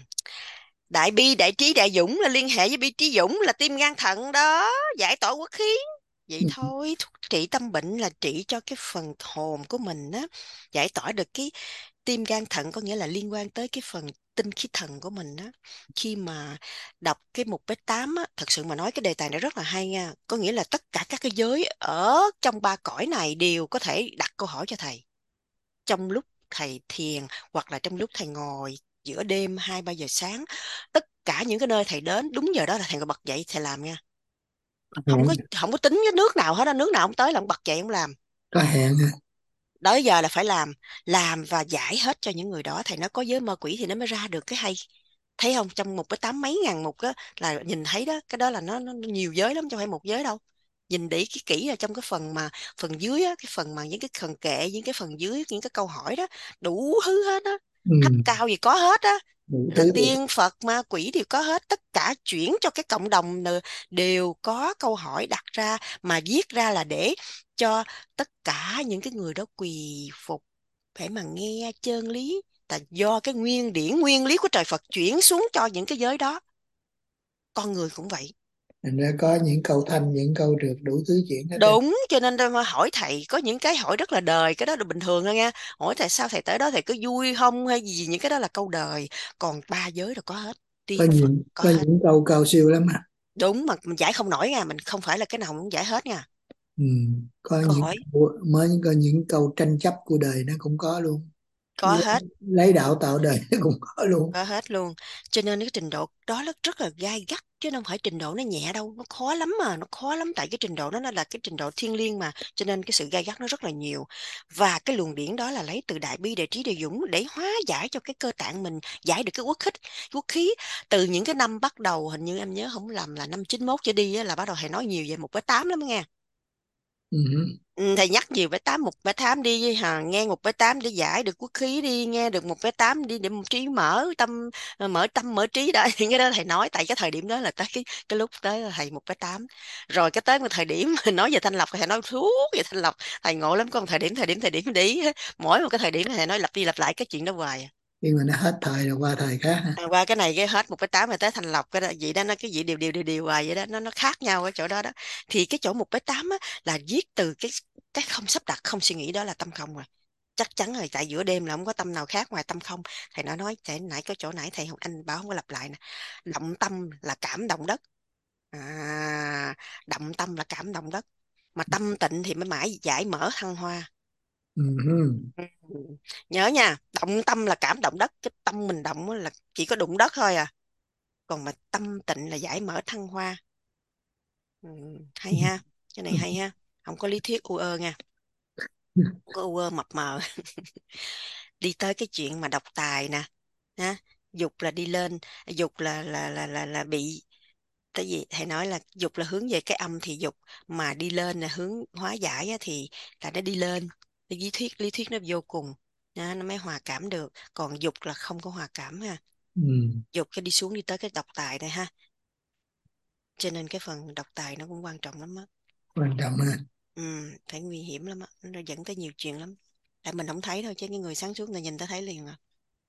Đại Bi, đại trí, đại dũng là liên hệ với Bi Trí Dũng là tim gan thận đó, giải tỏa uất khí. Vậy Ừ. thôi, thuốc trị tâm bệnh là trị cho cái phần hồn của mình á, giải tỏa được cái tim gan thận, có nghĩa là liên quan tới cái phần tinh khí thần của mình á. Khi mà đọc cái mục bét tám á, thật sự mà nói cái đề tài này rất là hay nha. Có nghĩa là tất cả các cái giới ở trong ba cõi này đều có thể đặt câu hỏi cho thầy. Trong lúc thầy thiền hoặc là trong lúc thầy ngồi giữa đêm hai ba giờ sáng, tất cả những cái nơi thầy đến đúng giờ đó là thầy bật dậy thầy làm nha. Không có Hẹn, không có tính cái nước nào hết á, nước nào không tới là ông bật dậy ông làm. có hẹn ha. Đó giờ là phải làm, làm và giải hết cho những người đó. Thầy nói có giới ma quỷ thì nó mới ra được cái hay. Thấy không, trong một cái tám mấy ngàn mục á, là nhìn thấy đó, cái đó là nó, nó nhiều giới lắm chứ không phải một giới đâu. Nhìn để cái kỹ là trong cái phần mà phần dưới á, cái phần mà những cái phần kệ, những cái phần dưới những cái câu hỏi đó, đủ thứ hết á. Ừ. Thấp cao gì có hết á. Đủ Là thứ được. tiên Phật ma quỷ đều có hết, tất cả chuyển cho cái cộng đồng nè, đều có câu hỏi đặt ra, mà viết ra là để cho tất cả những cái người đó quỳ phục để mà nghe chân lý, là do cái nguyên điển nguyên lý của trời Phật chuyển xuống cho những cái giới đó. Con người cũng vậy. Thành ra có những câu thanh, những câu trượt, đủ thứ chuyện hết trơn. Đúng, cho nên tôi mà hỏi thầy có những cái hỏi rất là đời, cái đó là bình thường thôi nha. Hỏi tại sao thầy tới đó thầy cứ vui không hay gì, những cái đó là câu đời. Còn ba giới là có hết, Có tiên Phật những có có hết. những câu cao siêu lắm à. Đúng, mà mình giải không nổi nha, mình không phải là cái nào mình cũng giải hết nha. Ừ. Có Câu những hỏi câu, mới có những câu tranh chấp của đời nó cũng có luôn. có lấy, hết. lấy đạo tạo đời nó cũng có luôn. Có hết luôn. Cho nên cái trình độ đó nó rất là gai gắt, chứ không phải trình độ nó nhẹ đâu, nó khó lắm mà, nó khó lắm, tại cái trình độ đó nó là cái trình độ thiêng liêng mà, cho nên cái sự gai gắt nó rất là nhiều. Và cái luồng điển đó là lấy từ Đại Bi, Đại Trí, Đại Dũng để hóa giải cho cái cơ tạng mình, giải được cái uất khí, uất khí. Từ những cái năm bắt đầu, hình như em nhớ không lầm là năm chín mốt trở đi á, là bắt đầu thầy nói nhiều về một với tám lắm nghe. Ừ. Ừ, thầy nhắc nhiều với tám, một với tám đi hà, nghe một với tám để giải được quốc khí đi, nghe được một với tám đi để một trí mở tâm, mở tâm mở trí đó. Những cái đó thầy nói tại cái thời điểm đó là tới cái cái lúc tới là thầy một với tám. Rồi cái tới một thời điểm nói về thanh lọc, thầy nói thuốc về thanh lọc, thầy ngộ lắm, con thời điểm thời điểm thời điểm đi, mỗi một cái thời điểm thầy nói lặp đi lặp lại cái chuyện đó hoài à. Nhưng mà nó hết thời rồi qua thời khác ha. À, qua cái này cái hết một cái tám rồi tới thanh lọc, cái đó vậy đó, nó cái gì đều đều đều đều hoài vậy đó, nó nó khác nhau ở chỗ đó đó. Thì cái chỗ một cái tám á, là viết từ cái cái không sắp đặt, không suy nghĩ, đó là tâm không rồi. Chắc chắn rồi, tại giữa đêm là không có tâm nào khác ngoài tâm không. Thầy nói nói thầy nãy có chỗ nãy thầy anh bảo không có lặp lại nè. Động tâm là cảm động đất. À, động tâm là cảm động đất, mà tâm tịnh thì mới mãi giải mở thăng hoa. Ừ. Ừ. Nhớ nha, động tâm là cảm động đất, cái tâm mình động là chỉ có đụng đất thôi à, còn mà tâm tịnh là giải mở thăng hoa. Ừ, hay ha, cái này hay ha, không có lý thuyết u ơ nha, không có u ơ mập mờ. Đi tới cái chuyện mà độc tài nè, ha, dục là đi lên, dục là là là là, là bị tại vì thầy nói là dục là hướng về cái âm thì dục, mà đi lên là hướng hóa giải á, thì là nó đi lên. Cái lý thuyết lý thuyết nó vô cùng, nó, nó mới hòa cảm được, còn dục là không có hòa cảm ha. Ừ. Dục cái đi xuống đi tới cái độc tài này ha, cho nên cái phần độc tài nó cũng quan trọng lắm á. Quan trọng ha. Ừ, phải nguy hiểm lắm á, nó dẫn tới nhiều chuyện lắm, tại mình không thấy thôi chứ cái người sáng suốt người nhìn ta thấy liền à.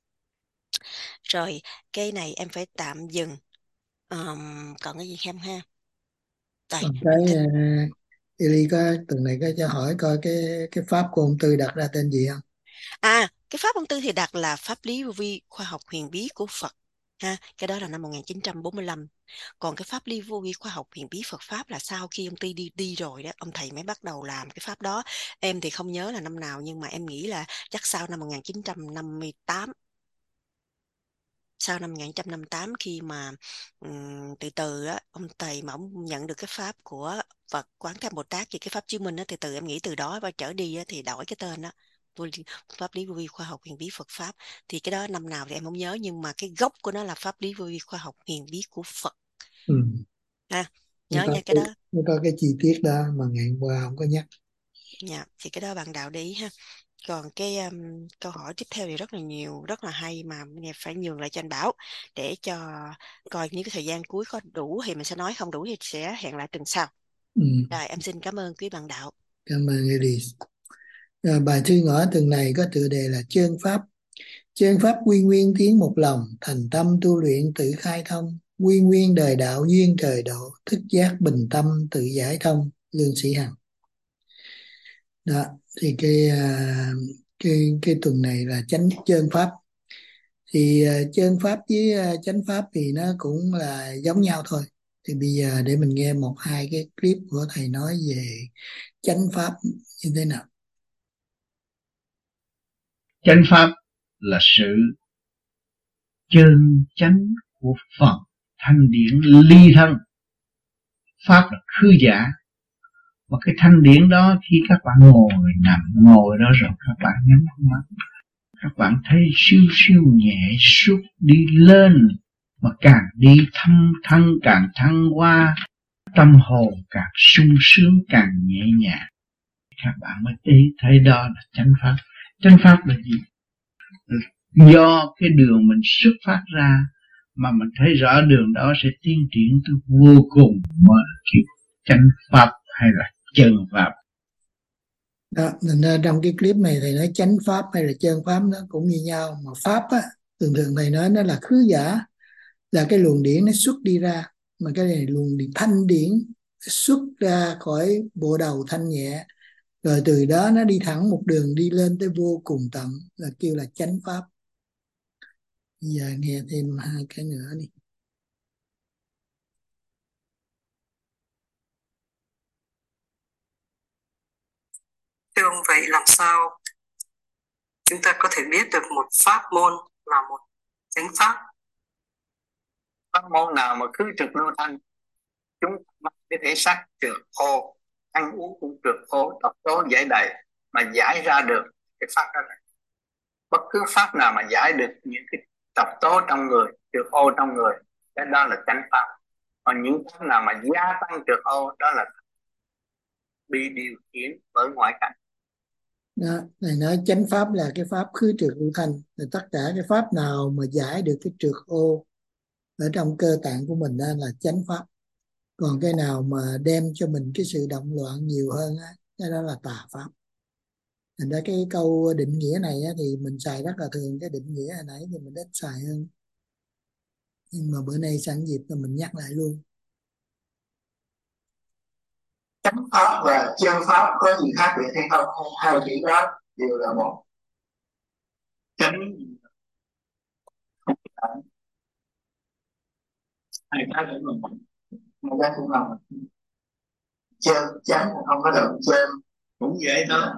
Rồi cái này em phải tạm dừng. um, còn cái gì không ha? Rồi, Còn cái uh, Eli có tuần này có cho hỏi coi cái cái pháp của ông Tư đặt ra tên gì không? À, cái pháp ông Tư thì đặt là pháp lý vô vi khoa học huyền bí của Phật ha, cái đó là năm một nghìn chín trăm bốn mươi lăm. Còn cái pháp lý vô vi khoa học huyền bí Phật pháp là sau khi ông Tư đi đi rồi đó, ông thầy mới bắt đầu làm cái pháp đó. Em thì không nhớ là năm nào, nhưng mà em nghĩ là chắc sau năm một nghìn chín trăm năm mươi tám. Sau năm một nghìn chín trăm năm mươi tám, khi mà um, từ từ á, ông thầy mà ông nhận được cái pháp của Phật Quán Thế Bồ Tát, thì cái pháp chứng minh á, từ từ em nghĩ từ đó và trở đi á, thì đổi cái tên đó, pháp lý vô vi khoa học huyền bí Phật pháp. Thì cái đó năm nào thì em không nhớ, nhưng mà cái gốc của nó là pháp lý vô vi khoa học huyền bí của Phật. Ừ. À, Nó nhớ có nha cái cái, đó. nó có cái chi tiết đó mà ngày hôm qua không có nhắc. Dạ, thì cái đó bạn đạo để ý ha. Còn cái um, câu hỏi tiếp theo thì rất là nhiều, rất là hay, mà phải nhường lại cho anh Bảo để cho coi những cái thời gian cuối có đủ thì mình sẽ nói, không đủ thì sẽ hẹn lại tuần sau. Ừ. Rồi em xin cảm ơn quý bạn đạo. Cảm ơn Eli. À, bài thư ngõ tuần này có tựa đề là Chân pháp. Chân pháp quy nguyên tiếng một lòng, thành tâm tu luyện tự khai thông, quy nguyên đời đạo duyên trời độ, thức giác bình tâm tự giải thông. Lương Sĩ Hằng. Đó thì cái à, cái cái tuần này là chánh chân pháp. Thì à, chân pháp với à, chánh pháp thì nó cũng là giống nhau thôi. Thì bây giờ để mình nghe một hai cái clip của thầy nói về chánh pháp như thế nào. Chánh pháp là sự chân chánh của phần thanh điển ly thân. Pháp là khứ giả. Và cái thanh điển đó khi các bạn ngồi nằm ngồi đó rồi các bạn nhắm mắt, các bạn thấy siêu siêu nhẹ suốt đi lên, mà càng đi thâm thân càng thăng hoa, tâm hồn càng sung sướng càng nhẹ nhàng. Các bạn mới thấy, thấy đó là chánh pháp. Chánh pháp là gì? Do cái đường mình xuất phát ra mà mình thấy rõ đường đó sẽ tiến triển tới vô cùng, mà kiểu chánh pháp hay là chân pháp. Đó, nên ra trong cái clip này thầy nói chánh pháp hay là chân pháp nó cũng như nhau, mà pháp á thường thường thầy nói nó là khứ giả, là cái luồng điển nó xuất đi ra, mà cái này luồng điển thanh điển xuất ra khỏi bộ đầu thanh nhẹ, rồi từ đó nó đi thẳng một đường đi lên tới vô cùng tận, là kêu là chánh pháp. Giờ nghe thêm hai cái nữa đi. Thưa ông, vậy làm sao chúng ta có thể biết được một pháp môn là một chánh pháp? Pháp môn nào mà cứ trực lưu thanh, chúng mang cái thể xác trượt ô, ăn uống cũng trượt ô, độc tố giải đầy, mà giải ra được cái pháp đó này. Bất cứ pháp nào mà giải được những cái độc tố trong người, trượt ô trong người, cái đó là chánh pháp. Còn những pháp nào mà gia tăng trượt ô, đó là bị điều khiển bởi ngoại cảnh. Đó, này nói chánh pháp là cái pháp khứ trượt lưu thanh, là tất cả cái pháp nào mà giải được cái trượt ô ở trong cơ tạng của mình đó là chánh pháp. Còn cái nào mà đem cho mình cái sự động loạn nhiều hơn á, cái đó là tà pháp. Thành ra cái câu định nghĩa này á, thì mình xài rất là thường, cái định nghĩa hồi nãy thì mình ít xài hơn, nhưng mà bữa nay sẵn dịp là mình nhắc lại luôn. Chánh pháp và chân pháp có gì khác biệt hay không? Hai chữ đó đều là một. Chánh hai cái cũng là một, hai cái cũng là một. Chân chánh không có động chân cũng vậy đó,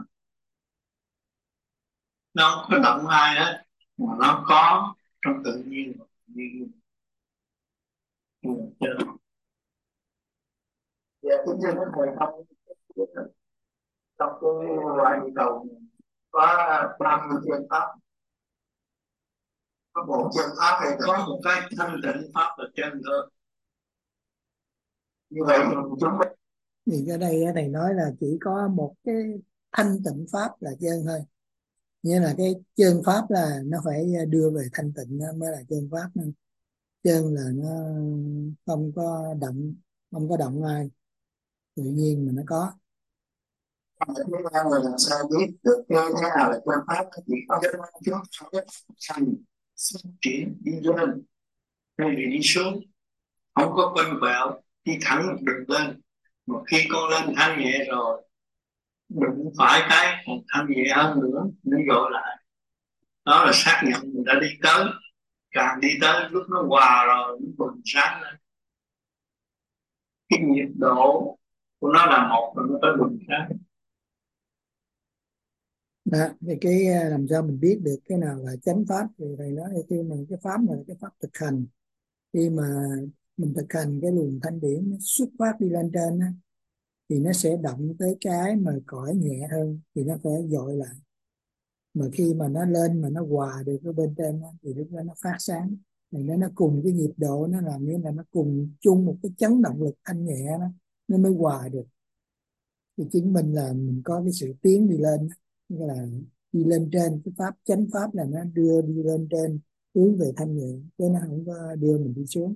nó không có động ai hết, mà nó có trong tự nhiên. Dạ, kính thưa các thầy, không trong cái loại địa cầu có ba mươi chân pháp, có một chân pháp hay có một cái thanh tịnh pháp là chân thôi. Như vậy thì chúng mình Thì ở đây thầy nói là chỉ có một cái thanh tịnh pháp là chân thôi, nghĩa là cái chân pháp là nó phải đưa về thanh tịnh, nó mới là chân pháp. Nên chân là nó không có động, không có động ai, tự nhiên mà nó có. chúng ta người làm sao biết được cái thế nào là chân pháp? Chỉ có cái chúng ta cái hành phát triển đi lên hay là đi xuống, không có quanh quẹo, đi thẳng một đường lên. Một khi con lên thanh nhẹ rồi, đụng phải cái còn thanh nhẹ hơn nữa, nó gọi lại, đó là xác nhận mình đã đi tới. Càng đi tới lúc nó hòa rồi nó bừng sáng lên, cái nhiệt độ của nó là một rồi nó tới bừng sáng. Đó, thì cái à, làm sao mình biết được cái nào là chánh pháp? Thì thầy nói là khi mà cái pháp này là cái pháp thực hành, khi mà mình thực hành cái luồng thanh điển nó xuất phát đi lên trên á, thì nó sẽ động tới cái mà cõi nhẹ hơn thì nó phải dội lại, mà khi mà nó lên mà nó hòa được với bên trên á, thì lúc đó nó phát sáng. Thì nó nó cùng cái nhịp độ, nó làm như là nó cùng chung một cái chấn động lực thanh nhẹ đó, nó mới hòa được. Thì chứng minh là mình có cái sự tiến đi lên, nghĩa là đi lên trên. Cái pháp chánh pháp là nó đưa đi lên trên, hướng về thanh nhẹ, chứ nó không có đưa mình đi xuống.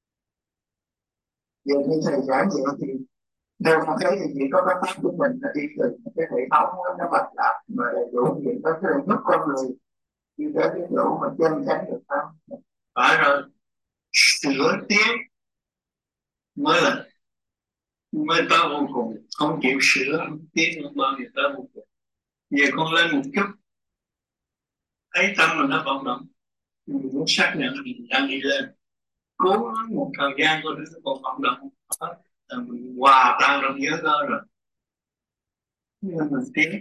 Giờ như thầy giảng vậy thì theo con thấy thì chỉ có cái pháp của mình là đi từ cái hệ thống đó, nó mạch lạc mà đầy đủ, thì có thể giúp con người đi tới cái chỗ mà chân chánh được không? Phải rồi, sửa tiến mới là mới tới vô cùng. Không chịu sửa không tiến không bao giờ tới vô cùng. Giờ con lên một chút, thấy tâm mình nó vận động, mình muốn xác nhận mình đang đi lên. Cố gắng một thời gian coi nó còn vận động hết, là mình hòa tan trong giới đó rồi, nên mình tiến.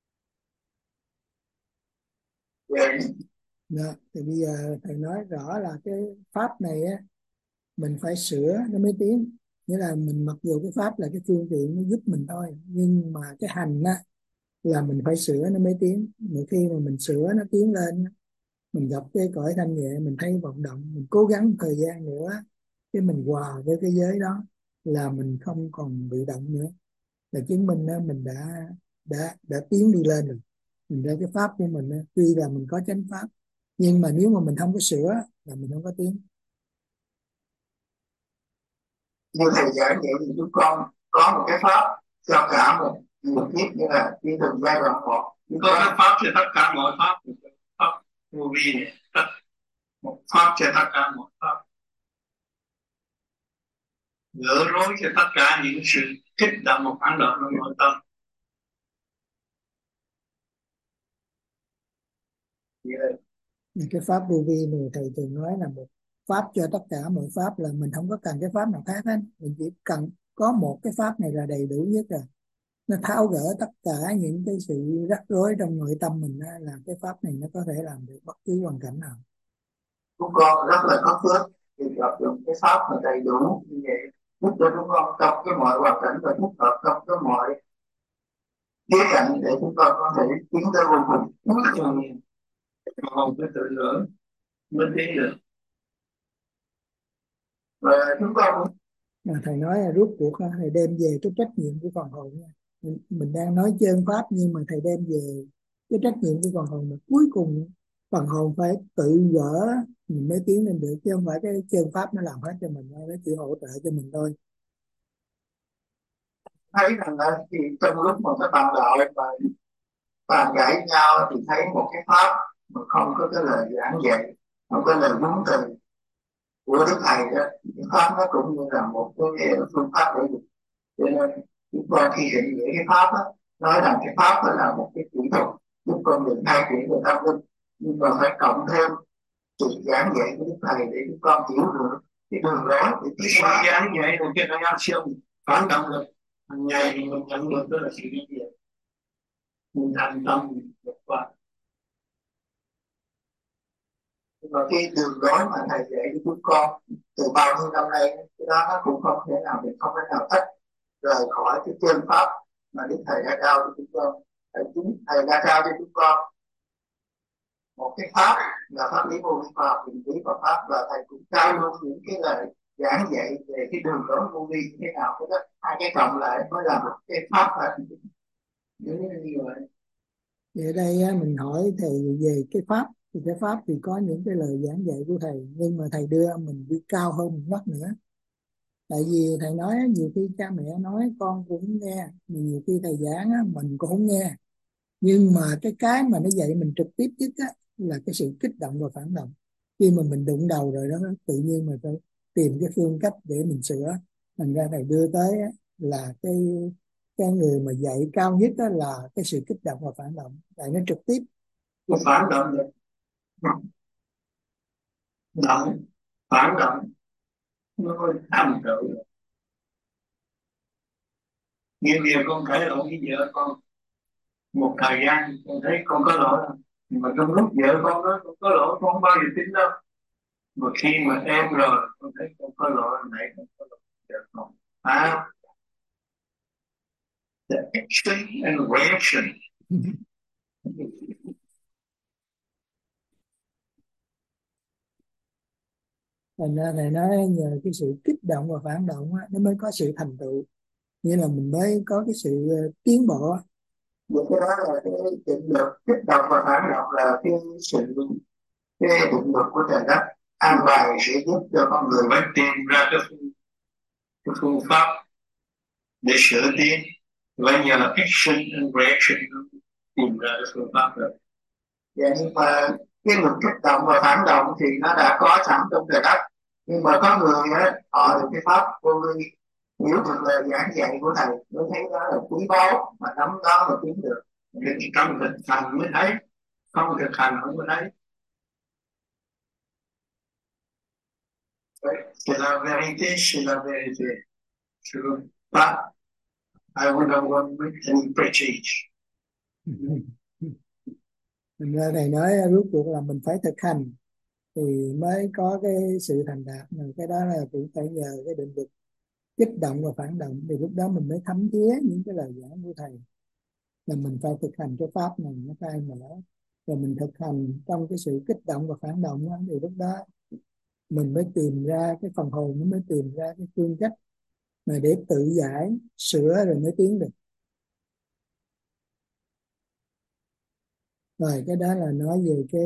Vậy Đó, thì bây giờ thầy nói rõ là cái pháp này á, mình phải sửa nó mới tiến. Nghĩa là mình mặc dù cái pháp là cái phương tiện nó giúp mình thôi, nhưng mà cái hành á là mình phải sửa nó mới tiến. Mà khi mà mình sửa nó tiến lên, mình gặp cái cõi thanh nhẹ, mình thấy vận động, mình cố gắng thời gian nữa, cái mình hòa với cái giới đó là mình không còn bị động nữa, là chứng minh đó, mình đã đã đã tiến đi lên rồi. Mình ra cái pháp của mình đó, tuy là mình có chánh pháp, nhưng mà nếu mà mình không có sửa là mình không có tiến. như thầy giảng vậy thì chúng con có một cái pháp cho cả một một kiếp, như là đi từng giai đoạn một. Có cái pháp cho tất cả mọi pháp, pháp vô vi này, tất một pháp cho tất cả mọi pháp, gỡ rối cho tất cả những sự kích động một phản động trong nội tâm. Yeah. Cái pháp vô vi này thầy từng nói là một pháp cho tất cả mọi pháp, là mình không có cần cái pháp nào khác hết, mình chỉ cần có một cái pháp này là đầy đủ nhất rồi. Nó tháo gỡ tất cả những cái sự rắc rối trong nội tâm mình đó, là cái pháp này nó có thể làm được bất cứ hoàn cảnh nào. Chúng con rất là có phước thì gặp được cái pháp mà đầy đủ như vậy, giúp cho chúng con trong cái mọi hoàn cảnh và thích hợp trong cái mọi khía cạnh để chúng con có thể tiến tới vô cùng. Không cái tự nữa mới tiến được. Và chúng con Mà thầy nói là rút cuộc thầy đem về cái trách nhiệm của phần hồn nha. Mình, mình đang nói chân pháp, nhưng mà thầy đem về cái trách nhiệm của phần hồn, mà cuối cùng phần hồn phải tự gỡ mình mới tiến lên được, chứ không phải cái chân pháp nó làm hết cho mình, nó chỉ hỗ trợ cho mình thôi. thấy rằng là thì trong lúc mà các bạn đạo và bàn cãi nhau thì thấy một cái pháp mà không có cái lời giảng dạy, không có lời huấn từ của Đức Thầy đó, cái pháp nó cũng như là một cái phương pháp để được. Cho nên chúng con khi định nghĩa cái pháp đó, nói rằng cái pháp đó là một cái kỹ thuật chúng con đừng thay chuyển về tâm linh, nhưng mà phải cộng thêm sự giảng dạy của Đức Thầy để chúng con hiểu được cái đường lối để cái sự giảng dạy của cái năng siêu phản động lực hàng ngày mình nhận được, đó là sự giảng dạy mình thành tâm mình vượt qua. Và cái đường lối mà thầy dạy cho chúng con từ bao nhiêu năm nay, cái đó nó cũng không thể nào mình không thể nào tách rời khỏi cái chân pháp mà Đức Thầy đã trao cho chúng con. Thầy chính thầy đã trao cho chúng con một cái pháp là pháp lý vô vi khoa học, định lý và pháp, và thầy cũng trao luôn những cái lời giảng dạy về cái đường lối vô vi thế nào, cái đó hai cái cộng lại mới là một cái pháp là như vậy. Thì ở đây á, mình hỏi thầy về cái pháp, thì cái pháp thì có những cái lời giảng dạy của thầy, nhưng mà thầy đưa mình đi cao hơn một nấc nữa. Tại vì thầy nói nhiều khi cha mẹ nói con cũng nghe, nhiều khi thầy giảng á, mình cũng không nghe. Nhưng mà cái cái mà nó dạy mình trực tiếp nhất á, là cái sự kích động và phản động. Khi mà mình đụng đầu rồi đó, tự nhiên mình phải tìm cái phương cách để mình sửa. Thành ra thầy đưa tới á, là cái cái người mà dạy cao nhất á, là cái sự kích động và phản động. Tại nó trực tiếp. Cái phản động được động phản động nó có tham tự. Nhiều điều con cãi lộn với vợ con một thời gian, con thấy con có lỗi, nhưng mà trong lúc vợ con nói con có lỗi, con không bao giờ tin đâu. Mà khi mà em rồi, con thấy con có lỗi, nãy con có lỗi vợ con. À, the action and reaction. Thành ra thầy nói nhờ cái sự kích động và phản động á, nó mới có sự thành tựu, nghĩa là mình mới có cái sự tiến bộ. Vậy cái đó là cái định luật kích động và phản động là cái sự cái định luật của trời đất an bài sẽ giúp cho con người mới tìm ra cái phương, cái phương pháp để sửa tiến, và nhờ action and reaction tìm ra cái phương pháp được. Vậy nhưng mà cái luật kích động và phản động thì nó đã có sẵn trong trời đất, nhưng mà có người á, họ được cái pháp vô vi, hiểu được lời giảng dạy của thầy, mới thấy đó là quý báu, mà nắm đó mà tiến được. Nên trong thực hành mới thấy, không thực hành không có thấy. C'est la vérité, c'est la vérité. Je veux pas, I wouldn't want to make any preaching. Thành ra thầy nói rốt cuộc là mình phải thực hành thì mới có cái sự thành đạt. Mà cái đó là cũng phải nhờ cái định luật kích động và phản động, thì lúc đó mình mới thấm thía những cái lời giảng của thầy. Là mình phải thực hành cái pháp này nó khai mở, rồi mình thực hành trong cái sự kích động và phản động đó, thì lúc đó mình mới tìm ra cái phần hồn, nó mới tìm ra cái phương cách mà để tự giải sửa rồi mới tiến được. Rồi cái đó là nói về cái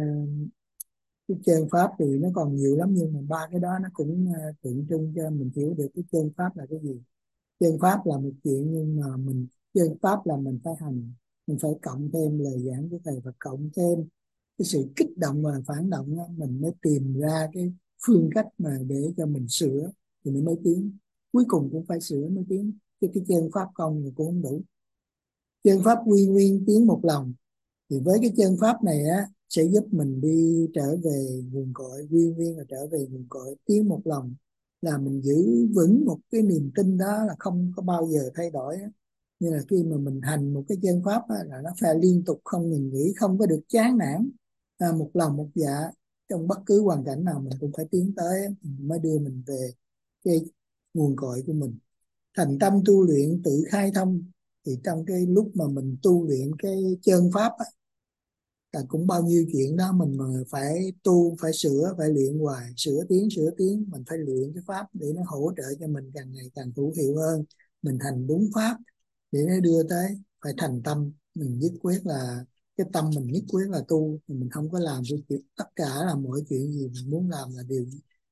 cái chân pháp thì nó còn nhiều lắm, nhưng mà ba cái đó nó cũng tượng trưng cho mình hiểu được cái chân pháp là cái gì. Chân pháp là một chuyện, nhưng mà mình chân pháp là mình phải hành, mình phải cộng thêm lời giảng của thầy và cộng thêm cái sự kích động và phản động đó, mình mới tìm ra cái phương cách mà để cho mình sửa thì nó mới tiến. Cuối cùng cũng phải sửa mới tiến, chứ cái chân pháp không thì cũng không đủ. Chân pháp quy nguyên tiến một lòng, thì với cái chân pháp này á sẽ giúp mình đi trở về nguồn cội, quy nguyên là trở về nguồn cội, tiến một lòng, là mình giữ vững một cái niềm tin đó là không có bao giờ thay đổi. Như là khi mà mình hành một cái chân pháp á, là nó phải liên tục không ngừng nghỉ, không có được chán nản, à, một lòng một dạ, trong bất cứ hoàn cảnh nào mình cũng phải tiến tới, mình mới đưa mình về cái nguồn cội của mình. Thành tâm tu luyện tự khai thông, thì trong cái lúc mà mình tu luyện cái chân pháp á, là cũng bao nhiêu chuyện đó mình mà phải tu, phải sửa, phải luyện hoài, sửa tiến sửa tiến, mình phải luyện cái pháp để nó hỗ trợ cho mình càng ngày càng hữu hiệu hơn, mình thành đúng pháp để nó đưa tới phải thành tâm. Mình nhất quyết là cái tâm mình nhất quyết là tu, mình không có làm cái chuyện, tất cả là mọi chuyện gì mình muốn làm là đều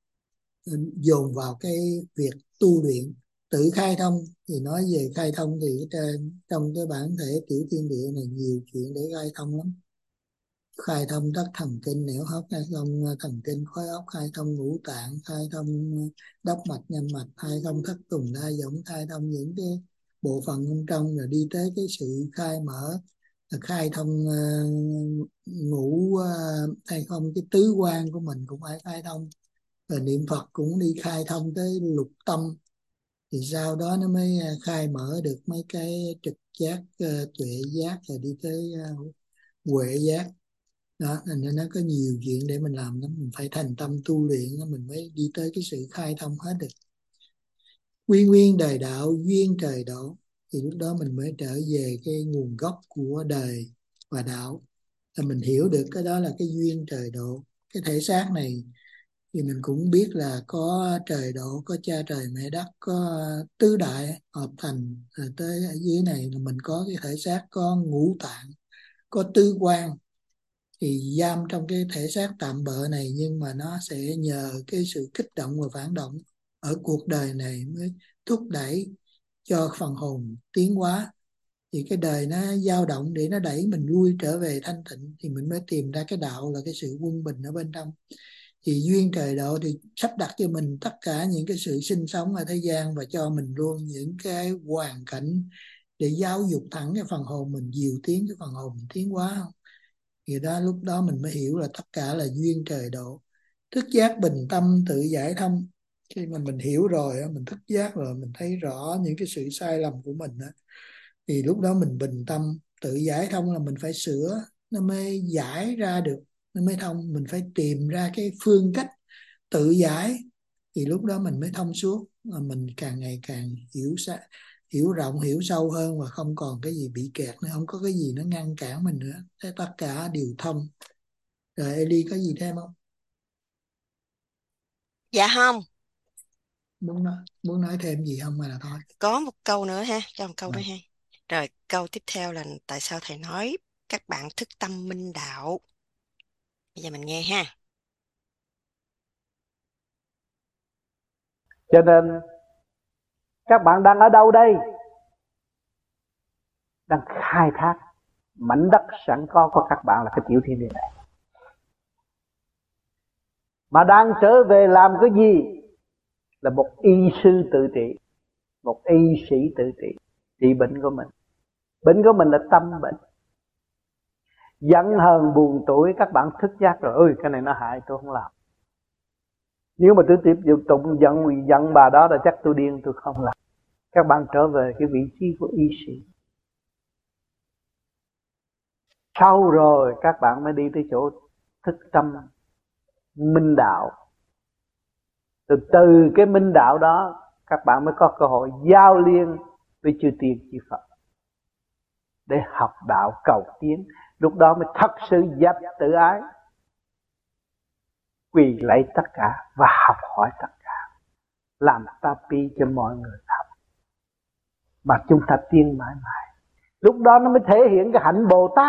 dồn vào cái việc tu luyện. Tự khai thông thì nói về khai thông thì trên trong cái bản thể tiểu thiên địa này nhiều chuyện để khai thông lắm. Khai thông đất thần kinh nẻo hấp, khai thông thần kinh khối óc, khai thông ngũ tạng, khai thông đốc mạch nhân mạch, khai thông thất tùng đa giống, khai thông những cái bộ phận bên trong, rồi đi tới cái sự khai mở, khai thông uh, ngũ uh, khai thông cái tứ quan của mình cũng phải khai thông. Rồi niệm Phật cũng đi khai thông tới lục tâm, thì sau đó nó mới khai mở được mấy cái trực giác, uh, tuệ giác, rồi đi tới uh, huệ giác đó. Nên nó có nhiều chuyện để mình làm đó, mình phải thành tâm tu luyện đó, mình mới đi tới cái sự khai thông hết được. Quy nguyên đời đạo, duyên trời độ, thì lúc đó mình mới trở về cái nguồn gốc của đời và đạo, là mình hiểu được cái đó là cái duyên trời độ. Cái thể xác này thì mình cũng biết là có trời độ, có cha trời mẹ đất, có tứ đại hợp thành, rồi tới ở dưới này là mình có cái thể xác, có ngũ tạng, có tứ quan, thì giam trong cái thể xác tạm bợ này, nhưng mà nó sẽ nhờ cái sự kích động và phản động ở cuộc đời này mới thúc đẩy cho phần hồn tiến hóa. Thì cái đời nó dao động để nó đẩy mình lui trở về thanh tịnh, thì mình mới tìm ra cái đạo là cái sự quân bình ở bên trong. Thì duyên trời độ thì sắp đặt cho mình tất cả những cái sự sinh sống ở thế gian, và cho mình luôn những cái hoàn cảnh để giáo dục thẳng cái phần hồn mình, dìu tiến cái phần hồn mình tiến hóa. Thì đó, lúc đó mình mới hiểu là tất cả là duyên trời độ. Thức giác bình tâm tự giải thông. Khi mà mình hiểu rồi, mình thức giác rồi, mình thấy rõ những cái sự sai lầm của mình, thì lúc đó mình bình tâm tự giải thông, là mình phải sửa nó mới giải ra được, nó mới thông. Mình phải tìm ra cái phương cách tự giải, thì lúc đó mình mới thông suốt, mà mình càng ngày càng hiểu sa, hiểu rộng, hiểu sâu hơn, và không còn cái gì bị kẹt nữa, không có cái gì nó ngăn cản mình nữa, thế tất cả đều thông. Rồi Eli có gì thêm không? Dạ không. Muốn nói, muốn nói thêm gì không, hay là thôi? Có một câu nữa ha, cho một câu Rồi. nữa ha. Rồi câu tiếp theo là tại sao thầy nói các bạn thức tâm minh đạo. Bây giờ mình nghe ha. Cho nên các bạn đang ở đâu đây? Đang khai thác mảnh đất sẵn có của các bạn là cái tiểu thiên địa này. Mà đang trở về làm cái gì? Là một y sư tự trị, một y sĩ tự trị, trị bệnh của mình. Bệnh của mình là tâm bệnh. Giận hờn buồn tuổi, các bạn thức giác rồi, ơi cái này nó hại tôi không làm. Nếu mà tôi tiếp tục giận giận bà đó là chắc tôi điên, tôi không làm. Các bạn trở về cái vị trí của y sĩ. Sau rồi các bạn mới đi tới chỗ thức tâm minh đạo. Từ từ cái minh đạo đó các bạn mới có cơ hội giao liên với chư tiên chư Phật để học đạo cầu tiến. Lúc đó mới thật sự dẹp tự ái, quỳ lạy tất cả và học hỏi tất cả, làm tapi cho mọi người học, mà chúng ta tiến mãi mãi. Lúc đó nó mới thể hiện cái hạnh Bồ Tát.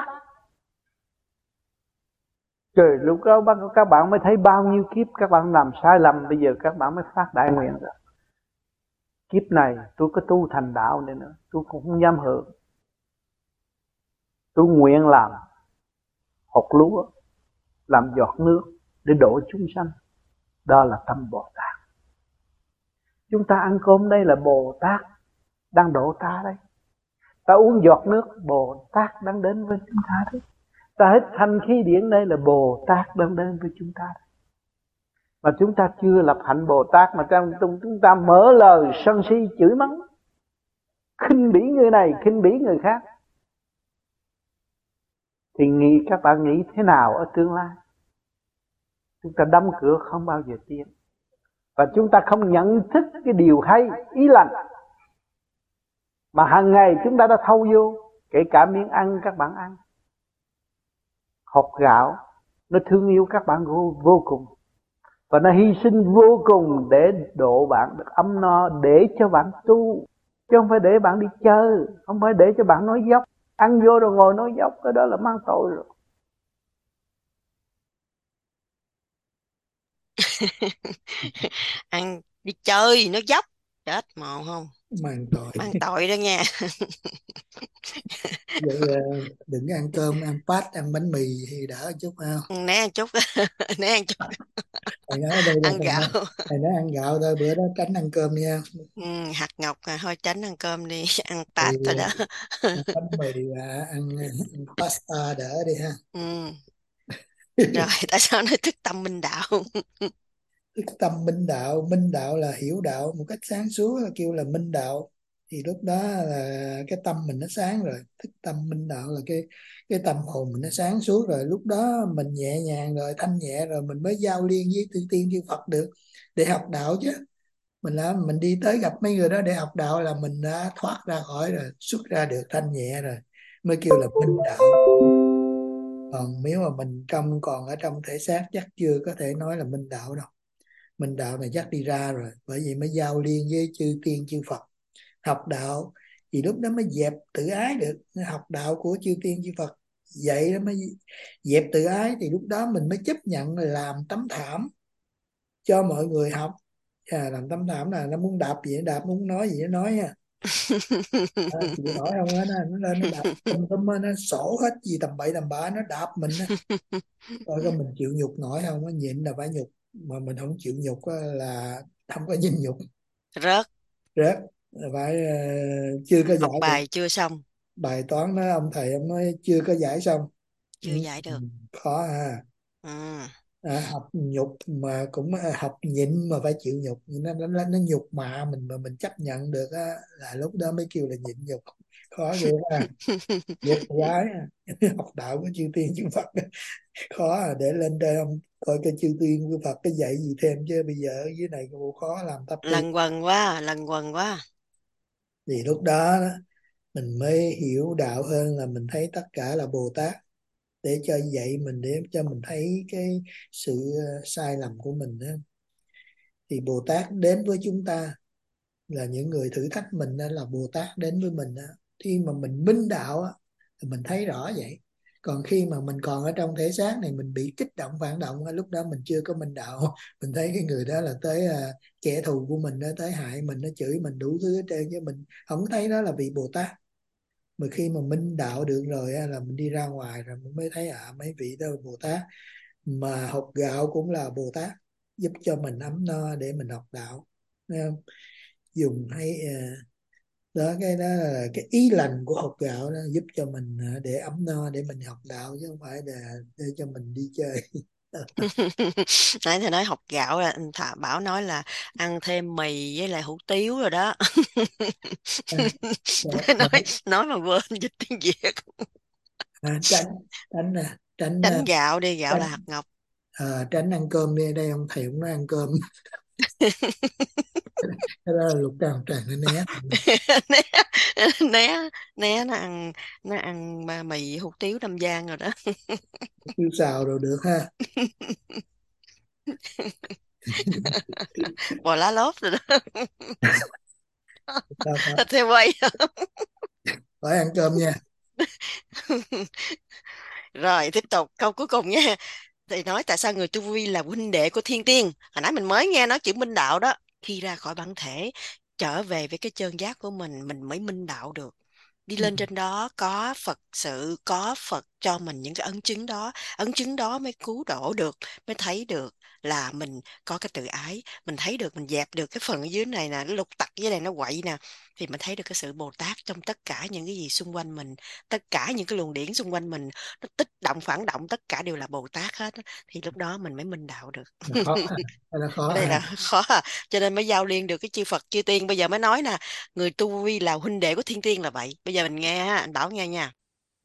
Trời, lúc đó các bạn mới thấy bao nhiêu kiếp các bạn làm sai lầm, bây giờ các bạn mới phát đại nguyện rồi. Kiếp này tôi có tu thành đạo này nữa, tôi cũng không dám hưởng. Tôi nguyện làm hột lúa, làm giọt nước để độ chúng sanh. Đó là tâm Bồ Tát. Chúng ta ăn cơm đây là Bồ Tát đang độ ta đây. Ta uống giọt nước, Bồ Tát đang đến với chúng ta đấy. Ta hít thanh khí điển đây là Bồ Tát đang đến với chúng ta đấy. Mà chúng ta chưa lập hạnh Bồ Tát, mà trong chúng ta mở lời sân si chửi mắng, khinh bỉ người này, khinh bỉ người khác, thì nghĩ các bạn nghĩ thế nào ở tương lai? Chúng ta đóng cửa không bao giờ tiến. Và chúng ta không nhận thức cái điều hay, ý lành, mà hàng ngày chúng ta đã thâu vô. Kể cả miếng ăn các bạn ăn, hột gạo, nó thương yêu các bạn vô, vô cùng. Và nó hy sinh vô cùng để độ bạn được ấm no, để cho bạn tu. Chứ không phải để bạn đi chơi, không phải để cho bạn nói dốc. Ăn vô rồi ngồi nói dốc, cái đó là mang tội rồi. Ăn đi chơi nó dốc, chết mồ không? Mang tội. Mang tội đó nha. Vậy đừng ăn cơm, ăn pát, ăn bánh mì thì đỡ chút ha. Né ăn chút, né ăn chút. Thầy nói ở đây là ăn thầy gạo. nói, thầy nói ăn gạo thôi, bữa đó tránh ăn cơm nha. Ừ, hạt ngọc à, thôi tránh ăn cơm đi, ăn pát thôi đó. Ăn bánh mì và ăn, ăn pasta đỡ đi ha. Ừ. Rồi tại sao nói thức tâm minh đạo? Thức tâm minh đạo, minh đạo là hiểu đạo một cách sáng suốt, kêu là minh đạo. Thì lúc đó là cái tâm mình nó sáng rồi. Thức tâm minh đạo là cái cái tâm hồn mình nó sáng suốt rồi. Lúc đó mình nhẹ nhàng rồi, thanh nhẹ rồi, mình mới giao liên với chư tiên chư Phật được để học đạo chứ. Mình là mình đi tới gặp mấy người đó để học đạo là mình đã thoát ra khỏi rồi, xuất ra được thanh nhẹ rồi, mới kêu là minh đạo. Còn nếu mà mình trong còn ở trong thể xác chắc chưa có thể nói là minh đạo đâu. Minh đạo này chắc đi ra rồi, bởi vậy mới giao liên với chư tiên chư Phật. Học đạo thì lúc đó mới dẹp tự ái được. Học đạo của chư tiên chư Phật vậy đó mới dẹp tự ái, thì lúc đó mình mới chấp nhận làm tấm thảm cho mọi người học. À, làm tấm thảm là nó muốn đạp gì nó đạp, muốn nói gì nó nói nha. À, chịu nổi không á, nó nó lên nó đạp tùm lum á, nó sổ hết gì tầm bậy tầm bạ, nó đạp mình á. Rồi có mình chịu nhục nổi không á, nhịn là phải nhục, mà mình không chịu nhục á là không có nhịn nhục, Rớt. rớt. Phải uh, chưa có Học giải bài được chưa xong. bài toán đó, ông thầy ông nói chưa có giải xong. Chưa Ừ, giải được. khó ha. Ừ. À, học nhục mà cũng học nhịn mà phải chịu nhục, nó nó nó nhục mạ mình mà mình chấp nhận được á, là lúc đó mới kêu là nhịn nhục. Khó ghê ha. Dẹp gái học đạo của chư tiên chư Phật khó à, để lên trên ông coi cái chư tiên chư Phật cái dạy gì thêm, chứ bây giờ ở dưới này cũng khó làm thấp tu. Lần quần quá, lần quần quá. Thì lúc đó mình mới hiểu đạo hơn, là mình thấy tất cả là Bồ Tát để cho dạy mình, để cho mình thấy cái sự sai lầm của mình đó. Thì Bồ Tát đến với chúng ta là những người thử thách mình, đó là Bồ Tát đến với mình đó. Khi mà mình minh đạo á, thì mình thấy rõ vậy. Còn khi mà mình còn ở trong thể xác này, mình bị kích động phản động, lúc đó mình chưa có minh đạo. Mình thấy cái người đó là tới à, kẻ thù của mình, nó tới hại mình, nó chửi mình đủ thứ hết trơn, chứ mình không thấy đó là vị Bồ Tát. Mà khi mà minh đạo được rồi á, là mình đi ra ngoài rồi mình mới thấy à, mấy vị đó là Bồ Tát. Mà hột gạo cũng là Bồ Tát, giúp cho mình ấm no để mình học đạo. Thấy không? Dùng hay à, đó, cái đó là cái ý lành của hột gạo đó, giúp cho mình à, để ấm no để mình học đạo, chứ không phải là để cho mình đi chơi. Nãy thầy nói học gạo là anh Thà Bảo nói là ăn thêm mì với lại hủ tiếu rồi đó. À, nói nói mà quên dịch tiếng Việt. à, tránh tránh à, tránh Tránh gạo đi, gạo tránh, là hạt ngọc. à, tránh ăn cơm đi, đây ông thầy cũng nói ăn cơm. Cái đó là Lục Tràng Tràng nó né. né né né nó ăn nó ăn mà mì hủ tiếu Nam Giang rồi đó. Tiếu xào rồi được ha. Bò lá lốt rồi đó. Sao phải, Theo quay. phải ăn cơm nha. Rồi tiếp tục câu cuối cùng nha. Thì nói tại sao người tu vi là huynh đệ của thiên tiên. Hồi nãy mình mới nghe nói chữ minh đạo đó. Khi ra khỏi bản thể, trở về với cái chân giác của mình, mình mới minh đạo được. Đi lên trên đó có Phật sự, có Phật cho mình những cái ấn chứng đó. Ấn chứng đó mới cứu độ được, mới thấy được là mình có cái tự ái. Mình thấy được, mình dẹp được cái phần ở dưới này nè, nó lục tặc dưới này nó quậy nè. Thì mình thấy được cái sự Bồ Tát trong tất cả những cái gì xung quanh mình. Tất cả những cái luồng điển xung quanh mình, nó tích động, phản động, tất cả đều là Bồ Tát hết. Thì lúc đó mình mới minh đạo được. Là khó ha. Là khó Cái đây ha. là khó à. Cho nên mới giao liên được cái chư Phật chư tiên. Bây giờ mới nói nè, người tu vi là huynh đệ của thiên tiên là vậy. Bây giờ mình nghe ha, anh Bảo nghe nha.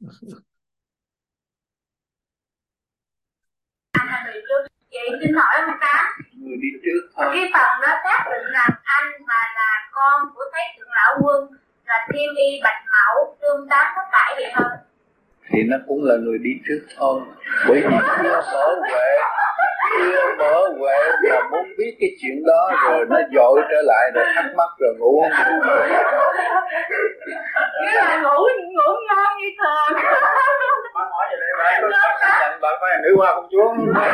Vậy xin hỏi một cái, người đi trước thôi. cái phần đó xác định rằng anh mà là con của Thái Thượng Lão Quân, là thiên y bạch mẫu tương tác có phải vậy không? Thì nó cũng là người đi trước thôi. Bởi vì chưa mở huệ, chưa mở huệ mà muốn biết cái chuyện đó rồi nó dội trở lại rồi thắc mắc rồi ngủ không được. Nghĩa là ngủ ngủ ngon như thường. Bạn hỏi vậy đây bạn có nhận bạn phải nữ hoa công chúa.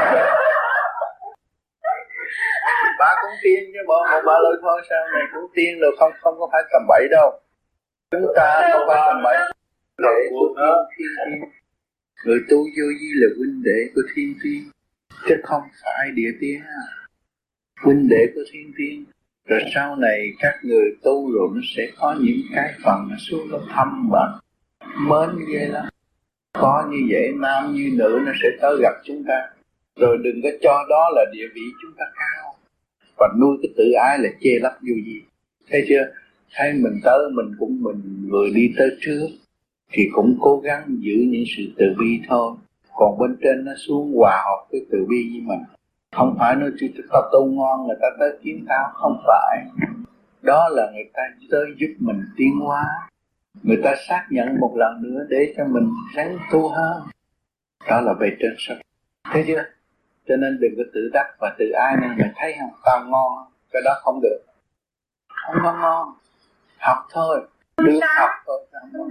Bà cũng tiên chứ bộ một bà lời thôi, sao này cũng tiên được, không không có phải tầm bậy đâu. Chúng ta không phải tầm bậy. Đệ của thiên tiên, người tu vô vi là huynh đệ của thiên tiên, chứ không phải địa tiên. Huynh đệ của thiên tiên, rồi sau này các người tu rồi nó sẽ có những cái phần nó xuống nó thăm bạn, mến ghê lắm. Có như vậy nam như nữ nó sẽ tới gặp chúng ta, rồi đừng có cho đó là địa vị chúng ta cao, và nuôi cái tự ái là chê lấp vô gì. Thấy chưa? Thấy mình tới mình cũng mình vừa đi tới trước thì cũng cố gắng giữ những sự từ bi thôi. Còn bên trên nó xuống hòa hợp cái từ bi với mình. Không phải nói chứ ta tu ngon người ta tới kiếm tao, không phải. Đó là người ta tới giúp mình tiến hóa. Người ta xác nhận một lần nữa để cho mình ráng tu hơn. Đó là về trên sắc. Thấy chưa? Cho nên đừng có tự đắc và tự ai nên mày thấy không, tao ngon, cái đó không được, không có ngon. Học thôi, được học thôi.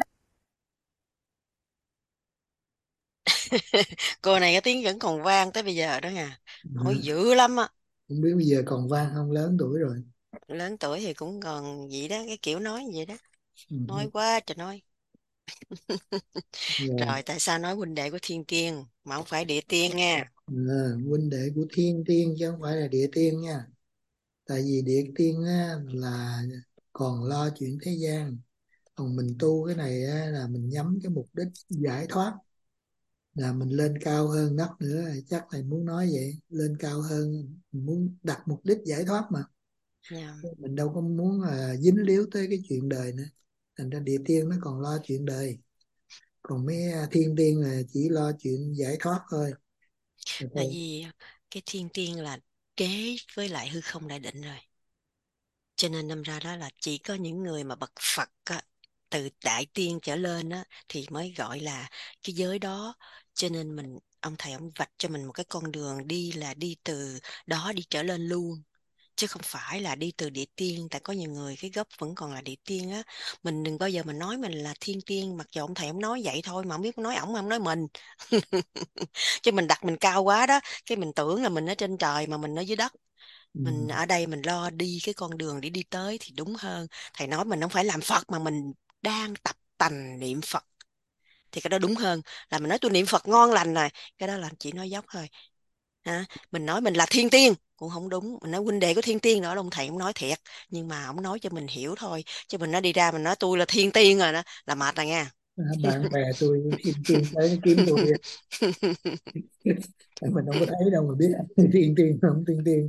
Cô này cái tiếng vẫn còn vang tới bây giờ đó nha, hỏi À, dữ lắm á. không biết bây giờ còn vang không, lớn tuổi rồi. Lớn tuổi thì cũng còn vậy đó, cái kiểu nói vậy đó, Ừ. nói quá trời nói. Rồi. Rồi tại sao nói huynh đệ của thiên tiên mà không phải địa tiên nha? À, huynh đệ của thiên tiên chứ không phải là địa tiên nha. Tại vì địa tiên á, là còn lo chuyện thế gian, còn mình tu cái này á, là mình nhắm cái mục đích giải thoát, là mình lên cao hơn đất nữa. Chắc thầy muốn nói vậy, lên cao hơn, mình muốn đặt mục đích giải thoát mà. Dạ. Mình đâu có muốn là dính líu tới cái chuyện đời nữa. Thành ra địa tiên nó còn lo chuyện đời, còn mấy thiên tiên là chỉ lo chuyện giải thoát thôi. Được Tại không? vì cái thiên tiên là kế với lại hư không đại định rồi, cho nên đâm ra đó là chỉ có những người mà bậc Phật á, từ đại tiên trở lên á, thì mới gọi là cái giới đó. Cho nên mình ông thầy ông vạch cho mình một cái con đường đi, là đi từ đó đi trở lên luôn, chứ không phải là đi từ địa tiên. Tại có nhiều người cái gốc vẫn còn là địa tiên á. Mình đừng bao giờ mình nói mình là thiên tiên, mặc dù ông thầy ông nói vậy thôi mà không biết nói ổng mà ông nói mình. Chứ mình đặt mình cao quá đó, cái mình tưởng là mình ở trên trời mà mình ở dưới đất. Ừ. Mình ở đây mình lo đi cái con đường để đi tới thì đúng hơn. Thầy nói mình không phải làm Phật mà mình đang tập tành niệm Phật, thì cái đó đúng hơn. Là mình nói tôi niệm Phật ngon lành rồi, cái đó là chỉ nói dốc thôi. Hả? Mình nói mình là thiên tiên cũng không đúng. Mình nói huynh đệ của thiên tiên đó là ông thầy ông nói thiệt, nhưng mà ông nói cho mình hiểu thôi, chứ mình nói đi ra mình nói tôi là thiên tiên rồi đó là mệt rồi nha. À, bạn bè tôi thiên tiên tới nó kiếm tôi. Mình không có thấy đâu mà biết thiên tiên không thiên tiên.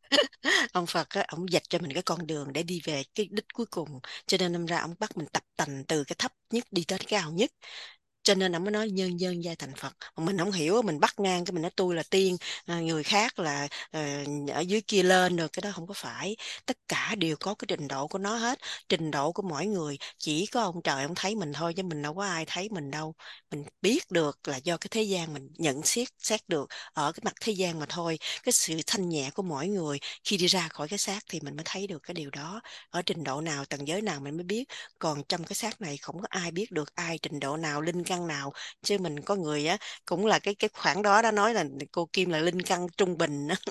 Ông Phật á, ông dạch cho mình cái con đường để đi về cái đích cuối cùng, cho nên đâm ra ông bắt mình tập tành từ cái thấp nhất đi tới cái cao nhất. Cho nên ông mới nói nhân nhân giai thành Phật. Mà mình không hiểu, mình bắt ngang cái mình nói tôi là tiên, à, người khác là ờ, ở dưới kia lên rồi, cái đó không có phải. Tất cả đều có cái trình độ của nó hết. Trình độ của mỗi người chỉ có ông trời ông thấy mình thôi, chứ mình đâu có ai thấy mình đâu. Mình biết được là do cái thế gian mình nhận xét xét được ở cái mặt thế gian mà thôi. Cái sự thanh nhẹ của mỗi người khi đi ra khỏi cái xác thì mình mới thấy được cái điều đó. Ở trình độ nào, tầng giới nào mình mới biết. Còn trong cái xác này không có ai biết được ai trình độ nào, linh căn nào. Chứ mình có người á, cũng là cái cái khoảng đó đã nói là cô Kim là linh căn trung bình á.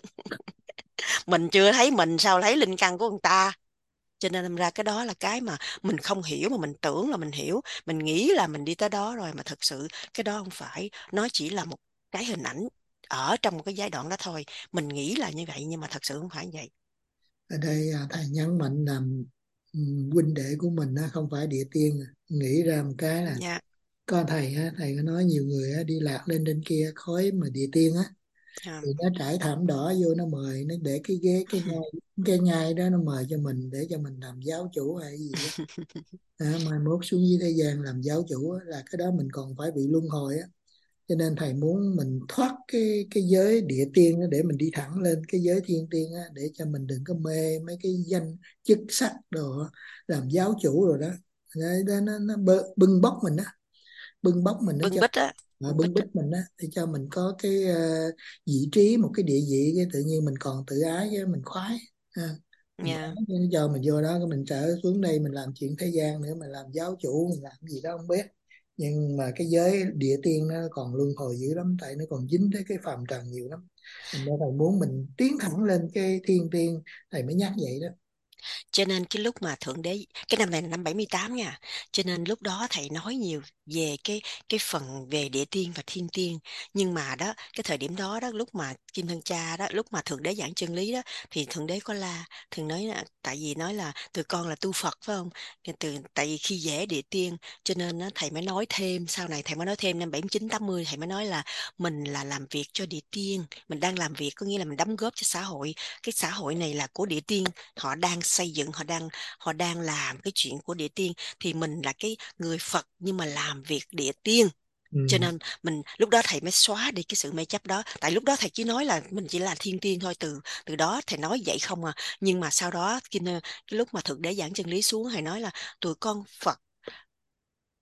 Mình chưa thấy mình sao thấy linh căn của người ta. Cho nên đâm ra cái đó là cái mà mình không hiểu, mà mình tưởng là mình hiểu, mình nghĩ là mình đi tới đó rồi, mà thực sự cái đó không phải. Nó chỉ là một cái hình ảnh ở trong một cái giai đoạn đó thôi. Mình nghĩ là như vậy nhưng mà thật sự không phải như vậy. Ở đây à, thầy nhấn mạnh là ừ, huynh đệ của mình á, không phải địa tiên. Nghĩ ra một cái là Dạ. có thầy á, thầy có nói nhiều người á, đi lạc lên trên kia khói mà địa tiên á, Dạ. thì nó trải thảm đỏ vô, nó mời, nó để cái ghế, cái nhai, cái nhai đó nó mời cho mình để cho mình làm giáo chủ hay gì á. À, mai mốt xuống dưới thế gian làm giáo chủ á, là cái đó mình còn phải bị luân hồi á. Cho nên thầy muốn mình thoát cái cái giới địa tiên á, để mình đi thẳng lên cái giới thiên tiên á, để cho mình đừng có mê mấy cái danh chức sắc đồ á, làm giáo chủ rồi đó. Đấy, đó nó, nó bơ- bưng bóc mình á, bưng bóc mình nó Bưng cho bít á. à, Bưng bưng bít á. bít mình á, để cho mình có cái ờ, vị trí, một cái địa vị, cái tự nhiên mình còn tự ái với mình khoái. À, mình Dạ. khoái, nó cho mình vô đó, cái mình trở xuống đây mình làm chuyện thế gian nữa, mình làm giáo chủ, mình làm gì đó không biết. Nhưng mà cái giới địa tiên nó còn luân hồi dữ lắm, tại nó còn dính tới cái phàm trần nhiều lắm. Thành ra thầy muốn mình tiến thẳng lên cái thiên tiên, thầy mới nhắc vậy đó. Cho nên cái lúc mà thượng đế, cái năm này là năm bảy mươi tám nha, cho nên lúc đó thầy nói nhiều về cái cái phần về địa tiên và thiên tiên. Nhưng mà đó, cái thời điểm đó đó, lúc mà Kim Thân Cha đó, lúc mà thượng đế giảng chân lý đó, thì thượng đế có la, thường nói là tại vì nói là tụi con là tu Phật phải không? Cái từ tại vì khi vẽ địa tiên, cho nên đó, thầy mới nói thêm, sau này thầy mới nói thêm năm bảy mươi chín tám mươi, thầy mới nói là mình là làm việc cho địa tiên, mình đang làm việc có nghĩa là mình đóng góp cho xã hội. Cái xã hội này là của địa tiên, họ đang xây dựng, họ đang họ đang làm cái chuyện của địa tiên, thì mình là cái người Phật nhưng mà làm việc địa tiên. Ừ. Cho nên mình lúc đó thầy mới xóa đi cái sự mê chấp đó. Tại lúc đó thầy chỉ nói là mình chỉ là thiên tiên thôi, từ từ đó thầy nói vậy không à. Nhưng mà sau đó cái, cái lúc mà thượng đế giảng chân lý xuống, thầy nói là tụi con Phật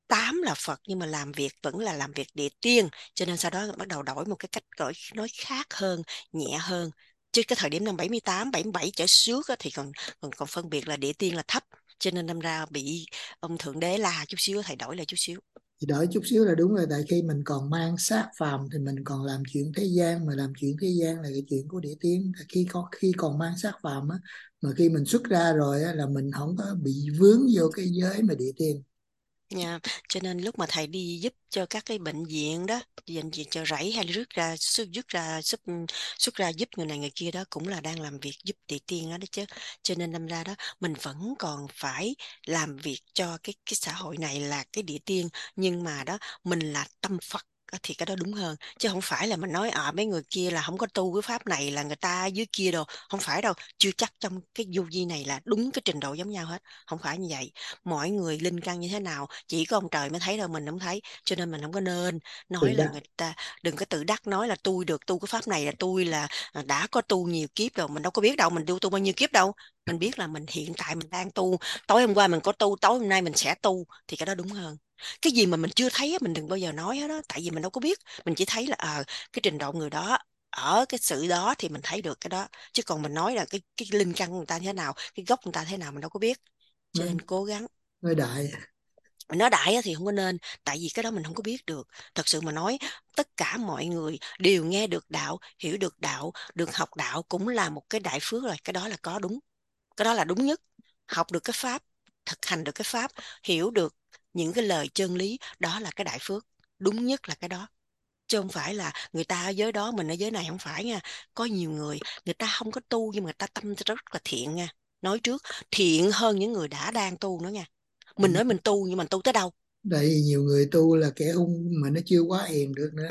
tám là Phật nhưng mà làm việc vẫn là làm việc địa tiên, cho nên sau đó bắt đầu đổi một cái cách gọi nói khác hơn, nhẹ hơn. Chứ cái thời điểm năm bảy mươi tám, bảy mươi bảy trở xuống á, thì còn, còn còn phân biệt là địa tiên là thấp, cho nên đâm ra bị ông Thượng Đế la chút xíu, thầy đổi lại chút xíu. Thì đổi chút xíu là đúng rồi, tại khi mình còn mang xác phàm thì mình còn làm chuyện thế gian, mà làm chuyện thế gian là cái chuyện của địa tiên. Khi có khi còn mang xác phàm á, mà khi mình xuất ra rồi á, là mình không có bị vướng vô cái giới mà địa tiên. Nha, cho nên lúc mà thầy đi giúp cho các cái bệnh viện đó, bệnh viện Chợ Rẫy hay rước ra xuất rước ra xuất xuất ra giúp người này người kia đó, cũng là đang làm việc giúp địa tiên đó, đó chứ. Cho nên đâm ra đó mình vẫn còn phải làm việc cho cái cái xã hội này là cái địa tiên, nhưng mà đó mình là tâm Phật thì cái đó đúng hơn, chứ không phải là mình nói à mấy người kia là không có tu cái pháp này là người ta dưới kia đâu, không phải đâu. Chưa chắc trong cái vô vi này là đúng cái trình độ giống nhau hết, không phải như vậy. Mỗi người linh căn như thế nào chỉ có ông trời mới thấy đâu, mình không thấy, cho nên mình không có nên nói là người ta đừng có tự đắc nói là tôi được tu cái pháp này là tôi là đã có tu nhiều kiếp rồi. Mình đâu có biết đâu mình tu tu bao nhiêu kiếp đâu, mình biết là mình hiện tại mình đang tu, tối hôm qua mình có tu, tối hôm nay mình sẽ tu, thì cái đó đúng hơn. Cái gì mà mình chưa thấy mình đừng bao giờ nói hết đó, tại vì mình đâu có biết, mình chỉ thấy là ờ à, cái trình độ người đó ở cái sự đó thì mình thấy được cái đó, chứ còn mình nói là cái cái linh căn của người ta thế nào, cái gốc người ta thế nào mình đâu có biết, cho nên cố gắng. Nói đại Mình nói đại thì không có nên, tại vì cái đó mình không có biết được. Thật sự mà nói, tất cả mọi người đều nghe được đạo, hiểu được đạo, được học đạo cũng là một cái đại phước rồi, cái đó là có đúng, cái đó là đúng nhất. Học được cái pháp, thực hành được cái pháp, hiểu được những cái lời chân lý, đó là cái đại phước, đúng nhất là cái đó. Chứ không phải là người ta ở giới đó mình ở giới này, không phải nha. Có nhiều người người ta không có tu nhưng mà người ta tâm rất là thiện nha, nói trước thiện hơn những người đã đang tu nữa nha. Mình nói mình tu nhưng mình tu tới đâu? Đây nhiều người tu là kẻ hung mà nó chưa quá hiền được nữa.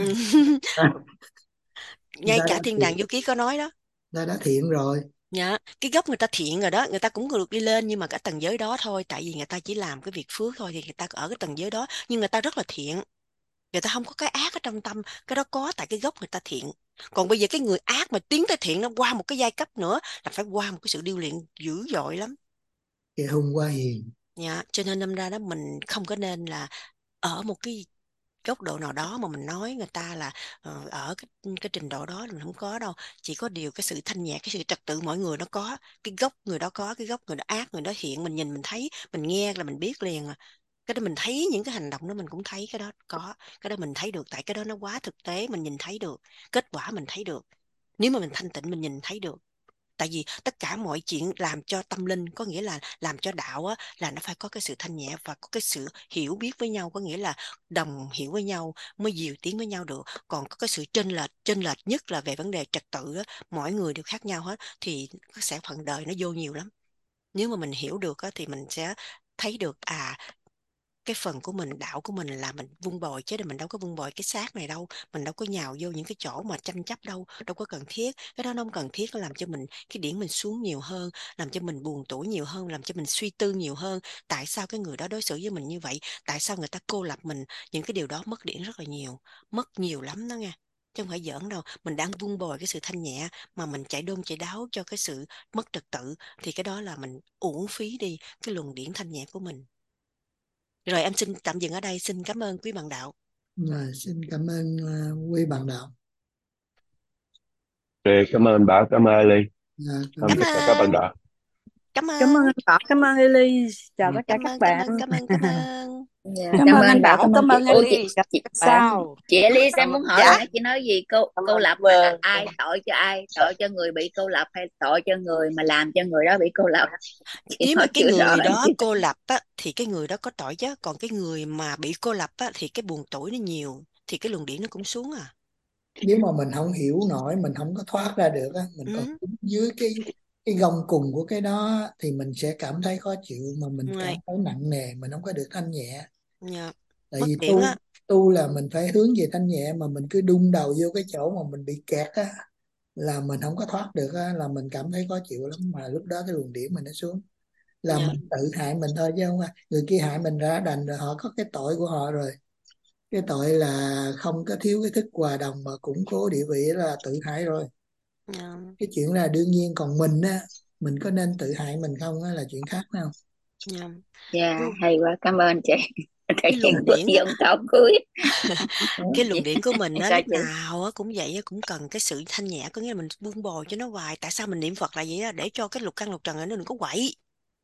Ngay cả Thiên Đàng Du Ký có nói đó, ta đã thiện rồi. Dạ, cái gốc người ta thiện rồi đó, người ta cũng được đi lên, nhưng mà cái tầng giới đó thôi, tại vì người ta chỉ làm cái việc phước thôi, thì người ta ở cái tầng giới đó, nhưng người ta rất là thiện, người ta không có cái ác ở trong tâm, cái đó có tại cái gốc người ta thiện. Còn bây giờ cái người ác mà tiến tới thiện, nó qua một cái giai cấp nữa là phải qua một cái sự điêu luyện dữ dội lắm. Kẻ hung quá hiền. Dạ, cho nên đâm ra đó mình không có nên là ở một cái góc độ nào đó mà mình nói người ta là uh, ở cái, cái trình độ đó, mình không có đâu. Chỉ có điều cái sự thanh nhẹ, cái sự trật tự mỗi người nó có, cái gốc người đó có, cái gốc người đó ác, người đó thiện, mình nhìn mình thấy, mình nghe là mình biết liền à. Cái đó mình thấy những cái hành động đó mình cũng thấy cái đó có, cái đó mình thấy được, tại cái đó nó quá thực tế, mình nhìn thấy được, kết quả mình thấy được. Nếu mà mình thanh tịnh mình nhìn thấy được. Tại vì tất cả mọi chuyện làm cho tâm linh, có nghĩa là làm cho đạo á, là nó phải có cái sự thanh nhẹ và có cái sự hiểu biết với nhau, có nghĩa là đồng hiểu với nhau mới dìu tiến với nhau được. Còn có cái sự chênh lệch, chênh lệch nhất là về vấn đề trật tự á, mỗi người đều khác nhau hết, thì sẽ phận đời nó vô nhiều lắm. Nếu mà mình hiểu được á, thì mình sẽ thấy được à cái phần của mình, đạo của mình là mình vun bồi, chứ mình đâu có vun bồi cái xác này đâu, mình đâu có nhào vô những cái chỗ mà tranh chấp đâu, đâu có cần thiết. Cái đó nó không cần thiết, nó làm cho mình cái điển mình xuống nhiều hơn, làm cho mình buồn tủi nhiều hơn, làm cho mình suy tư nhiều hơn. Tại sao cái người đó đối xử với mình như vậy, tại sao người ta cô lập mình, những cái điều đó mất điển rất là nhiều, mất nhiều lắm đó nha, chứ không phải giỡn đâu. Mình đang vun bồi cái sự thanh nhẹ mà mình chạy đôn chạy đáo cho cái sự mất trật tự, thì cái đó là mình uổng phí đi cái luồng điển thanh nhẹ của mình. Rồi em xin tạm dừng ở đây, xin cảm ơn quý bạn đạo. Rồi, xin cảm ơn uh, quý bạn đạo. Okay, cảm ơn bà, cảm ơn Ly. Dạ, cảm ơn các bạn đạo. Cảm ơn. Cảm ơn anh Bảo, cảm ơn Eli, chào tất cả Cảm các ơn, bạn. cảm ơn, cảm ơn, cảm ơn. Dạ, Cảm, cảm ơn ơn anh Bảo, Bảo, cảm ơn cảm chị. ơn Ủa, Eli. chị, chị, Sao? chị Elise em muốn hỏi Dạ. hồi nãy chị nói gì câu câu lập là ai tội cho ai, tội cho người bị cô lập hay tội cho người mà làm cho người đó bị cô lập? Chị Nếu nói mà cái chưa rõ người đó chị. cô lập á, thì cái người đó có tội chứ, còn cái người mà bị cô lập á, thì cái buồn tủi nó nhiều, thì cái luồng điển nó cũng xuống à. Nếu mà mình không hiểu nổi, mình không có thoát ra được á, mình còn Ừ. dưới cái cái gông cùng của cái đó thì mình sẽ cảm thấy khó chịu, mà mình cảm Right. thấy nặng nề, mình không có được thanh nhẹ. Yeah. Tại Mất vì điểm tu á. tu là mình phải hướng về thanh nhẹ, mà mình cứ đung đầu vô cái chỗ mà mình bị kẹt á, là mình không có thoát được á, là mình cảm thấy khó chịu lắm, mà lúc đó cái luồng điểm mình nó xuống là Yeah. mình tự hại mình thôi, chứ không phải người kia hại mình ra đành rồi, họ có cái tội của họ rồi. Cái tội là không có thiếu cái thức hòa đồng mà củng cố địa vị là tự hại rồi. Yeah. Cái chuyện là đương nhiên, còn mình á, mình có nên tự hại mình không á là chuyện khác nào. Yeah. Dạ, hay quá, cảm ơn chị. cái cái luồng điển dòng tao cưới. cái luồng điển của mình á Coi lúc chừng. nào á cũng vậy á, cũng cần cái sự thanh nhẹ, có nghĩa là mình buông bồi cho nó hoài. Tại sao mình niệm Phật là vậy á? Để cho cái lục căn lục trần này nó đừng có quậy.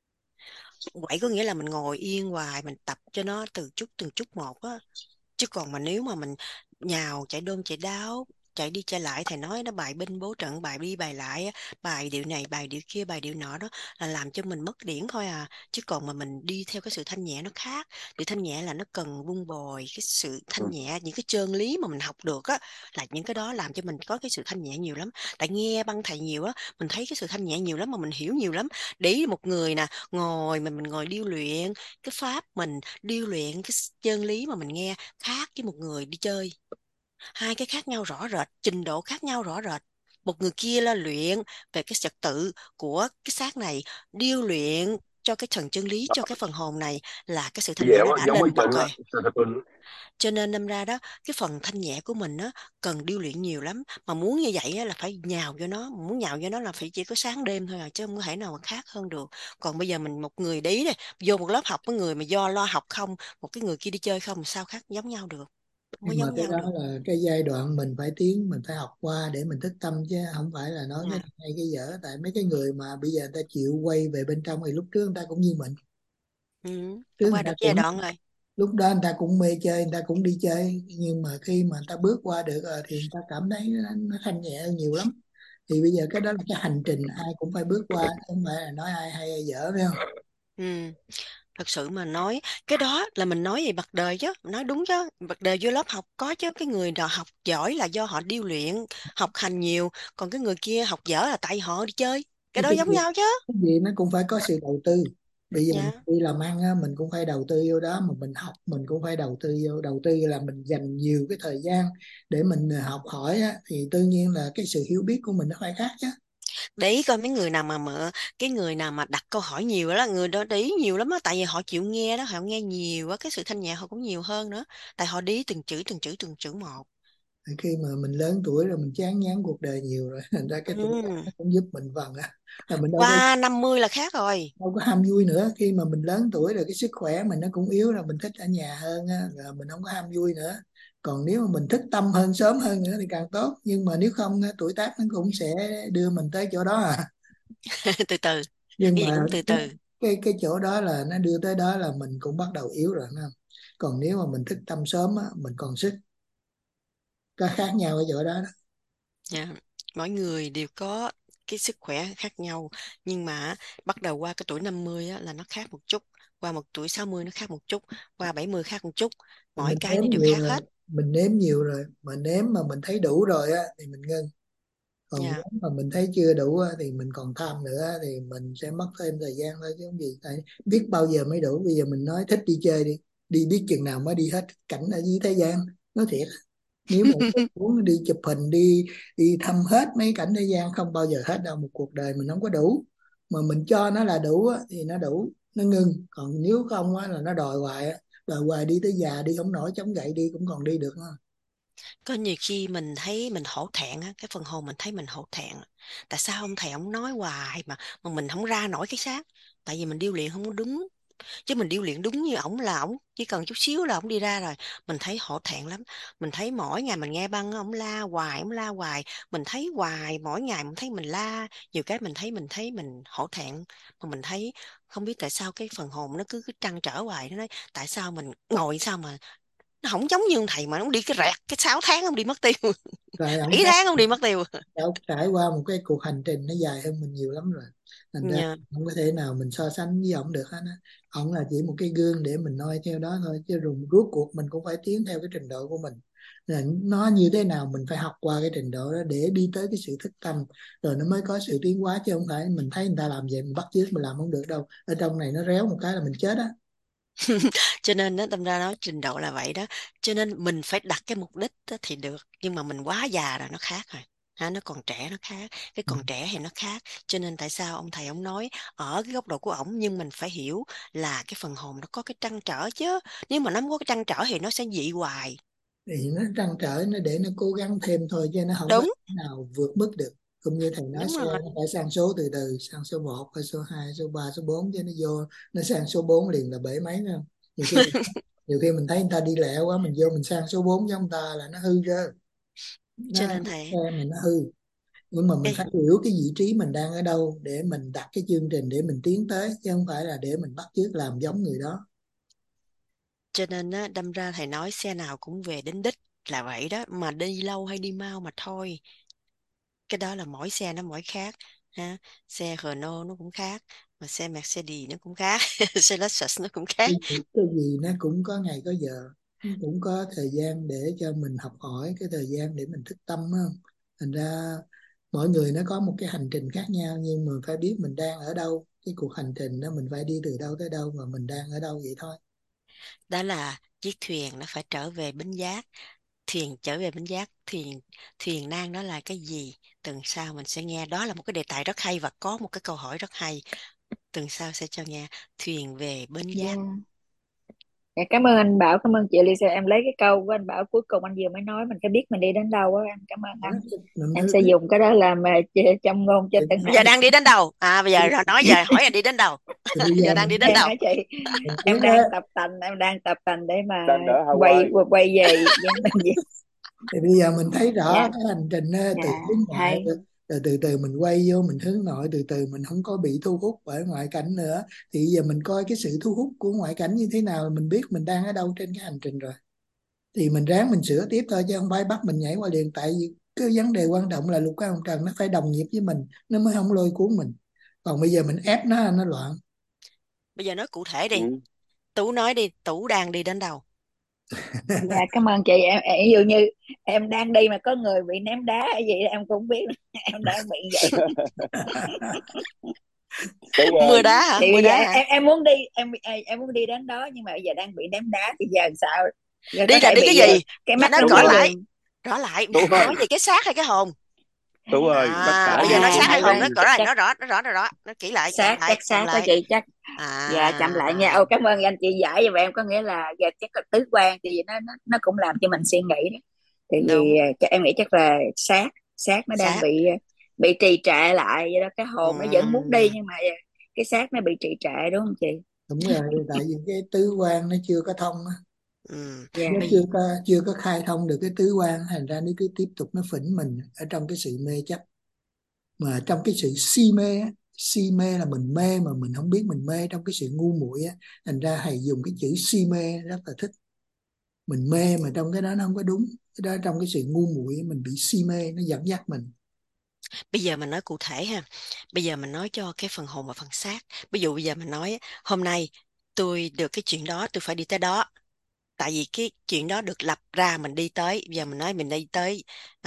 Quậy có nghĩa là mình ngồi yên hoài, mình tập cho nó từ chút từng chút một á. Chứ còn mà nếu mà mình nhào chạy đôn chạy đáo, chạy đi chạy lại, thầy nói nó bài binh bố trận, bài đi bài lại á, bài điệu này bài điệu kia bài điệu nọ, đó là làm cho mình mất điển thôi à. Chứ còn mà mình đi theo cái sự thanh nhẹ nó khác. Sự thanh nhẹ là nó cần vun bồi cái sự thanh nhẹ, những cái chân lý mà mình học được á, là những cái đó làm cho mình có cái sự thanh nhẹ nhiều lắm. Tại nghe băng thầy nhiều á, mình thấy cái sự thanh nhẹ nhiều lắm, mà mình hiểu nhiều lắm. Để ý một người nè, ngồi mà mình ngồi điêu luyện cái pháp, mình điêu luyện cái chân lý mà mình nghe, khác với một người đi chơi. Hai cái khác nhau rõ rệt, trình độ khác nhau rõ rệt. Một người kia là luyện về cái trật tự của cái xác này, điêu luyện cho cái thần chân lý, cho cái phần hồn này, là cái sự thanh nhẹ Dẻo nó đã giống lên cái bậc trận á, rồi. thật là Cho nên đâm ra đó, cái phần thanh nhẹ của mình á cần điêu luyện nhiều lắm. Mà muốn như vậy á, là phải nhào vô nó, muốn nhào vô nó là phải chỉ có sáng đêm thôi à, chứ không có thể nào mà khác hơn được. Còn bây giờ mình một người đấy đây, vô một lớp học với người mà do lo học không, một cái người kia đi chơi không, sao khác giống nhau được, không có Nhưng mà giống cái nhau đó được. là cái giai đoạn mình phải tiến, mình phải học qua để mình thức tâm, chứ không phải là nói cái Dạ. hay cái dở. Tại mấy cái người mà bây giờ người ta chịu quay về bên trong thì lúc trước người ta cũng như mình, Ừ, trước người qua ta được giai cũng đoạn rồi. lúc đó người ta cũng mê chơi, người ta cũng đi chơi, nhưng mà khi mà người ta bước qua được rồi thì người ta cảm thấy nó, nó thanh nhẹ hơn nhiều lắm. Thì bây giờ cái đó là cái hành trình ai cũng phải bước qua, không phải là nói ai hay hay dở, phải không? Ừ. Thật sự mà nói, cái đó là mình nói về bậc đời chứ, nói đúng chứ. Bậc đời vô lớp học có chứ, cái người nào học giỏi là do họ điêu luyện, học hành nhiều, còn cái người kia học dở là tại họ đi chơi. Cái Cái đó cái giống gì, nhau chứ. cái gì nó cũng phải có sự đầu tư. Bây giờ mình Dạ. đi làm ăn á, mình cũng phải đầu tư vô đó, mà mình học mình cũng phải đầu tư vô. Đầu tư là mình dành nhiều cái thời gian để mình học hỏi á, thì tự nhiên là cái sự hiểu biết của mình nó phải khác chứ. Để ý coi mấy người nào mà mở, cái người nào mà đặt câu hỏi nhiều đó, người đó để ý nhiều lắm á, tại vì họ chịu nghe đó, họ nghe nhiều á, cái sự thanh nhẹ họ cũng nhiều hơn nữa, tại họ để ý từng chữ từng chữ từng chữ một. Khi mà mình lớn tuổi rồi, mình chán ngán cuộc đời nhiều rồi, thành ra cái tuổi tác Ừ. nó cũng giúp mình phần á, là mình đâu có Qua năm mươi là khác rồi. đâu có ham vui nữa. Khi mà mình lớn tuổi rồi, cái sức khỏe mình nó cũng yếu rồi, mình thích ở nhà hơn á, là mình không có ham vui nữa. Còn nếu mà mình thức tâm hơn, sớm hơn nữa thì càng tốt. Nhưng mà nếu không á, tuổi tác nó cũng sẽ đưa mình tới chỗ đó à. Từ từ, Nhưng cái gì mà cũng từ cái từ. cái cái chỗ đó là nó đưa tới đó là mình cũng bắt đầu yếu rồi, phải không? Còn nếu mà mình thức tâm sớm á, mình còn sức. Có khác nhau ở chỗ đó đó. Dạ. Mỗi người đều có cái sức khỏe khác nhau, nhưng mà bắt đầu qua cái tuổi năm mươi á, là nó khác một chút, qua một tuổi sáu mươi nó khác một chút, qua bảy mươi khác một chút, mỗi Mình cái nếm nó đều nhiều khác rồi, hết. mình nếm nhiều rồi, mà nếm mà mình thấy đủ rồi á thì mình ngưng. Còn nếu Dạ. mà mình thấy chưa đủ á, thì mình còn tham nữa thì mình sẽ mất thêm thời gian thôi chứ không gì. Tại biết bao giờ mới đủ. Bây giờ mình nói thích đi chơi đi, đi biết chừng nào mới đi hết cảnh ở dưới thế gian. Nói thiệt, nếu mà muốn đi chụp hình, đi đi thăm hết mấy cảnh thế gian, không bao giờ hết đâu. Một cuộc đời mình không có đủ, mà mình cho nó là đủ á, thì nó đủ, nó ngưng. Còn nếu không á, là nó đòi hoài á, đòi hoài đi tới già đi không nổi, chống gậy đi cũng còn đi được nữa. Có nhiều khi mình thấy mình hổ thẹn á, cái phần hồn mình thấy mình hổ thẹn. Tại sao ông thầy ông nói hoài mà mà mình không ra nổi cái xác? Tại vì mình điêu luyện không có đúng. Chứ mình điêu luyện đúng như ổng là ổng chỉ cần chút xíu là ổng đi ra rồi. Mình thấy hổ thẹn lắm. Mình thấy mỗi ngày mình nghe băng ổng la hoài, ổng la hoài, mình thấy hoài, mỗi ngày mình thấy mình la, nhiều cái mình thấy mình thấy mình hổ thẹn. Mà mình thấy không biết tại sao cái phần hồn nó cứ cứ trăn trở hoài, nó nói tại sao mình ngồi sao mà nó không giống như ông thầy mà nó đi cái rẹt cái sáu tháng không đi mất tiêu. Tại ổng bảy khác, tháng không đi mất tiêu. ổng trải qua một cái cuộc hành trình nó dài hơn mình nhiều lắm rồi, thành ra Dạ. không có thể nào mình so sánh với ổng được hết á. Ổng là chỉ một cái gương để mình noi theo đó thôi, chứ rồi rốt cuộc mình cũng phải tiến theo cái trình độ của mình. Là nó như thế nào mình phải học qua cái trình độ đó để đi tới cái sự thức tâm, rồi nó mới có sự tiến hóa. Chứ không phải mình thấy người ta làm vậy mình bắt chước mình làm không được đâu. Ở trong này nó réo một cái là mình chết á. Cho nên nó tâm ra nói trình độ là vậy đó. Cho nên mình phải đặt cái mục đích đó thì được, nhưng mà mình quá già rồi nó khác rồi. Ha, nó còn trẻ nó khác, cái còn trẻ thì nó khác. Cho nên tại sao ông thầy ông nói ở cái góc độ của ổng, nhưng mình phải hiểu là cái phần hồn nó có cái trăn trở chứ. Nếu mà nó không có cái trăn trở thì nó sẽ dị hoài. Thì nó trăn trở, nó để nó cố gắng thêm thôi, chứ nó không có Đúng. thể nào vượt mức được. Cũng như thầy nói, Đúng xe rồi. nó phải sang số từ từ, sang số một, hay số hai, số ba, số bốn, chứ nó vô nó sang số bốn liền là bể máy, phải không? Nhiều khi Nhiều khi mình thấy người ta đi lẹ quá, mình vô mình sang số bốn cho ông ta là nó hư chứ, Cho nó nên cái thầy xe mình nó hư. Nhưng mà mình cái phải hiểu cái vị trí mình đang ở đâu để mình đặt cái chương trình để mình tiến tới, chứ không phải là để mình bắt chước làm giống người đó. cho nên á, đâm ra thầy nói xe nào cũng về đến đích là vậy đó, mà đi lâu hay đi mau mà thôi. Cái đó là mỗi xe nó mỗi khác ha. Xe Renault nó cũng khác, mà xe Mercedes nó cũng khác, xe Lexus nó cũng khác. cái gì, cái gì nó cũng có ngày có giờ, nó cũng có thời gian để cho mình học hỏi, cái thời gian để mình thức tâm á. Thành ra mỗi người nó có một cái hành trình khác nhau, nhưng mà phải biết mình đang ở đâu, cái cuộc hành trình đó mình phải đi từ đâu tới đâu và mình đang ở đâu vậy thôi. Đó là chiếc thuyền nó phải trở về bến giác. Thuyền trở về bến giác, thuyền thuyền nan đó là cái gì? Tuần sau mình sẽ nghe, đó là một cái đề tài rất hay và có một cái câu hỏi rất hay. Tuần sau sẽ cho nghe thuyền về bến giác. Yeah. Dạ, cảm ơn anh Bảo, cảm ơn chị Lisa. Em lấy cái câu của anh Bảo cuối cùng anh vừa mới nói, mình phải biết mình đi đến đâu á. Em cảm ơn anh. Mình Em phải sẽ biết dùng cái đó làm uh, châm ngôn cho từng Bây giờ ngày. đang đi đến đâu? À bây giờ nói giờ hỏi là đi đến đâu? thì bây Giờ giờ đang đi mình đến Em đâu? hả chị? mình Em biết đang á, tập tành, em đang tập tành để mà Đang ở quay Hawaii. quay về với mình vậy. thì bây giờ mình thấy rõ Dạ, cái hành trình á, từ dạ, hướng ngoại hay. rồi, rồi từ từ mình quay vô mình hướng nội, từ từ mình không có bị thu hút bởi ngoại cảnh nữa. Thì bây giờ mình coi cái sự thu hút của ngoại cảnh như thế nào, mình biết mình đang ở đâu trên cái hành trình rồi, thì mình ráng mình sửa tiếp thôi, chứ không phải bắt mình nhảy qua liền. Tại vì cái vấn đề quan trọng là lục quan hồng trần nó phải đồng nhịp với mình, nó mới không lôi cuốn mình. Còn bây giờ mình ép nó nó loạn. Bây giờ nói cụ thể đi. Ừ. Tú nói đi, Tú đang đi đến đâu? Dạ, cảm ơn chị. Em, em ví dụ như em đang đi mà có người bị ném đá hay gì em cũng biết em đang bị vậy. Tú Mưa ơi, đá hả? Thì Mưa bây giờ đá em, hả? em em muốn đi, em em muốn đi đến đó nhưng mà bây giờ đang bị ném đá thì giờ làm sao? Giờ có Đi là thể đi cái bị ờ, gì? cái Phải mắt nói nó Tú rõ bị ơi, lại. ờ, Rõ lại, Tú ơi, nói về cái xác hay cái hồn? Tú ơi, tất À, cả bây giờ những nói à xác gì hay hay hồn, quá. nói tôi rõ chắc lại, chắc nói rõ, nói rõ, nói rõ, nói kỹ lại, chậm sát lại, chắc chậm sát đó lại. chị, chắc. Dạ, chậm lại nha. Ô, À, cảm ơn anh chị giải giùm em, có nghĩa là giờ chắc là tứ quan thì nó nó nó cũng làm cho mình suy nghĩ đó. Thì vì đúng, ờ, cho em nghĩ chắc là sát sát nó đang xác. bị ờ, bị trì trệ lại vậy đó, cái hồn nó vẫn muốn đi Ừm, nhưng mà cái xác nó bị trì trệ, đúng không chị? Đúng rồi, tại vì cái tứ quan nó chưa có thông á, ừm. Dạ. nó Bây, chưa có chưa có khai thông được cái tứ quan, thành ra nó cứ tiếp tục nó phỉnh mình ở trong cái sự mê chấp. Mà trong cái sự si mê á, si mê là mình mê mà mình không biết mình mê trong cái sự ngu muội á. Thành ra thầy dùng cái chữ si mê rất là thích. Mình mê mà trong cái đó nó không có đúng, cái đó trong cái sự ngu muội mình bị si mê nó dẫn dắt mình. bây giờ mình nói cụ thể ha. Bây giờ mình nói cho cái phần hồn và phần xác. Ví dụ bây giờ mình nói hôm nay tôi được cái chuyện đó, tôi phải đi tới đó. Tại vì cái chuyện đó được lập ra mình đi tới. Bây giờ mình nói mình đi tới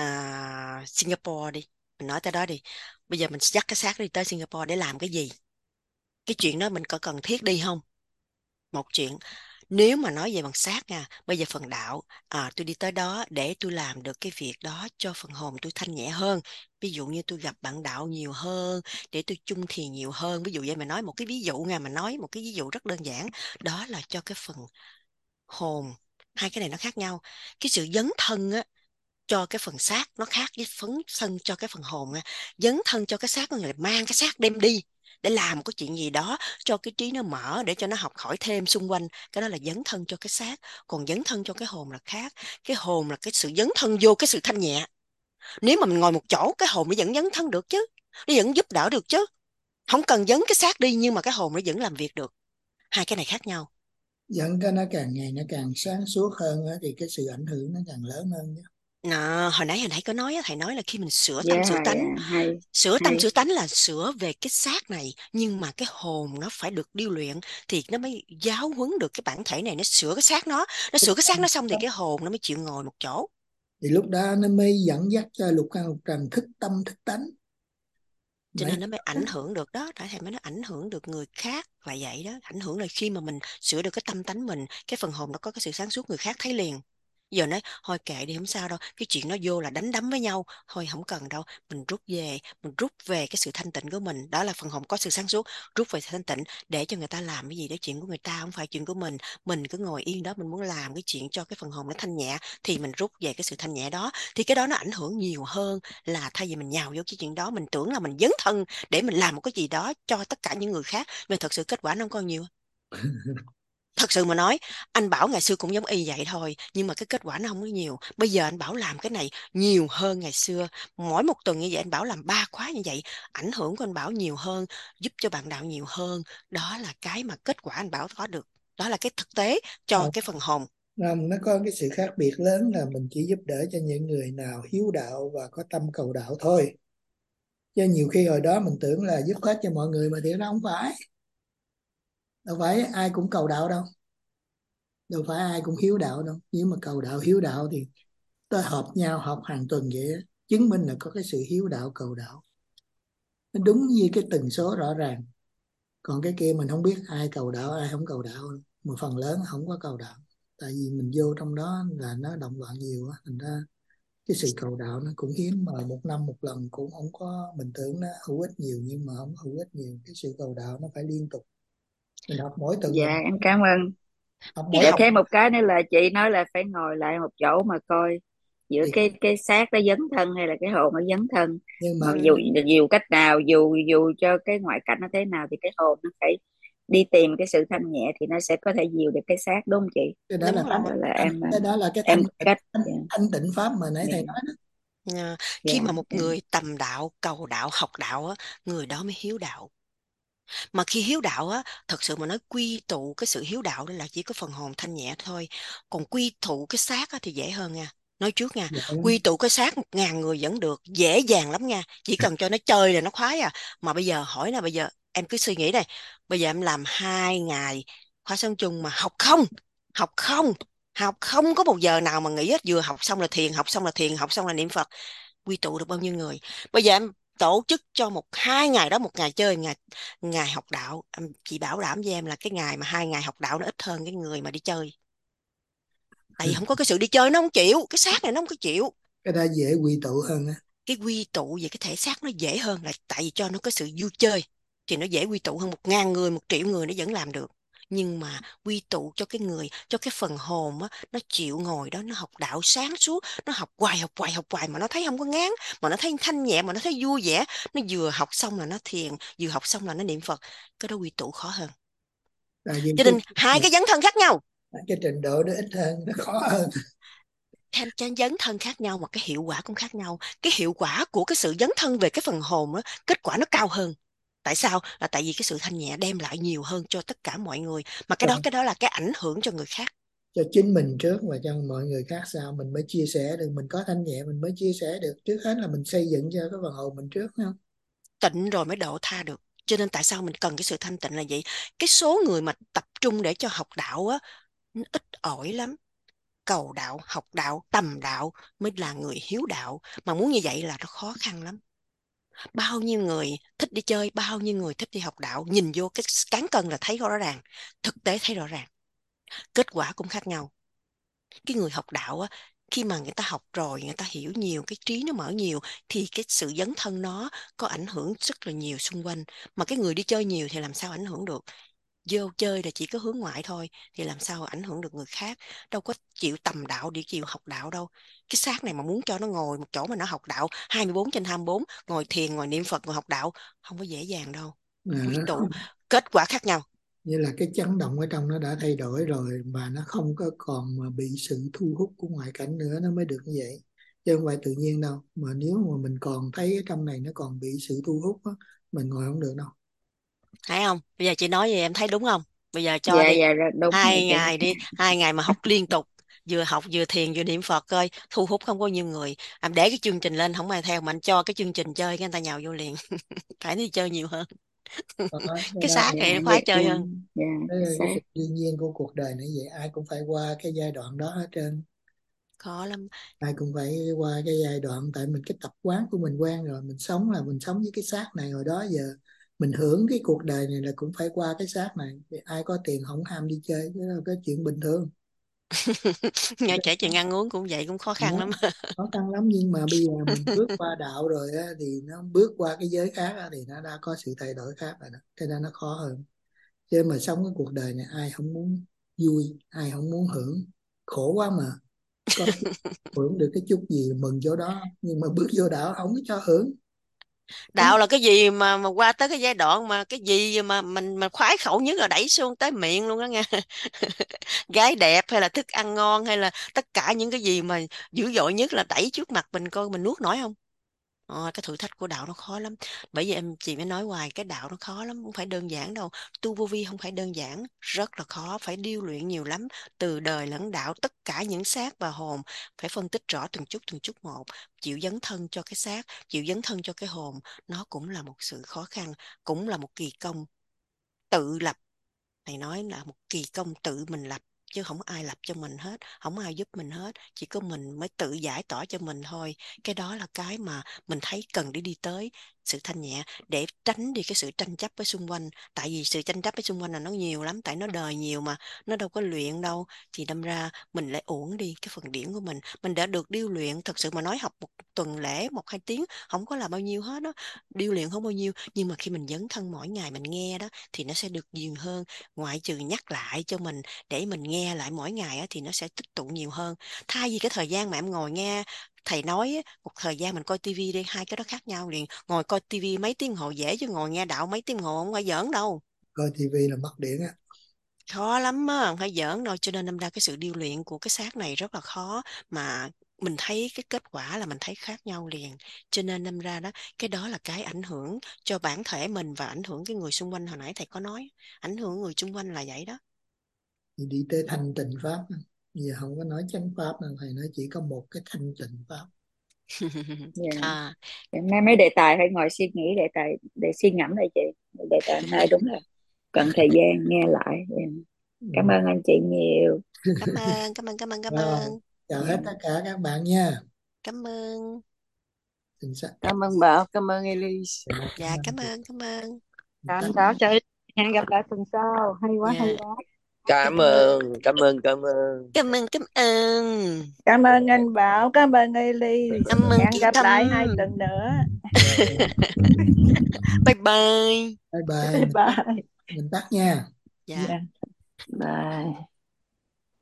à, Singapore đi, mình nói tới đó đi. Bây giờ mình dắt cái xác đi tới Singapore để làm cái gì? Cái chuyện đó mình có cần thiết đi không? Một chuyện. Nếu mà nói về bằng xác nha, bây giờ phần đạo, à, tôi đi tới đó để tôi làm được cái việc đó cho phần hồn tôi thanh nhẹ hơn. Ví dụ như tôi gặp bạn đạo nhiều hơn, để tôi chung thiền nhiều hơn. Ví dụ vậy, mà nói một cái ví dụ nha, mà nói một cái ví dụ rất đơn giản, đó là cho cái phần hồn. Hai cái này nó khác nhau. Cái sự dấn thân á, cho cái phần xác nó khác với phấn thân cho cái phần hồn nha. Dấn thân cho cái xác có nghĩa là mang cái xác đem đi để làm cái chuyện gì đó cho cái trí nó mở, để cho nó học hỏi thêm xung quanh. Cái đó là dấn thân cho cái xác. Còn dấn thân cho cái hồn là khác. Cái hồn là cái sự dấn thân vô cái sự thanh nhẹ. Nếu mà mình ngồi một chỗ, cái hồn nó vẫn dấn thân được chứ, nó vẫn giúp đỡ được chứ. Không cần dấn cái xác đi, nhưng mà cái hồn nó vẫn làm việc được. Hai cái này khác nhau. Dẫn cái nó càng ngày nó càng sáng suốt hơn á, thì cái sự ảnh hưởng nó càng lớn hơn. À, hồi nãy hồi nãy có nói, thầy nói là khi mình sửa tâm Dạ, sửa dạ, tánh. hay Sửa tâm hay. sửa tánh là sửa về cái xác này, nhưng mà cái hồn nó phải được điêu luyện thì nó mới giáo huấn được cái bản thể này. Nó sửa cái xác nó, nó sửa cái xác nó xong thì cái hồn nó mới chịu ngồi một chỗ. Thì lúc đó nó mới dẫn dắt cho lục căn lục trần thức tâm thức tánh. Cho Mấy nên nó mới ảnh hưởng được đó. Tại thầy mới nó ảnh hưởng được người khác là vậy đó. Ảnh hưởng là khi mà mình sửa được cái tâm tánh mình, cái phần hồn nó có cái sự sáng suốt, người khác thấy liền. Giờ nói thôi kệ đi, không sao đâu, cái chuyện nó vô là đánh đấm với nhau thôi, không cần đâu. Mình rút về, mình rút về cái sự thanh tịnh của mình. Đó là phần hồn có sự sáng suốt, rút về sự thanh tịnh để cho người ta làm cái gì đó, chuyện của người ta không phải chuyện của mình. Mình cứ ngồi yên đó, mình muốn làm cái chuyện cho cái phần hồn nó thanh nhẹ thì mình rút về cái sự thanh nhẹ đó. Thì cái đó nó ảnh hưởng nhiều hơn là thay vì mình nhào vô cái chuyện đó, mình tưởng là mình dấn thân để mình làm một cái gì đó cho tất cả những người khác, mà thật sự kết quả nó không có nhiều. Thật sự mà nói, anh Bảo ngày xưa cũng giống y vậy thôi, nhưng mà cái kết quả nó không có nhiều. Bây giờ anh Bảo làm cái này nhiều hơn ngày xưa. Mỗi một tuần như vậy anh Bảo làm ba khóa như vậy, ảnh hưởng của anh Bảo nhiều hơn, giúp cho bạn đạo nhiều hơn. Đó là cái mà kết quả anh Bảo có được. Đó là cái thực tế cho Không, cái phần hồn. không, nó có cái sự khác biệt lớn là mình chỉ giúp đỡ cho những người nào hiếu đạo và có tâm cầu đạo thôi. Chứ nhiều khi hồi đó mình tưởng là giúp hết cho mọi người mà thiệt ra không phải. Đâu phải ai cũng cầu đạo đâu. Đâu phải ai cũng hiếu đạo đâu. Nếu mà cầu đạo hiếu đạo thì tới họp nhau học hàng tuần vậy á, chứng minh là có cái sự hiếu đạo cầu đạo. Nó đúng như cái tần số rõ ràng. Còn cái kia mình không biết ai cầu đạo ai không cầu đạo. Một phần lớn không có cầu đạo. Tại vì mình vô trong đó là nó động loạn nhiều á, thành ra cái sự cầu đạo nó cũng hiếm, mà một năm một lần cũng không có. Mình tưởng nó hữu ích nhiều nhưng mà không hữu ích nhiều. Cái sự cầu đạo nó phải liên tục, mình học mỗi tuần Dạ mình em cảm ơn. học Cái mỗi Dạ học thêm một cái nữa là chị nói là phải ngồi lại một chỗ mà coi giữa thì, cái cái xác nó dấn thân hay là cái hồn nó dấn thân, nhưng mà mà dù dù cách nào, dù dù cho cái ngoại cảnh nó thế nào thì cái hồn nó phải đi tìm cái sự thanh nhẹ thì nó sẽ có thể dìu được cái xác, đúng không chị? cái đó đúng là rồi. thanh, Đó là thanh em cái đó là cái em thanh tịnh cách. thanh, Dạ, thanh tịnh pháp mà nãy dạ, thầy nói đó. Nha. dạ, Khi mà một dạ. người tầm đạo, cầu đạo, học đạo á, người đó mới hiếu đạo. Mà khi hiếu đạo á, thật sự mà nói quy tụ cái sự hiếu đạo đó là chỉ có phần hồn thanh nhẹ thôi. Còn quy tụ cái xác á thì dễ hơn nha. Nói trước nha, Dạ lắm. quy tụ cái xác một ngàn người vẫn được, dễ dàng lắm nha. Chỉ cần cho nó chơi là nó khoái à. Mà bây giờ hỏi nè, bây giờ em cứ suy nghĩ này, bây giờ em làm hai ngày khóa sống chung mà học không, học không, học không có một giờ nào mà nghỉ hết, vừa học xong là thiền, học xong là thiền, học xong là niệm Phật, quy tụ được bao nhiêu người? Bây giờ em tổ chức cho một hai ngày đó, một ngày chơi, ngày ngày học đạo, em chị bảo đảm với em là cái ngày mà hai ngày học đạo nó ít hơn cái người mà đi chơi. Tại vì không có cái sự đi chơi, nó không chịu, cái xác này nó không có chịu. Cái đó dễ quy tụ hơn á. Cái quy tụ về cái thể xác nó dễ hơn là tại vì cho nó có sự vui chơi thì nó dễ quy tụ hơn. Một ngàn người, một triệu người nó vẫn làm được. Nhưng mà quy tụ cho cái người, cho cái phần hồn á, nó chịu ngồi đó, nó học đạo sáng suốt, nó học hoài học hoài học hoài mà nó thấy không có ngán, mà nó thấy thanh nhẹ, mà nó thấy vui vẻ. Nó vừa học xong là nó thiền, vừa học xong là nó niệm Phật. Cái đó quy tụ khó hơn. Tại vì Cho cái nên hai cái dấn thân khác nhau, cái trình độ nó ít hơn, nó khó hơn. Thêm cái dấn thân khác nhau mà cái hiệu quả cũng khác nhau. Cái hiệu quả của cái sự dấn thân về cái phần hồn đó, kết quả nó cao hơn. Tại sao? Là tại vì cái sự thanh nhẹ đem lại nhiều hơn cho tất cả mọi người. Mà cái đó cái đó là cái ảnh hưởng cho người khác. Cho chính mình trước và cho mọi người khác sau, mình mới chia sẻ được. Mình có thanh nhẹ mình mới chia sẻ được. Trước hết là mình xây dựng cho cái phần hồn mình trước, không? Tịnh rồi mới độ tha được. Cho nên tại sao mình cần cái sự thanh tịnh là vậy? Cái số người mà tập trung để cho học đạo á, nó ít ỏi lắm. Cầu đạo, học đạo, tầm đạo mới là người hiếu đạo. Mà muốn như vậy là nó khó khăn lắm. Bao nhiêu người thích đi chơi, bao nhiêu người thích đi học đạo, nhìn vô cái cán cân là thấy rõ ràng, thực tế thấy rõ ràng, kết quả cũng khác nhau. Cái người học đạo á, khi mà người ta học rồi, người ta hiểu nhiều, cái trí nó mở nhiều, thì cái sự dấn thân nó có ảnh hưởng rất là nhiều xung quanh. Mà cái người đi chơi nhiều thì làm sao ảnh hưởng được? Vô chơi là chỉ có hướng ngoại thôi thì làm sao ảnh hưởng được người khác? Đâu có chịu tầm đạo để chịu học đạo đâu. Cái xác này mà muốn cho nó ngồi một chỗ mà nó học đạo hai mươi bốn trên hai mươi bốn, ngồi thiền, ngồi niệm Phật, ngồi học đạo, không có dễ dàng đâu. Quy À, tụ kết quả khác nhau. như là cái chấn động ở trong nó đã thay đổi rồi, mà nó không có còn mà bị sự thu hút của ngoại cảnh nữa, nó mới được như vậy. Chứ không phải tự nhiên đâu. Mà nếu mà mình còn thấy ở trong này nó còn bị sự thu hút á, mình ngồi không được đâu. Thấy không? Bây giờ chị nói gì em thấy đúng không? Bây giờ cho Dạ, đi dạ rồi, đúng rồi hai chị. ngày đi, hai ngày mà học liên tục, vừa học vừa thiền vừa niệm Phật coi thu hút không có nhiều người. Em để cái chương trình lên không ai theo, mà anh cho cái chương trình chơi cái người ta nhào vô liền. Phải đi chơi nhiều hơn. Đó, cái Cái đó xác Dạ, này nó dạ, khoái chơi hơn. dạ, cái, cái cái xác. sự đương nhiên của cuộc đời này vậy. Ai cũng phải qua cái giai đoạn đó hết trơn. Khó lắm. Ai cũng phải qua cái giai đoạn, tại mình cái tập quán của mình quen rồi, mình sống là mình sống với cái xác này. Hồi đó giờ mình hưởng cái cuộc đời này là cũng phải qua cái xác này. Thì ai có tiền không ham đi chơi, cái đó là cái chuyện bình thường. Nghe trẻ chuyện ăn uống cũng vậy, cũng khó khăn Đó, lắm. khó khăn lắm, nhưng mà bây giờ mình bước qua đạo rồi á, thì nó bước qua cái giới khác á, thì nó đã có sự thay đổi khác rồi đó, cho nên nó khó hơn. Chứ mà sống cái cuộc đời này ai không muốn vui, ai không muốn hưởng, khổ quá mà. Có hưởng được cái chút gì mừng chỗ đó, nhưng mà bước vô đạo không có cho hưởng. Đạo là cái gì mà mà qua tới cái giai đoạn mà cái gì mà mình mà khoái khẩu nhất là đẩy xuống tới miệng luôn đó nghe. Gái đẹp hay là thức ăn ngon hay là tất cả những cái gì mà dữ dội nhất là đẩy trước mặt mình coi mình nuốt nổi không? Ờ, cái thử thách của đạo nó khó lắm. Bởi vì em chị mới nói hoài, cái đạo nó khó lắm, không phải đơn giản đâu. Tu vô vi không phải đơn giản, rất là khó, phải điêu luyện nhiều lắm. Từ đời lẫn đạo, tất cả những xác và hồn phải phân tích rõ từng chút từng chút một. Chịu dấn thân cho cái xác, chịu dấn thân cho cái hồn, nó cũng là một sự khó khăn, cũng là một kỳ công tự lập. Thầy nói là một kỳ công tự mình lập, chứ không ai lập cho mình hết, không ai giúp mình hết, chỉ có mình mới tự giải tỏa cho mình thôi. Cái đó là cái mà mình thấy cần để đi tới sự thanh nhẹ, để tránh đi cái sự tranh chấp với xung quanh. Tại vì sự tranh chấp với xung quanh là nó nhiều lắm, tại nó đời nhiều mà, nó đâu có luyện đâu, thì đâm ra mình lại uổng đi cái phần điển của mình. Mình đã được điêu luyện, thật sự mà nói, học một tuần lễ một hai tiếng không có là bao nhiêu hết đó, điêu luyện không bao nhiêu, nhưng mà khi mình dấn thân mỗi ngày mình nghe đó thì nó sẽ được nhiều hơn. Ngoại trừ nhắc lại cho mình để mình nghe lại mỗi ngày á, thì nó sẽ tích tụ nhiều hơn. Thay vì cái thời gian mà em ngồi nghe thầy nói á, một thời gian mình coi tivi đi, hai cái đó khác nhau liền. Ngồi coi tivi mấy tiếng hồ dễ, chứ ngồi nghe đạo mấy tiếng hồ không phải giỡn đâu. Coi tivi là mất điển á. Khó lắm á, không phải giỡn đâu. Cho nên đâm ra cái sự điêu luyện của cái xác này rất là khó, mà mình thấy cái kết quả là mình thấy khác nhau liền. Cho nên đâm ra đó, cái đó là cái ảnh hưởng cho bản thể mình và ảnh hưởng cái người xung quanh. Hồi nãy thầy có nói, ảnh hưởng người xung quanh là vậy đó. Thì đi tới thanh tịnh pháp, giờ không có nói chánh pháp mà thầy nói chỉ có một cái thanh tịnh pháp. Yeah. À, Mấy mấy đề tài phải ngồi suy nghĩ đề tài để suy ngẫm đây chị. Đề tài này đúng là cần thời gian nghe lại. Yeah. Cảm ơn anh chị nhiều. Cảm ơn, cảm ơn, cảm ơn, cảm Rồi, ơn. chào hết tất cả các bạn nha. Cảm ơn. Cảm ơn Bảo, cảm ơn Elise. Dạ, cảm ơn, cảm ơn. Cảm Bảo cho hẹn gặp lại tuần sau. Hay quá, hay Dạ. quá. Cảm ơn, cảm ơn, cảm ơn. Cảm ơn, cảm ơn. Cảm ơn anh Bảo, cảm ơn Elise. Cảm ơn Hẹn chị gặp Tâm. lại hai tuần nữa. Bye bye. Bye bye. Bye bye. Mình tắt nha. Dạ. Bye.